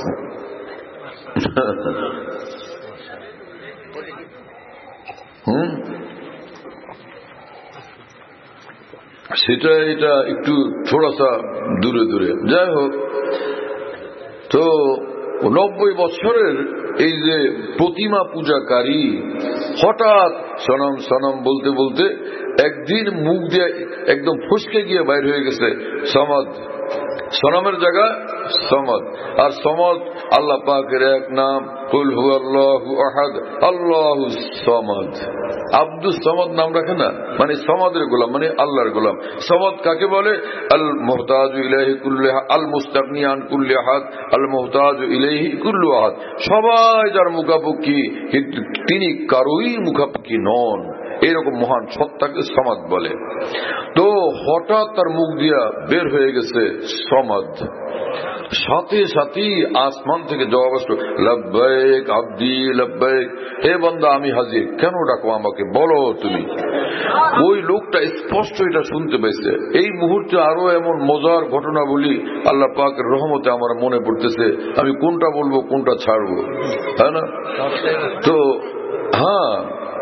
সেটা এটা একটু থোড়াসা দূরে দূরে। যাই হোক, তো 90 বছরের এই যে প্রতিমা পূজাকারী হঠাৎ সনম সনম বলতে বলতে একদিন মুখ দিয়ে একদম ফসকে গিয়ে বাইর হয়ে গেছে সমাদ। সনমের জায়গায় সমদ, আর সমদ আল্লাহ পাকের এক নাম, কুল হুয়াল্লাহু আহাদ আল্লাহু সামাদ। আব্দুস সামাদ নাম রাখে না, মানে সমাদের গোলাম, মানে আল্লাহর গোলাম। সমাদ কাকে বলে? আল মুহতাজু ইলাইহি কুল্লু, আল মুস্তাগনি আন কুল্লি আহাদ, আল মুহতাজু ইলাইহি কুল্লু আহাদ। সবাই যার মুখাপেক্ষী, কিন্তু তিনি কারোই মুখাপেক্ষী নন, এরকম মহান সত্তাকে সমাদ বলে। তো হঠাৎ তার মুখ দিয়া বের হয়ে গেছে সমাদ। সাথে সাথে আসমান থেকে জবাব আসলো, লব্বাইক আব্দি লব্বাইক, হে বান্দা আমি হাজির, কেন ডাকো আমাকে, বলো তুমি। ওই লোকটা স্পষ্ট এটা শুনতে পাইছে। এই মুহূর্তে আরো এমন মজার ঘটনা বলি, আল্লাহ পাকের রহমতে আমার মনে পড়তেছে, আমি কোনটা বলবো কোনটা ছাড়বো, তাই না? তো হ্যাঁ,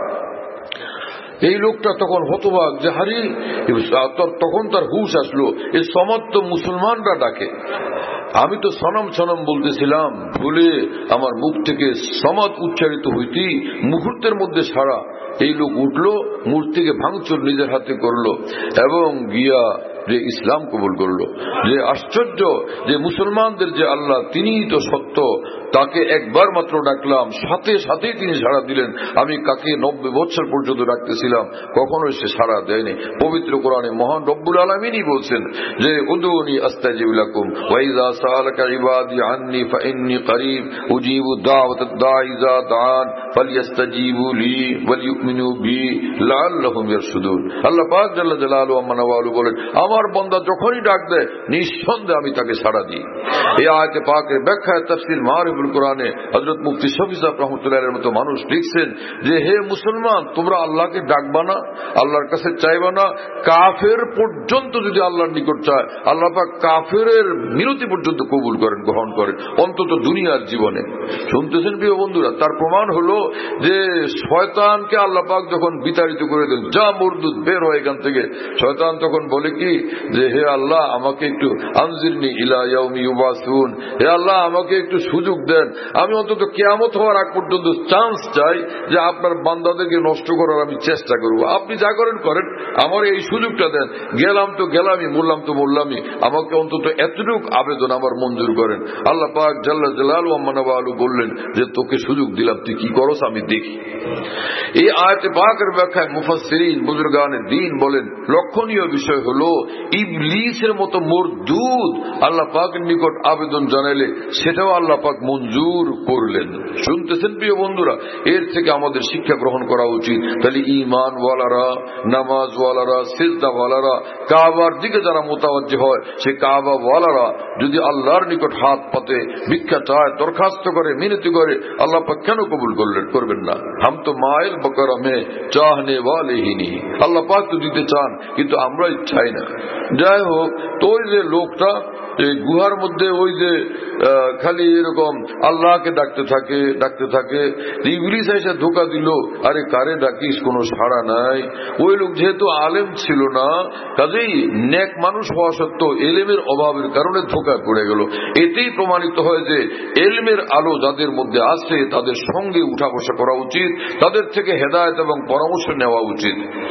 এই লোকটা তখন হতবাক যে হারি, তখন তার হুঁশ আসলো, এই সমাজ তো মুসলমানরা ডাকে, আমি তো সনম সনম বলতেছিলাম, ভুলে আমার মুখ থেকে সমাদ উচ্চারিত হইতেই মুহূর্তের মধ্যে সারা। এই লোক উঠলো, মূর্তিকে ভাঙচুর নিজের হাতে করলো এবং গিয়া যে ইসলাম কবুল করলো। যে আশ্চর্য যে মুসলমানদের যে আল্লাহ, তিনিই তো সত্য, তাকে একবার মাত্র ডাকলাম, সাথে সাথেই তিনি সাড়া দিলেন। আমি কাকে 90 বছর পর্যন্ত ডাকতেছিলাম, কখনোই সে সাড়া দেয়নি। পবিত্র কোরআনে মহান রব্বুল আলামিনই বলছেন যে উদুনি আস্তাজিব লাকুম ওয়া ইযা সাআলাকা ইবাদি আন্নী ফাইন্নী করিব উজিবু দাওয়াতাদ দাঈ ইযা দাআন ফালইস্তাজিবু লি ওয়াল ইউমিনু বি লাআল্লাহুম ইয়ারশুদুন। আল্লাহ পাক জাল্লা জালালুহু আম্মা নাওয়ালু বলেন, আমার বান্দা যখনই ডাক দেয় নিঃসন্দেহে আমি তাকে সাড়া দিই। এই আয়াতে পাকের ব্যাখ্যায় তাফসীর মারিফুল কোরআনে হযরত মুফতি শফি সাহেব রাহমাতুল্লাহির মতো মানুষ লিখছেন যে হে মুসলমান, তোমরা আল্লাহকে ডাকবা না, আল্লাহর কাছে চাইবা না, কাফের পর্যন্ত যদি আল্লাহর নিকট চায়, আল্লাহ পাক কাফেরের মিনতি পর্যন্ত কবুল করেন, গ্রহণ করেন, অন্তত দুনিয়ার জীবনে। শুনতেছেন প্রিয় বন্ধুরা? তার প্রমাণ হলো যে শয়তানকে আল্লাহ পাক যখন বিতাড়িত করে দেন, যা মরদুদ বের হয় এখান থেকে, শয়তান তখন বলে কি যে হে আল্লাহ আমাকে একটু আনজিরনি ইলা ইয়াউমি ইউবাসুন, হে আল্লাহ আমাকে একটু সুযোগ দেন, আমি অন্তত কিয়ামত হওয়ার আগ পর্যন্ত চান্স চাই যে আপনার বান্দাদেরকে নষ্ট করার আমি চেষ্টা করব। আপনি যা করেন করেন, আমার এই সুযোগটা দেন। গেলাম তো গেলামই, মরলাম তো মরলামই, আমাকে অন্তত এতটুক আবেদন আমার মঞ্জুর করেন। আল্লাহ পাক জাল্লা জালালুহু আম্মা নাওয়ালু বললেন যে তোকে সুযোগ দিলাম, তুই কি করস আমি দেখি। এই আয়াতে পাকের ব্যাখ্যায় মুফাসসিরিন বুজুর্গানে দ্বীন বলেন, লক্ষণীয় বিষয় হলো ইবলিসের মতো মরদুদ আল্লাহ পাকের নিকট আবেদন জানাইলে সেটাও আল্লাহ পাক মঞ্জুর করলেন। শুনতেছেন প্রিয় বন্ধুরা? এর থেকে আমাদের শিক্ষা গ্রহণ করা উচিত। তাহলে ঈমান ওয়ালারা, নামাজ ওয়ালারা, সিজদা ওয়ালারা, কাবার দিকে যারা মোতাওয়াজ্জি হয়, সে কাবা ওয়ালারা যদি আল্লাহর নিকট হাত পাতে, ভিক্ষা চায়, দরখাস্ত করে, মিনতি করে, আল্লাহ পাক কেন কবুল করবেন না? হাম তো মাইল বকর মে চাহনে ওয়ালে হি নি, আল্লাহ পাক তো দিতে চান, কিন্তু আমরাই চাই না। যাই হোক, তো ওই যে লোকটা এই গুহার মধ্যে ওই যে খালি এরকম আল্লাহকে ডাকতে থাকে, ইবলিস এসে ধোকা দিল, আরে কারে ডাকিস, কোনো সাড়া নাই। ওই লোক যেহেতু আলেম ছিল না, কাজেই নেক মানুষ হওয়া সত্ত্বেও এলেমের অভাবের কারণে ধোকায় পড়ে গেল। এতেই প্রমাণিত হয় যে এলমের আলো যাদের মধ্যে আছে তাদের সঙ্গে উঠা বসা করা উচিত, তাদের থেকে হেদায়েত এবং পরামর্শ নেওয়া উচিত।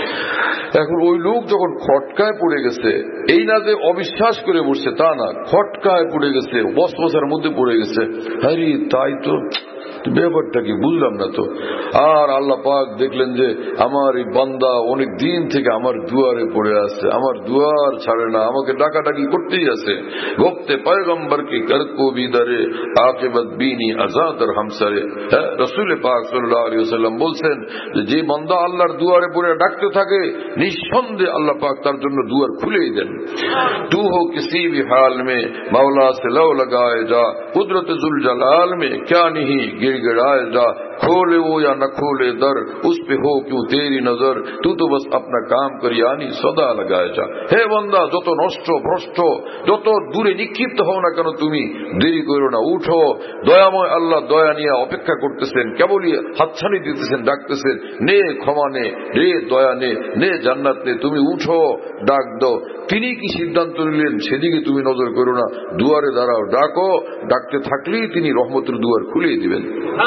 এখন ওই লোক যখন খটকায় পড়ে গেছে, এই না যে অবিশ্বাস করে বসছে তা না, খটকায় পড়ে গেছে, বসবসার মধ্যে পড়ে গেছে। আরে তাই তো, ব্যাপারটা কি বুঝলাম না তো। আর আল্লাহ পাক দেখলেন যে আমার এই বান্দা অনেক দিন থেকে আমার দুয়ারে পড়ে আছে, আমার দুয়ার ছাড়ে না, আমাকে ডাকাডাকি করতেই আছে। গোপ্তে পয়গম্বর কি করকো বিদারে আকিবত বিনি আজাদর হামসারে। হ্যাঁ, রাসূল পাক সাল্লাল্লাহু আলাইহি ওয়াসাল্লাম বলছেন যে বান্দা আল্লাহর দুয়ারে পড়ে ডাকতে থাকে, নিঃসন্দেহে আল্লাহ পাক তার জন্য দুয়ার খুলেই দেন। তু হো কিসি ভি হাল মে মাওলা সে লও লাগায়ে যা, কুদরত जुल जलाल में क्या नहीं गिड़गिड़ाए जा, खोले वो या न खोले दर उस पे हो क्यों तेरी नजर, तू तो बस अपना काम कर यानी सदा लगाए जा। হে বান্দা, যত নষ্ট ভ্রষ্ট যত দূরে নিক্ষিপ্ত হও না কেন, তুমি দেরি করো না, উঠো। দয়াময় আল্লাহ দয়া নিয়ে অপেক্ষা করতেছেন, কেবলই হাতছানি দিতেছেন, ডাকতেছেন, নে ক্ষমা নে, রে দয়া নে জান্নাত নে, তুমি উঠো, ডাক দাও। তিনি কি সিদ্ধান্ত নিলেন সেদিকে তুমি নজর করো না, দুয়ারে দাঁড়াও, ডাকো, ডাকতে থাকলেই তিনি রহমতের দুয়ার খুলিয়ে দিবেন।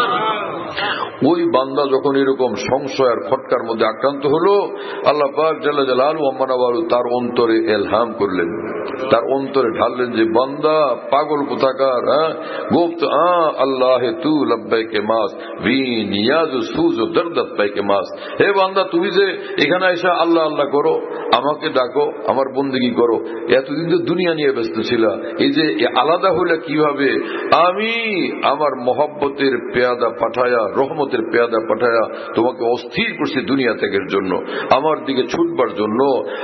ওই বান্দা যখন এরকম সংশয় আর খটকার মধ্যে আক্রান্ত হলো, আল্লাহ পাক জাল্লা জালালু ওয়া মানাওয়ালু তার অন্তরে ইলহাম করলেন, তার অন্তরে ঢাললেন যে বান্দা পাগল কোথাকার, গোপ্ত আল্লাহ তু লব্বাইকে মাস ভি নিয়াজ সুজ দরদত পাইকে মাস। হে বান্দা, তুমি যে এখানে এসে আল্লাহ আল্লাহ করো, আমাকে ডাকো, আমার বন্দেগী করো, এতদিন তো দুনিয়া নিয়ে ব্যস্ত ছিল, এই যে আলাদা হলে কিভাবে, আমি আমার মহব্বতের পেয়াদা পাঠায়া, রহমতের পেয়াদা পাঠায়া তোমাকে অস্থির করছি দুনিয়া ত্যাগের জন্য, আমার দিকে ছুটবার জন্য।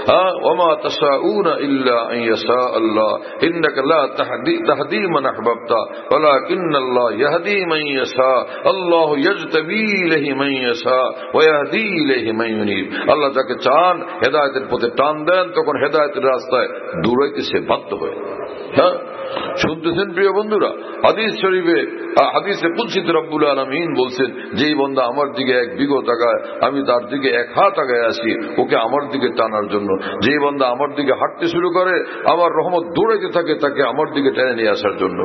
ওমা তাশাউনা ইল্লা আন ইয়াশা আল্লাহ ইন্নাকা লা তাহদি মান আহবাবতা ওয়ালাকিন্নাল্লাহ ইয়াহদি মান ইয়াশা আল্লাহু ইয়াজতাবি ইলাইহি মান ইয়াশা ওয়া ইয়াহদি ইলাইহি মান ইউনিব। আল্লাহ যাকে চান হেদায়েতের পথে টান দেন, তখন হেদায়েতের রাস্তায় দৌড়াইতে সে বাধ্য হয়। হ্যাঁ, শুনতেছেন প্রিয় বন্ধুরা, হাদিস শরীফে হাদিসে কুদসিতে রব্বুল আলামিন বলছেন, যেই বান্দা আমার দিকে এক বিগত আগায়, আমি তার দিকে এক হাত আগায় আসি ওকে আমার দিকে টানার জন্য। যেই বান্দা আমার দিকে হাঁটতে শুরু করে, আমার রহমত দৌড়াইতে থাকে তাকে আমার দিকে টেনে নিয়ে আসার জন্য।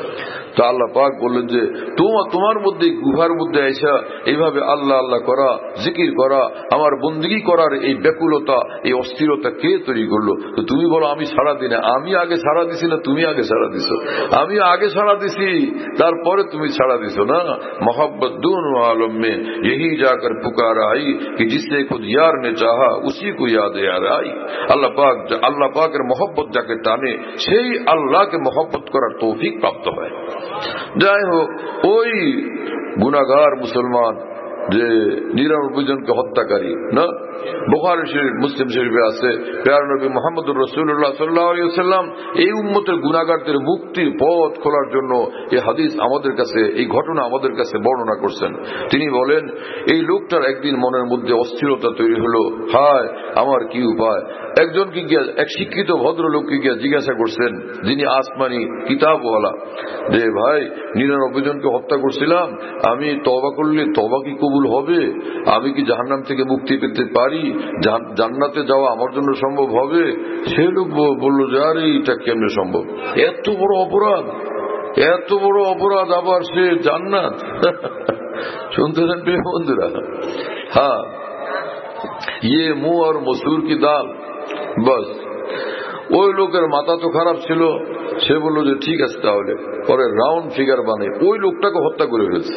তা আল্লাহ পাক বললেন যে তোমার মধ্যে গুহার মধ্যে এসা এইভাবে আল্লাহ আল্লাহ করা, জিকির করা, আমার বন্দেগী করার এই ব্যাকুলতা, এই অস্থিরতা কে তৈরি করলো? তো তুমি বলো আমি সারা দিনে, আমি আগে সারা দিছি না তুমি আগে সারা দিছো? আমি আগে সারা দিছি, তারপরে তুমি সারা দিছো না। मोहब्बत दोनों आलम में यही जाकर पुकार आई कि जिससे खुद यार ने चाहा उसी को याद यार आई। আল্লাহ পাকের মহব্বত যাকে টানে সেই আল্লাহকে মহব্বত করার তৌফিক প্রাপ্ত হয়। যাই হোক, ওই গুনাহগার মুসলমান যে 99 জনকে হত্যাকারী না, বুখারী শরীফ মুসলিম শরীফে আছে, প্রিয় নবী মুহাম্মদুর রাসূলুল্লাহ সাল্লাল্লাহু আলাইহি ওয়াসাল্লাম এই উম্মতের গুনাহগারদের মুক্তির পথ খোলার জন্য এই হাদিস আমাদের কাছে, এই ঘটনা আমাদের কাছে বর্ণনা করছেন। তিনি বলেন, এই লোকটার একদিন মনের মধ্যে অস্থিরতা তৈরি হলো, হায় আমার কি উপায়। একজনকে গিয়ে, এক শিক্ষিত ভদ্রলোককে গিয়ে জিজ্ঞাসা করছেন, যিনি আসমানি কিতাবওয়ালা, যে ভাই 99 জনকে হত্যা করছিলাম, আমি তওবা করলে তওবা কি কবুল হবে? আমি কি জাহান্নাম থেকে মুক্তি পেতে পারি? জান্নাতে যাওয়া আমার জন্য সম্ভব হবে? সে লোক বলল যে আরে এটা কেমনে সম্ভব, এত বড় অপরাধ, এত বড় অপরাধ, আবার সে জান্নাত। শুনতেছেন প্রিয় বন্ধুরা? হ্যাঁ, ইয়ে মুহ আর মসুর কি দাল। বাস, ওই লোকের মাথা তো খারাপ ছিল, সে বললো যে ঠিক আছে, তাহলে পরে রাউন্ড ফিগার বানিয়ে ওই লোকটাকে হত্যা করে ফেলছে।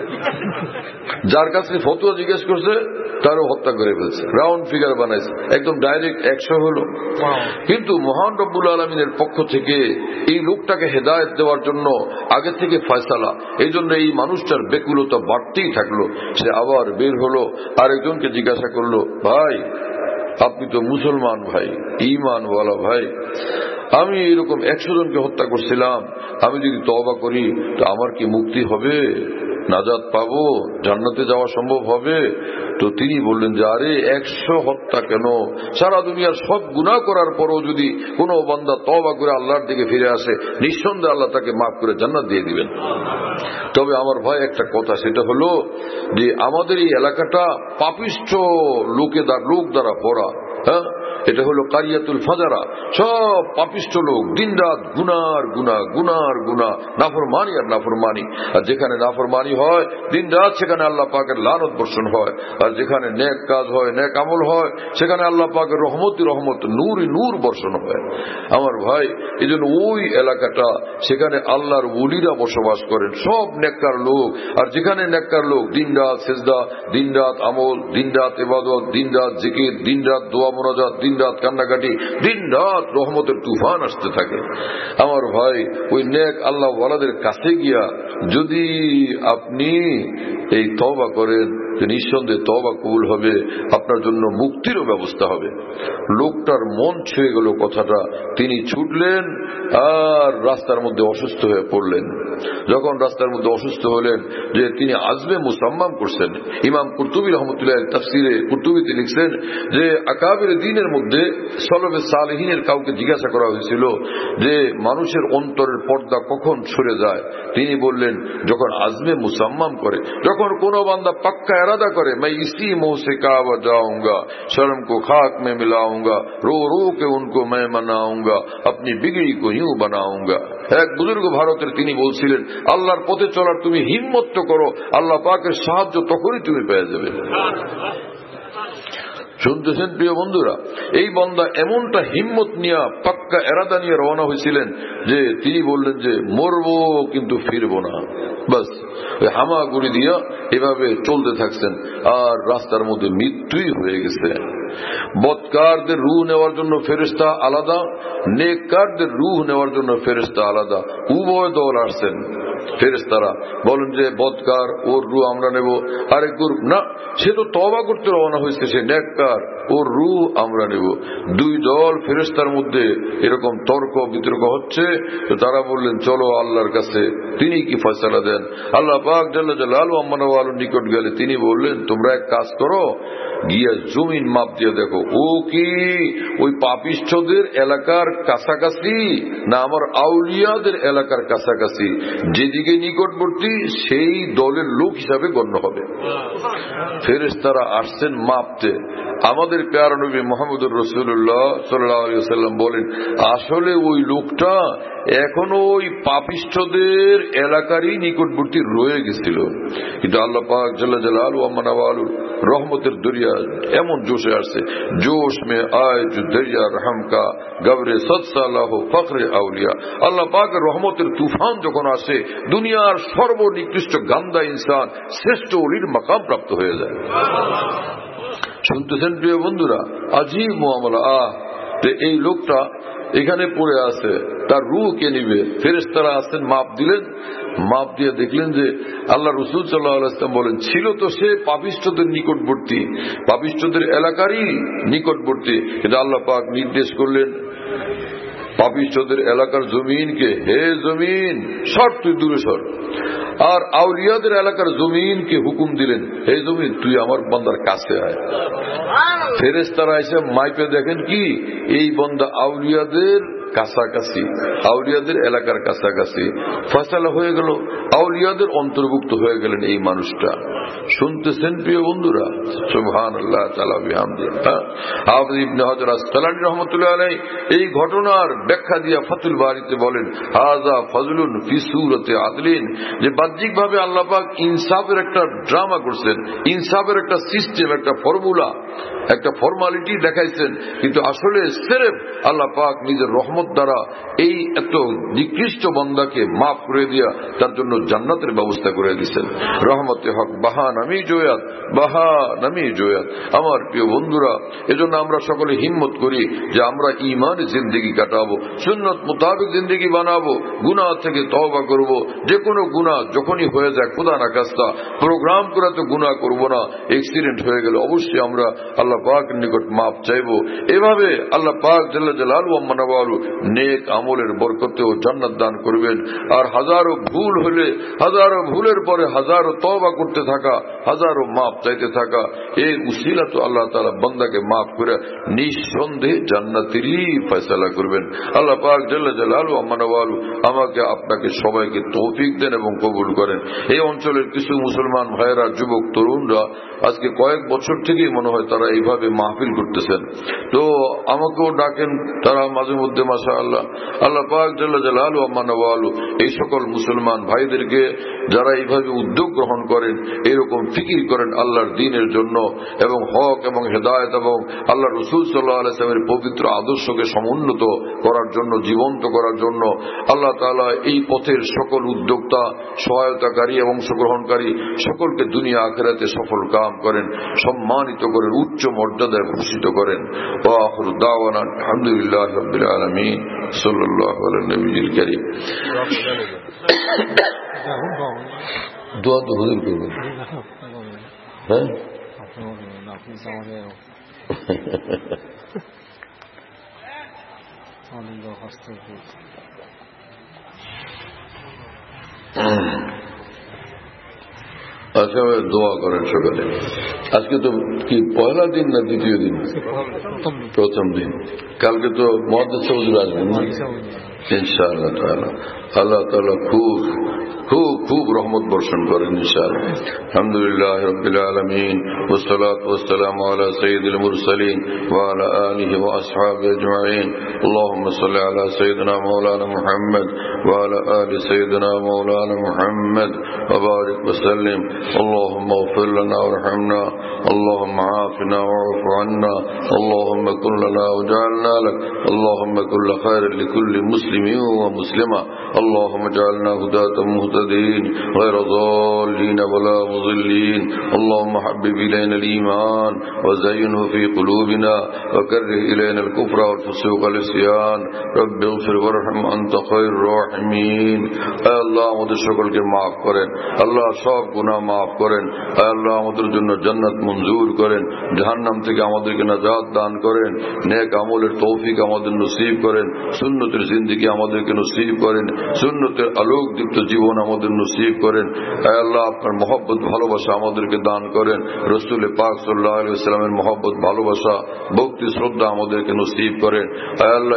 যার কাছে ফতোয়া জিজ্ঞেস করছে তারও হত্যা করে ফেলছে, রাউন্ড ফিগার বানাইছে, একদম ডাইরেক্ট 100 হলো। কিন্তু মহান রব্বুল আলামিনের পক্ষ থেকে এই লোকটাকে হেদায়েত দেওয়ার জন্য আগে থেকে ফয়সালা, এই জন্য এই মানুষটার বেকুলতা বাড়তেই থাকলো। সে আবার বের হলো, আরেকজনকে জিজ্ঞাসা করলো, ভাই আপনি তো মুসলমান ভাই, ঈমানওয়ালা ভাই, আমি এরকম 100 জনকে হত্যা করছিলাম, আমি যদি তওবা করি তো আমার কি মুক্তি হবে, নাজাত পাবো, জান্নাতে যাওয়া সম্ভব হবে? তো তিনি বললেন যে আরে 100 হত্যা কেন, সারা দুনিয়ার সব গুনাহ করার পরও যদি কোনো বান্দা তওবা করে আল্লাহর দিকে ফিরে আসে, নিঃসন্দেহে আল্লাহ তাকে মাফ করে জান্নাত দিয়ে দিবেন। তবে আমার ভাই একটা কথা, সেটা হলো যে আমাদের এই এলাকাটা পাপিষ্ঠ লোক দ্বারা ভরা। হ্যাঁ, এটা হলো কারিয়াতুল ফাজারা। সব পাপিষ্ঠ লোক দিনরাত গুনার গুনাহ, গুনার গুনাহ, নাফরমানি আর নাফরমানি। আর যেখানে নাফরমানি হয় দিনরাত সেখানে আল্লাহ পাকের লানত বর্ষণ হয়, আর যেখানে নেক কাজ হয়, নেক আমল হয়, সেখানে আল্লাহ পাকের রহমতি রহমত, নূরই নূর বর্ষণ হয়। আমার ভাই, এই জন্য ওই এলাকাটা, সেখানে আল্লাহর ওলিরা বসবাস করেন, সব নেককার লোক। আর যেখানে নেককার লোক দিনরাত সেজদা, দিনরাত আমল, দিনরাত ইবাদত, দিনরাত জিকির, দিনরাত দোয়া মোনাজাত, দিনরাত কান্নাকাটি, দিনরাত রহমতের তুফান আসতে থাকে। আমার ভাই, ওই নেক আল্লাহ ওয়ালাদের কাছে গিয়া যদি আপনি এই তওবা করেন, নিঃসন্দেহে তওবা কবুল হবে, আপনার জন্য মুক্তিরও ব্যবস্থা হবে। লোকটার মন ছুঁয়ে গেল কথাটা, তিনি ছুটলেন আর রাস্তার মধ্যে অসুস্থ হয়ে পড়লেন। যখন রাস্তার মধ্যে অসুস্থ হলেন, যে তিনি আজমে মুসাম্মাম করছেন। ইমাম কুরতুবী রহমতুল্লাহ তাফসিরে কুরতুবীতে লিখছেন যে আকাবির দ্বীনের মধ্যে সলফে সালেহিনের কাউকে জিজ্ঞাসা করা হয়েছিল যে মানুষের অন্তরের পর্দা কখন সরে যায়। তিনি বললেন যখন আজমে মুসাম্মাম করে, যখন কোন বান্দা পাক্কা ইরাদা করে मैं इसी मुंह से काबा जाऊंगा, शर्म को खाक में मिलाऊंगा, रो रो के उनको मैं मनाऊंगा, अपनी बिगड़ी को यूं बनाऊंगा। এক বুজুর্গ ভারতের তিনি বলছিলেন, আল্লাহর পথে চলার তুমি হিম্মত তো করো, আল্লাহ পাকের সাহায্য তখনই তুমি পেয়ে যাবে। শুনতেছেন প্রিয় বন্ধুরা, এই বান্দা এমনটা হিম্মত নিয়ে পাক্কা এরাদা নিয়ে রওনা হয়েছিলেন যে তিনি বললেন যে মরবো কিন্তু ফিরবো না। বাস ওই হামাগুড়ি দিয়া এভাবে চলতে থাকছেন, আর রাস্তার মধ্যে মৃত্যুই হয়ে গেছে। বদকারদের রূহ নেওয়ার জন্য ফেরেশতা আলাদা, নেককারদের রূহ নেওয়ার জন্য ফেরেশতা আলাদা। উভয় দল আসছেন। ফেরেশতারা বলেন যে বদকার, ওর রূহ আমরা নেব। আরেক গ্রুপ না, সে তো তওবা করতে রওনা হয়েছে, সে নেককার, ওর রূহ আমরা নেব। দুই দল ফেরেশতার মধ্যে এরকম তর্ক বিতর্ক হচ্ছে। তো তারা বললেন চলো আল্লাহর কাছে, তিনি কি ফয়সালা দেন। আল্লাহ পাক জাল্লা জালালু আম্মানা ওয়ালুর নিকট গেলে তিনি বললেন তোমরা এক কাজ করো, গিয়ে জমিন মাপ দিয়ে দেখো ও কি ওই পাপিষ্ঠদের এলাকার কাছাকাছি না আমার আউলিয়াদের এলাকার কাছাকাছি। যেদিকে নিকটবর্তী সেই দলের লোক হিসাবে গণ্য হবে। ফেরেশতারা আসছেন মাপতে। আমাদের প্যারা নবী মুহাম্মদুর রাসূলুল্লাহ সাল্লাল্লাহু আলাইহি ওয়াসাল্লাম বলেন আসলে ওই লোকটা এখনো ওই পাপিষ্ঠদের এলাকারই নিকটবর্তী রয়ে গেছিল, কিন্তু আল্লাহ পাক জাল্লা জালালুহু ওয়া মানাওয়ালু রহমতের দরিয়া এমন জোশে আসছে, জোশ মে আয় जो दरिया रहम का गबरे सद साला हो फखरे আউলিয়া। আল্লাহ পাকের রহমতের তুফান যখন আসে, দুনিয়ার সর্বনিকৃষ্ট গান্দা ইনসান শ্রেষ্ঠ ওলির মাকাম প্রাপ্ত হয়ে যায়। শুনতেছেন প্রিয় বন্ধুরা, আজীব মুআমালা। এই লোকটা এখানে পড়ে আছে, তার রূহ কে নিবে। ফেরেশতারা আসেন, মাপ দিলেন। মাপ দিয়ে দেখলেন যে আল্লাহ রাসূল সাল্লাল্লাহু আলাইহি ওয়াসাল্লাম বলেন ছিল তো সে পাপিষ্ঠদের নিকটবর্তী, পাপিষ্ঠদের এলাকারই নিকটবর্তী, কিন্তু আল্লাহ পাক নির্দেশ করলেন পাপিষ্ঠদের এলাকার জমিনকে, হে জমিন সর, তুই দূরে সর। আর আউলিয়াদের এলাকার জমিনকে হুকুম দিলেন, হে জমিন তুই আমার বান্দার কাছে আয়। ফেরেশতারা এসে মাইপে দেখেন কি এই বান্দা আউলিয়াদের কাছাকাছি, আউলিয়াদের এলাকার কাছাকাছি। ফয়সালা হয়ে গেল, আউলিয়াদের অন্তর্ভুক্ত হয়ে গেলেন এই মানুষটা। শুনতেছেন প্রিয় বন্ধুরা, সুবহানাল্লাহ তাআলা বিহামদিহি। হাফিজ ইবনে হাজার আসকালানী রাহমাতুল্লাহ আলাইহি এই ঘটনার ব্যাখ্যা দিয়া ফাতুল বারীতে বলেন হাযা ফাজলুন ফি সূরাতি আদলিন, যে বাহ্যিকভাবে আল্লাহ পাক ইনসাফের একটা ড্রামা করছেন, ইনসাফের একটা সিস্টেম, একটা ফর্মুলা, একটা ফর্মালিটি দেখাইছেন, কিন্তু আসলে সির্ফ আল্লাহ পাক নিজের রহমত দ্বারা এই এত নিকৃষ্ট বান্দাকে মাফ করে দিয়া তার জন্য জান্নাতের ব্যবস্থা করে দিয়েছেন। রহমতে হক বাহা নামি জয়াত, বাহা নামি জয়াত। আমার প্রিয় বন্ধুরা, এজন্য আমরা সকলে হিম্মত করি যে আমরা ঈমানের জিন্দেগি কাটাবো, সুন্নত মোতাবেক জিন্দেগি বানাবো, গুনাহ থেকে তওবা করব। যে কোনো গুনাহ যখনই হয়ে যায়, খোদা না খাস্তা প্রোগ্রাম করে তো গুনাহ করব না, অ্যাক্সিডেন্ট হয়ে গেলে অবশ্যই আমরা আল্লাহ পাকের নিকট মাফ চাইবো। এভাবে আল্লাহ পাক জাল্লা জালালুহু ওয়া মানাওয়ালু নেক আমলের বরকতে ও জান্নাত দান করবেন। আর হাজারো ভুল হলে, হাজারো ভুলের পরে হাজারো তওবা করতে থাকা থাকা, হাজারো মাপ চাইতে থাকা, এই উসিলা তো আল্লাহ তাআলা বান্দাকে মাফ করে নিঃসন্দেহে জান্নাতেরই ফয়সালা করবেন। আল্লাহ পাক জাল্লা জালালু আম্মা নওয়ালু আমাকে আপনাকে সবাইকে তৌফিক দেন এবং কবুল করেন। এই অঞ্চলের কিছু মুসলমান ভাইয়েরা, যুবক তরুণরা আজকে কয়েক বছর থেকেই মনে হয় তারা এইভাবে মাহফিল করতেছেন, তো আমাকেও ডাকেন তারা মাঝে মধ্যে। মাশাআল্লাহ, আল্লাহ পাক জাল্লা জালালু আম্মা নওয়ালু এই সকল মুসলমান ভাইদেরকে যারা এইভাবে উদ্যোগ গ্রহণ করেন, এরকম ফিকির করেন আল্লাহর দ্বীনের জন্য এবং হক এবং হেদায়েত এবং আল্লাহ রাসূল সাল্লাল্লাহু আলাইহি ওয়াসাল্লামের পবিত্র আদর্শকে সমুন্নত করার জন্য, জীবন্ত করার জন্য আল্লাহ তাআলা এই পথের সকল উদ্যোক্তা, সহায়তাকারী এবং অংশগ্রহণকারী সকলকে দুনিয়া আখিরাতে সফল কাম করেন, সম্মানিত করেন, উচ্চ মর্যাদায় ভূষিত করেন। ওয়া আখিরু দাওয়ানা আলহামদুলিল্লাহি রাব্বিল আলামিন সাল্লাল্লাহু আলা নবিয়িল কারীম। দোয়া তো হুজুর করবেন, হ্যাঁ আচ্ছা, দোয়া করেন সকালে। আজকে তো কি পয়লা দিন না দ্বিতীয় দিন? প্রথম দিন। কালকে তো মুহাদ্দিস হুজুর আসবেন ইনশাআল্লাহ তাআলা। আল্লাহ তাআলা খুব খুব খুব রহমত বর্ষণ করেন ইনশাআল্লাহ। আলহামদুলিল্লাহ রাব্বিল আলামিন ওয়াসসালাতু ওয়াসসালামু আলা সাইয়্যিদিল মুরসালিন ওয়া আলা আলিহি ওয়া আসহাবিহি আজমাইন। আল্লাহুম্মা সাল্লি আলা সাইয়্যিদিনা মাওলানা মুহাম্মদ ওয়া আলা আলি সাইয়্যিদিনা মাওলানা মুহাম্মদ ওয়া বারিক ওয়া সাল্লিম। اللهم اغفر لنا وارحمنا، اللهم عافنا واعف عنا، اللهم كن لنا وجعلنا لك، اللهم كن خير لكل مسلم ومسلمة، اللهم اجعلنا هداة مهتدين غير ضالين ولا مضلين، اللهم حبب إلينا الإيمان وزينه في قلوبنا وكره إلينا الكفر والفسوق والعصيان، رب اغفر وارحم أنت خير الراحمين। আল্লাহ আমাদের সকলকে মাফ করেন, আল্লাহ সব গুনাহ মাফ করেন, আল্লাহ আমাদের জন্য জান্নাত মঞ্জুর করেন, জাহান্নাম থেকে আমাদেরকে নাজাত দান করেন, নেক আমলের তৌফিক আমাদের নসিব করেন, সুন্নতের জিন্দেগি আমাদেরকে নসিব করেন, সুন্নতের আলোকদীপ্ত জীবন আমাদের নসিব করেন। আল্লাহ আপনার মহব্বত ভালোবাসা আমাদেরকে দান করেন, রাসূল পাক সাল্লাল্লাহু আলাইহি ওয়াসাল্লামের মহব্বত ভালোবাসা ভক্তি শ্রদ্ধা আমাদেরকে নসিব করেন। আল্লাহ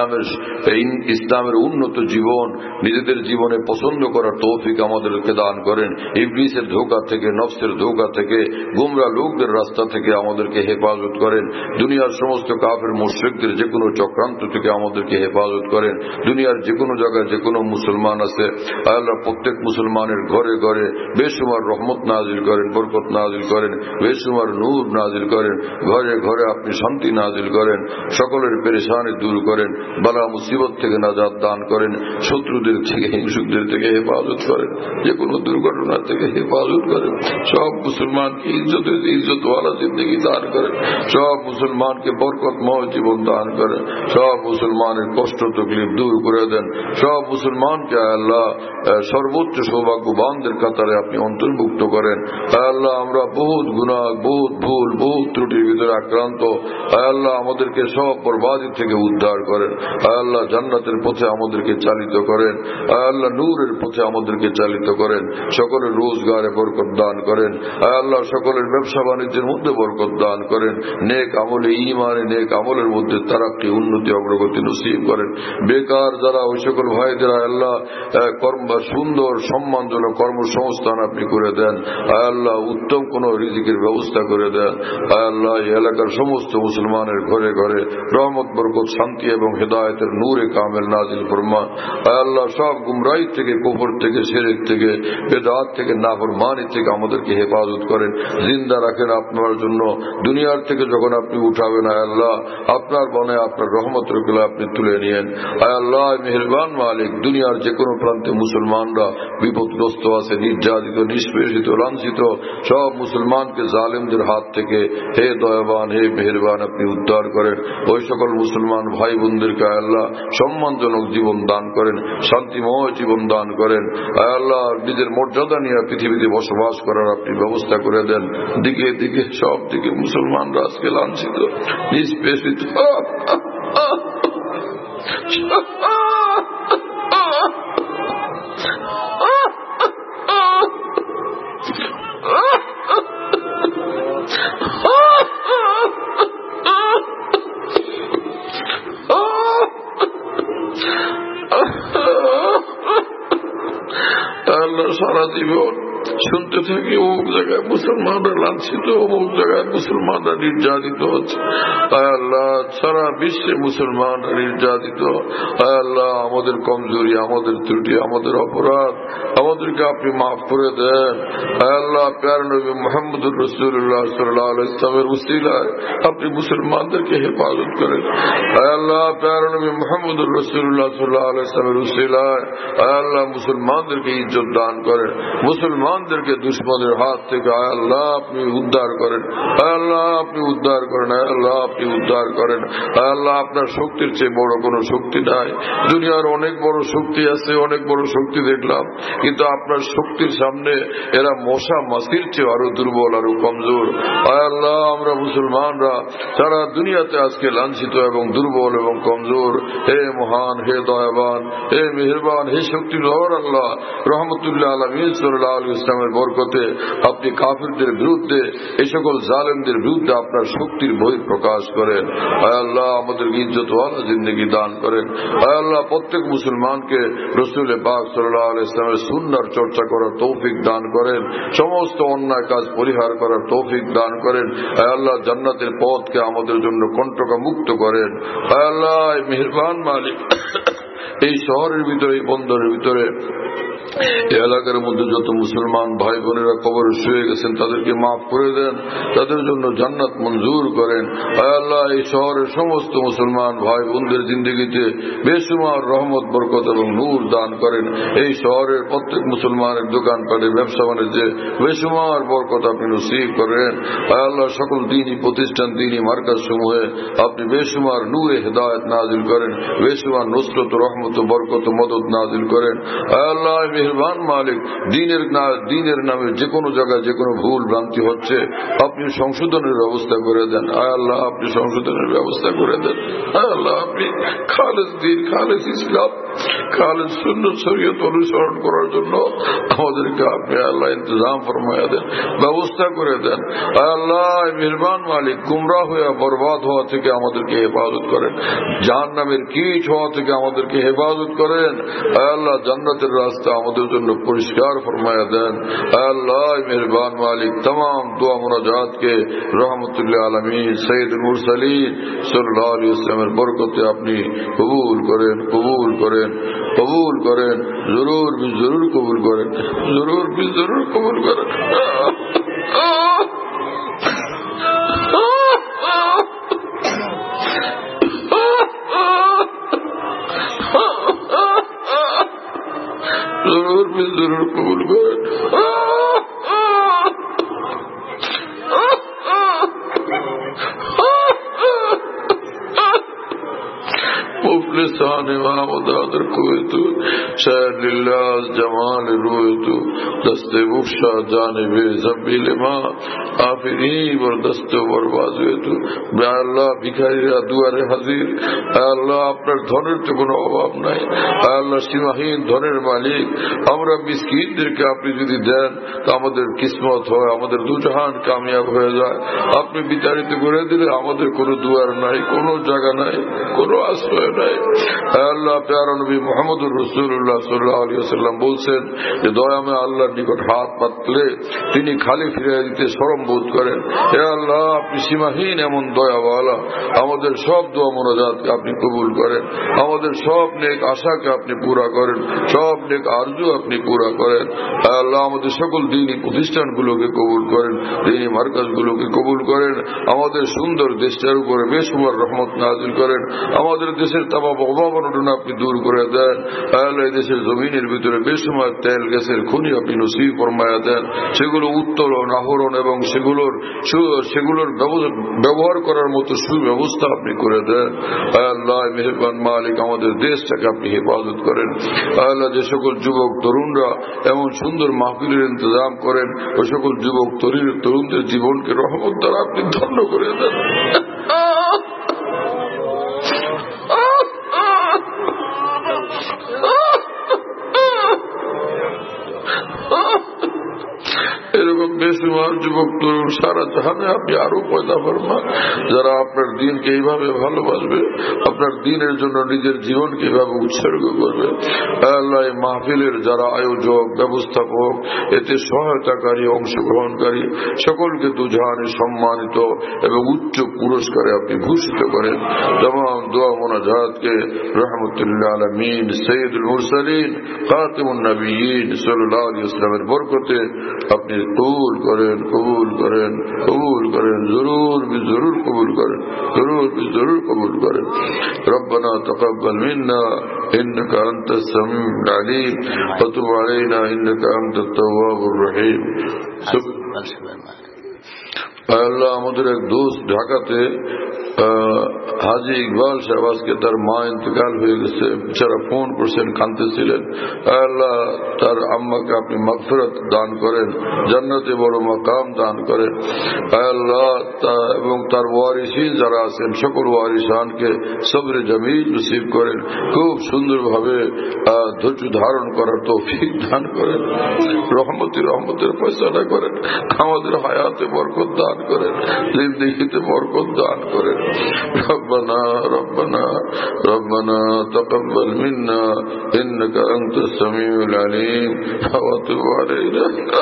ইসলামের উন্নত জীবন নিজেদের জীবনে পছন্দ করার তৌফিক আমাদেরকে দান করেন। ইবলিসের ধোঁকা থেকে, নফসের ধোঁকা থেকে, গুমরা লোকদের রাস্তা থেকে আমাদেরকে হেফাজত করেন। দুনিয়ার সমস্ত কাফের মুশরিকদের যে কোনো চক্রান্ত থেকে আমাদেরকে হেফাজত করেন। দুনিয়ার যে কোনো জায়গায় যে কোনো মুসলমান আছে, আল্লাহ প্রত্যেক মুসলমানের ঘরে ঘরে বেশুমার রহমত নাজিল করেন, বরকত নাজিল করেন, বেশুমার নূর নাজিল করেন, ঘরে ঘরে আপনি শান্তি নাজিল করেন, সকলের পেরেশানি দূর করেন, বালা মুসিবত থেকে নাজাত দান করেন, শত্রুদের থেকে, হিংসুকদের থেকে হেফাজত করেন, যে কোনো দুর্ঘটনা থেকে হেফাজত করেন। সব মুসলমানকে ইজ্জতওয়ালা জিন্দগি দান করেন, সব মুসলমানকে বরকতময় জীবন দান করেন, সব মুসলমানের কষ্ট তকলিফ দূর করে দেন, সব মুসলমানকে আল্লাহ সর্বোচ্চ সৌভাগ্যবানদের কাতারে আপনি অন্তর্ভুক্ত করেন। আল্লাহ আমরা বহুত গুনাহ, বহুত ভুল, বহুত ত্রুটির ভিতরে আক্রান্ত, আল্লাহ আমাদেরকে সব বরবাদি থেকে উদ্ধার করেন। আল্লাহ জান্নাতের পথে আমাদেরকে চালিত করেন, আল্লাহ নূরের পথে আমাদেরকে চালিত করেন, সকলের রোজগারে বরকত দান করেন, আল্লাহ সকলের ব্যবসা বাণিজ্যের মধ্যে বরকত দান করেন, নেক আমলে ঈমানে নেক আমলের মধ্যে তারাক্কি উন্নতি অগ্রগতি নসিব করেন। বেকার যারা ওই সকল ভাইদের আল্লাহ সুন্দর সম্মানজনক কর্মসংস্থান আপনি করে দেন, আল্লাহ উত্তম কোন রিজিকের ব্যবস্থা করে দেন। আল্লাহ এই এলাকার সমস্ত মুসলমানের ঘরে ঘরে রহমত বরকত শান্তি এবং হেদায়েতের নূরে কামেল নাজিল ফরমান। আল্লাহ সব গুমরাহি থেকে, কুফর থেকে, শিরক থেকে, বেদাত থেকে, নাফরমানি থেকে আমাদেরকে হেফাজত করেন, জিন্দা রাখেন আপনার জন্য। দুনিয়ার থেকে যখন আপনি উঠাবেন আল্লাহ আপনার বনে আপনার রহমতের গুলো আপনি তুলে নিয়েন। আল্লাহ মেহেরবান মালিক, দুনিয়ার যে কোনো প্রান্তে মুসলমানরা বিপদগ্রস্ত আছে, নির্যাতিত, নিষ্পেষিত, লাঞ্ছিত, সব মুসলমানকে জালেমদের হাত থেকে হে দয়াবান, হে মেহেরবান আপনি উদ্ধার করেন। ওই সকল মুসলমান ভাই বোনদেরকে আল্লাহ সম্মানজনক জীবন দান করেন, শান্তিময় জীবন দান করেন। আল্লাহ নিজের মর্যাদা নিয়ে পৃথিবীতে বসবাস করার আপনি ব্যবস্থা করে দেন। দিকে দিকে সব দিকে মুসলমানরা আজকে লাঞ্ছিত, নিষ্পেষিত, Ah! সারা জীবন শুনতে থাকি অমুক জায়গায় মুসলমানরা লাঞ্ছিত, অমুক জায়গায় মুসলমানরা নির্যাতিত হচ্ছে। আয় আল্লাহ, সারা বিশ্বে মুসলমানরা নির্যাতিত। আয় আল্লাহ, আমাদের কমজোরি, আমাদের ত্রুটি, আমাদের অপরাধ আমাদেরকে আপনি মাফ করে দেন। আয় আল্লাহ, প্যার নবী মুহাম্মদুর রাসূলুল্লাহ সাল্লাল্লাহু আলাইহি ওয়াসাল্লামের উসিলায় আপনি মুসলমানদেরকে হেফাজত করেন। আয় আল্লাহ, প্যার নবী মুহাম্মদুর রাসূলুল্লাহ সাল্লাল্লাহু আলাইহি ওয়াসাল্লামের উসিলায় আয় আল্লাহ মুসলমানদেরকে ইজ্জত দান করেন, মুসলমানদেরকে দুশমনের হাত থেকে আয় আল্লাহ আপনি উদ্ধার করেন। আয় আল্লাহ আপনি উদ্ধার করেন। আয় আল্লাহ আপনি উদ্ধার করেন। আয় আল্লাহ, আপনার শক্তির চেয়ে বড় কোনো শক্তি নাই। দুনিয়ার অনেক বড় শক্তি আছে, অনেক বড় শক্তি দেখলাম, কিন্তু আপনার শক্তির সামনে এরা মশা মাছির চেয়ে আরো দুর্বল, আরো কমজোর। আয় আল্লাহ, আমরা মুসলমানরা সারা দুনিয়াতে আজকে লাঞ্ছিত এবং দুর্বল এবং কমজোর। হে মহান, হে দয়াবান, হে মেহেরবান, হে শক্তিধর আল্লাহ, রহমতুল্লাহ আলামিন সাল্লাল্লাহু আলাইহি ওয়াসাল্লামের বরকতে আপনি কাফিরদের বিরুদ্ধে, এই সকল জালেমদের বিরুদ্ধে আপনার শক্তির বই প্রকাশ করেন। আয় আল্লাহ, আমাদেরকে ইজ্জতওয়ালা জিন্দেগি দান করেন। আয় আল্লাহ, প্রত্যেক মুসলমানকে রাসূল পাক সাল্লাল্লাহু আলাইহি ওয়াসাল্লামের সুন্নাহর চর্চা করার তৌফিক দান করেন, সমস্ত অন্যায় কাজ পরিহার করার তৌফিক দান করেন। আয় আল্লাহ, জান্নাতের পথকে আমাদের জন্য কণ্টকা মুক্ত করেন। আয় আল্লাহ, মেহেরবান মালিক, এই শহরের ভিতরে, এই বন্দরের ভিতরে, এই এলাকার মধ্যে যত মুসলমান ভাই বোনেরা কবরে শুয়ে গেছেন তাদেরকে মাফ করে দেন, তাদের জন্য জান্নাত মঞ্জুর করেন। আয় আল্লাহ, এই শহরের সমস্ত মুসলমান ভাই বোনদের জিন্দগিতে বেশুমার রহমত, বরকত এবং নূর দান করেন। এই শহরের প্রত্যেক মুসলমানের দোকানপাটে, ব্যবসা বাণিজ্যে বেশুমার বরকত আপনি নসিব করেন। আয় আল্লাহ, সকল দ্বীনি প্রতিষ্ঠান, দ্বীনি মার্কাজ সমূহে আপনি বেশুমার নূরে হেদায়েত নাজিল করেন, বেশুমার নুসরত, রহমত, বরকত, মদদ নাজিল করেন। আয় আল্লাহ, মেহেরবান মালিক, দ্বীনের নামে যে কোনো জায়গায় যে কোনো ভুল ভ্রান্তি হচ্ছে আপনি সংশোধনের ব্যবস্থা করে দেন। আয় আল্লাহ, আপনি সংশোধনের ব্যবস্থা করে দেন। আয় আল্লাহ, আপনি খালেস দ্বীন, খালেস ইসলাম, খালেস সুন্নাত শরীয়ত অনুসরণ করার জন্য আমাদেরকে আপনি আল্লাহ ইন্তজাম ফরমায়া দেন, ব্যবস্থা করে দেন। আয় আল্লাহ, মেহেরবান মালিক, গুমরাহ হয়ে বরবাদ হওয়া থেকে আমাদেরকে হেফাজত করেন, জাহান্নামের কীট হওয়া থেকে আমাদেরকে হেফাজত করেন। আয় আল্লাহ, জান্নাতের রাস্তা আমাদের জন্য পরিষ্কার ফরমায়া দেন। আয় আল্লাহ, মেহেরবান মালিক, तमाम দোয়া মুনাজাত কে রহমতুল্লাহ আলামিন সৈয়দুল মুরসালিন সাল্লাল্লাহু আলাইহি ওয়াসাল্লামের বরকতে আপনি কবুল করেন, কবুল করেন, কবুল করেন, জরুর भी जरूर কবুল করেন, जरूर भी जरूर কবুল করেন। जरूर भी जरूर कबूल करें। मुफलिसान इमाम दादर कुएतु शायर लिल्लाह जमाल रुएतु दस्ते बुख्शा जानिबे जबील माँ आफिरी वर दस्ते बर्बाद हुएतु। আল্লাহ, ভিখারীরা দুয়ারে হাজির। আল্লাহ, আপনার ধনের তো কোনো অভাব নাই। আল্লাহ, সীমাহীন ধনের মালিক। আমরা মিসকিনদেরকে আপনি যদি দেন তো আমাদের কিসমত হয়, আমাদের দুজাহান কামিয়াব হয়ে যায়। আপনি বিতাড়িত করে দিলে আমাদের কোনো দুয়ার নাই, কোনো জায়গা নাই, কোনো আশ্রয় নাই। আল্লাহ, প্যারা নবী মুহাম্মদুর রাসূলুল্লাহ সাল্লাল্লাহু আলাইহি ওয়াসাল্লাম বলছেন যে দয়াময় আল্লাহর নিকট হাত পাতলে তিনি খালি ফিরিয়ে দিতে শরম বোধ করেন। হে আল্লাহ, আপনি সীমাহীন এমন দয়াওয়ালা, আমাদের সব দোয়া মুনাজাতকে আপনি কবুল করেন, আমাদের সব নেক আশাকে আপনি পুরা করেন, সব নেক আরজু আপনি পুরা করেন। আল্লাহ, আমাদের সকল দ্বীনি প্রতিষ্ঠানগুলোকে কবুল করেন, দ্বীনি মার্কাজগুলোকে কবুল করেন, আমাদের সুন্দর দেশটার উপরে বেশুমার রহমত নাজিল করেন, আমাদের দেশের তামাম অভাব অনটন আপনি দূর করে দেন। আল্লাহ, এই দেশের জমিনের ভিতরে বেশুমার তেল গ্যাসের খনি আপনি নসিব ফরমায়া দেন, সেগুলো উত্তোলন, আহরণ এবং সেগুলোর ব্যবহার করার মতো সুব্যবস্থা আপনি করে দেন। আল্লাহ, মেহেরবান মালিক, আমাদের দেশটাকে আপনি হেফাজত করেন। আল্লাহ, যে সকল যুবক তরুণরা এমন সুন্দর মাহফিলের ইন্তজাম করেন, ওই সকল যুবক তরুণদের জীবনকে রহমত দ্বারা আপনি ধন্য করে দেন। এরকম বেশুমার যুবক তরুণ সারা জাহানে আপনি আরো পয়দা ফরমান, যারা আপনার দিনকে এইভাবে ভালোবাসবে, আপনার দিনের জন্য নিজের জীবনকে এইভাবে উৎসর্গ করবে। আল্লাহ, এই মাহফিলের যারা আয়োজক, ব্যবস্থাপক, এতে সহায়তাকারী, অংশগ্রহণকারী সকলকে দুজাহানে সম্মানিত এবং উচ্চ পুরস্কারে আপনি ভূষিত করেন। तमाम दुआ मुनाजात के रहमतुल्लिल आलमीन सैयदुल मुरसलीन खातिमुन नबिय्यीन सल्लल्लाहु अलैहि वसल्लम এর বরকতে আপনি কবুল করেন, কবুল করেন, কবুল করেন, জরুর কবুল করেন, জরুর কবুল করেন। ربنا تقبل منا انك انت السميع العليم وتب علينا انك انت التواب الرحيم। আল্লাহ, আমাদের এক দোস্ত ঢাকাতে হাজি ইকবাল সাহেব, আজকে তার মা ইন্তেকাল হয়ে গেছে, বেচারা ফোন করছেন, কাঁদতেছিলেন। আল্লাহ, তার আম্মাকে আপনি মাগফিরাত দান করেন, জান্নাতে বড় মাকাম দান করেন। আল্লাহ, এবং তার ওয়ারিসিন যারা আছেন সকল ওয়ারিসানকে সবরে জামিল নসিব করেন, খুব সুন্দরভাবে ধৈর্য ধারণ করার তৌফিক দান করেন, রহমতের ফয়সালা করেন, আমাদের হায়াতে বরকত দান করেন, জিন্দেগিতে বরকত দান করেন। ربنا ربنا ربنا تقبل منا إنك أنت السميع العليم وتب علينا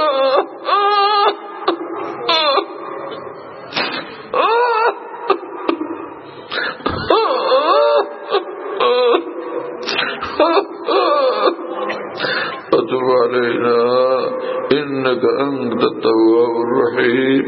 وتب علينا إنك أنت التواب الرحيم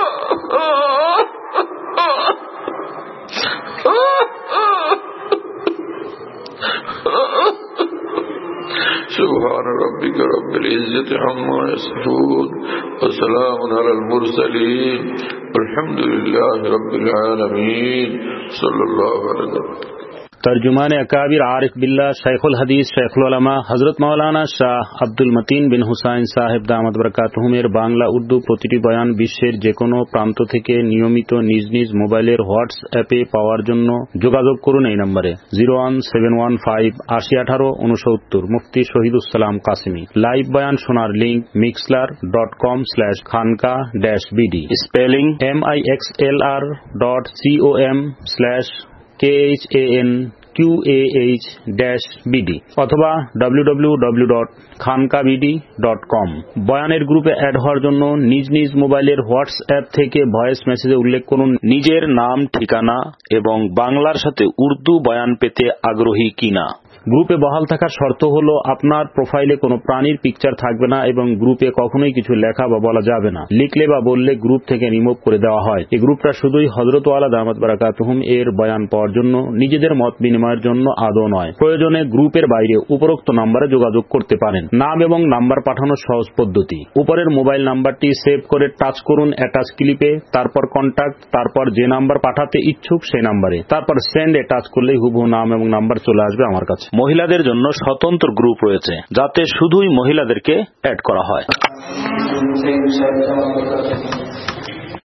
سبحان ربك رب العزة عما يصفون وسلام على المرسلين والحمد لله رب العالمين صلى الله عليه وسلم। তর্জুমান আকাবির আরিফ বিল্লাহ শাইখুল হাদিস শাইখুল উলামা হযরত মাওলানা শাহ আব্দুল মতিন বিন হুসাইন সাহেব দামাত বরকাতুহুমের বাংলা উর্দু প্রতিটি বয়ান বিশ্বের যে কোনো প্রান্ত থেকে নিয়মিত নিজ নিজ মোবাইলের হোয়াটসঅ্যাপে পাওয়ার জন্য যোগাযোগ করুন এই নম্বরে 01715 8018 69 মুফতি শহীদুস সালাম কাসেমি। লাইভ বয়ান শোনার লিংক mixler.com/khanka-bd স্পেলিং mixlr.com/KHANQAH-BD অথবা www.khankabd.com। বয়ানের গ্রুপে অ্যাড হওয়ার জন্য নিজ নিজ মোবাইলের হোয়াটসঅ্যাপ থেকে ভয়েস মেসেজে উল্লেখ করুন নিজের নাম, ঠিকানা এবং বাংলার সাথে উর্দু বয়ান পেতে আগ্রহী কিনা। গ্রুপে বহাল থাকার শর্ত হলো আপনার প্রোফাইলে কোনো প্রাণীর পিকচার থাকবে না এবং গ্রুপে কখনোই কিছু লেখা বা বলা যাবে না। লিখলে বা বললে গ্রুপ থেকে রিমুভ করে দেওয়া হয়। এই গ্রুপটা শুধুই হযরত ওয়ালা দামাত বারাকাতুহুম এর বয়ান পাওয়ার জন্য, নিজেদের মত বিনিময়ের জন্য আদৌ নয়। প্রয়োজনে গ্রুপের বাইরে উপরোক্ত নম্বরে যোগাযোগ করতে পারেন। নাম এবং নাম্বার পাঠানোর সহজ পদ্ধতি, উপরের মোবাইল নাম্বারটি সেভ করে টাচ করুন অ্যাটাচ ক্লিপে, তারপর কন্টাক্ট, তারপর যে নাম্বার পাঠাতে ইচ্ছুক সেই নাম্বারে, তারপর সেন্ড এ টাচ করলেই হুবহু নাম এবং নাম্বার চলে আসবে আমার কাছে। মহিলাদের জন্য স্বতন্ত্র গ্রুপ রয়েছে যাতে শুধুই মহিলাদেরকে অ্যাড করা হয়।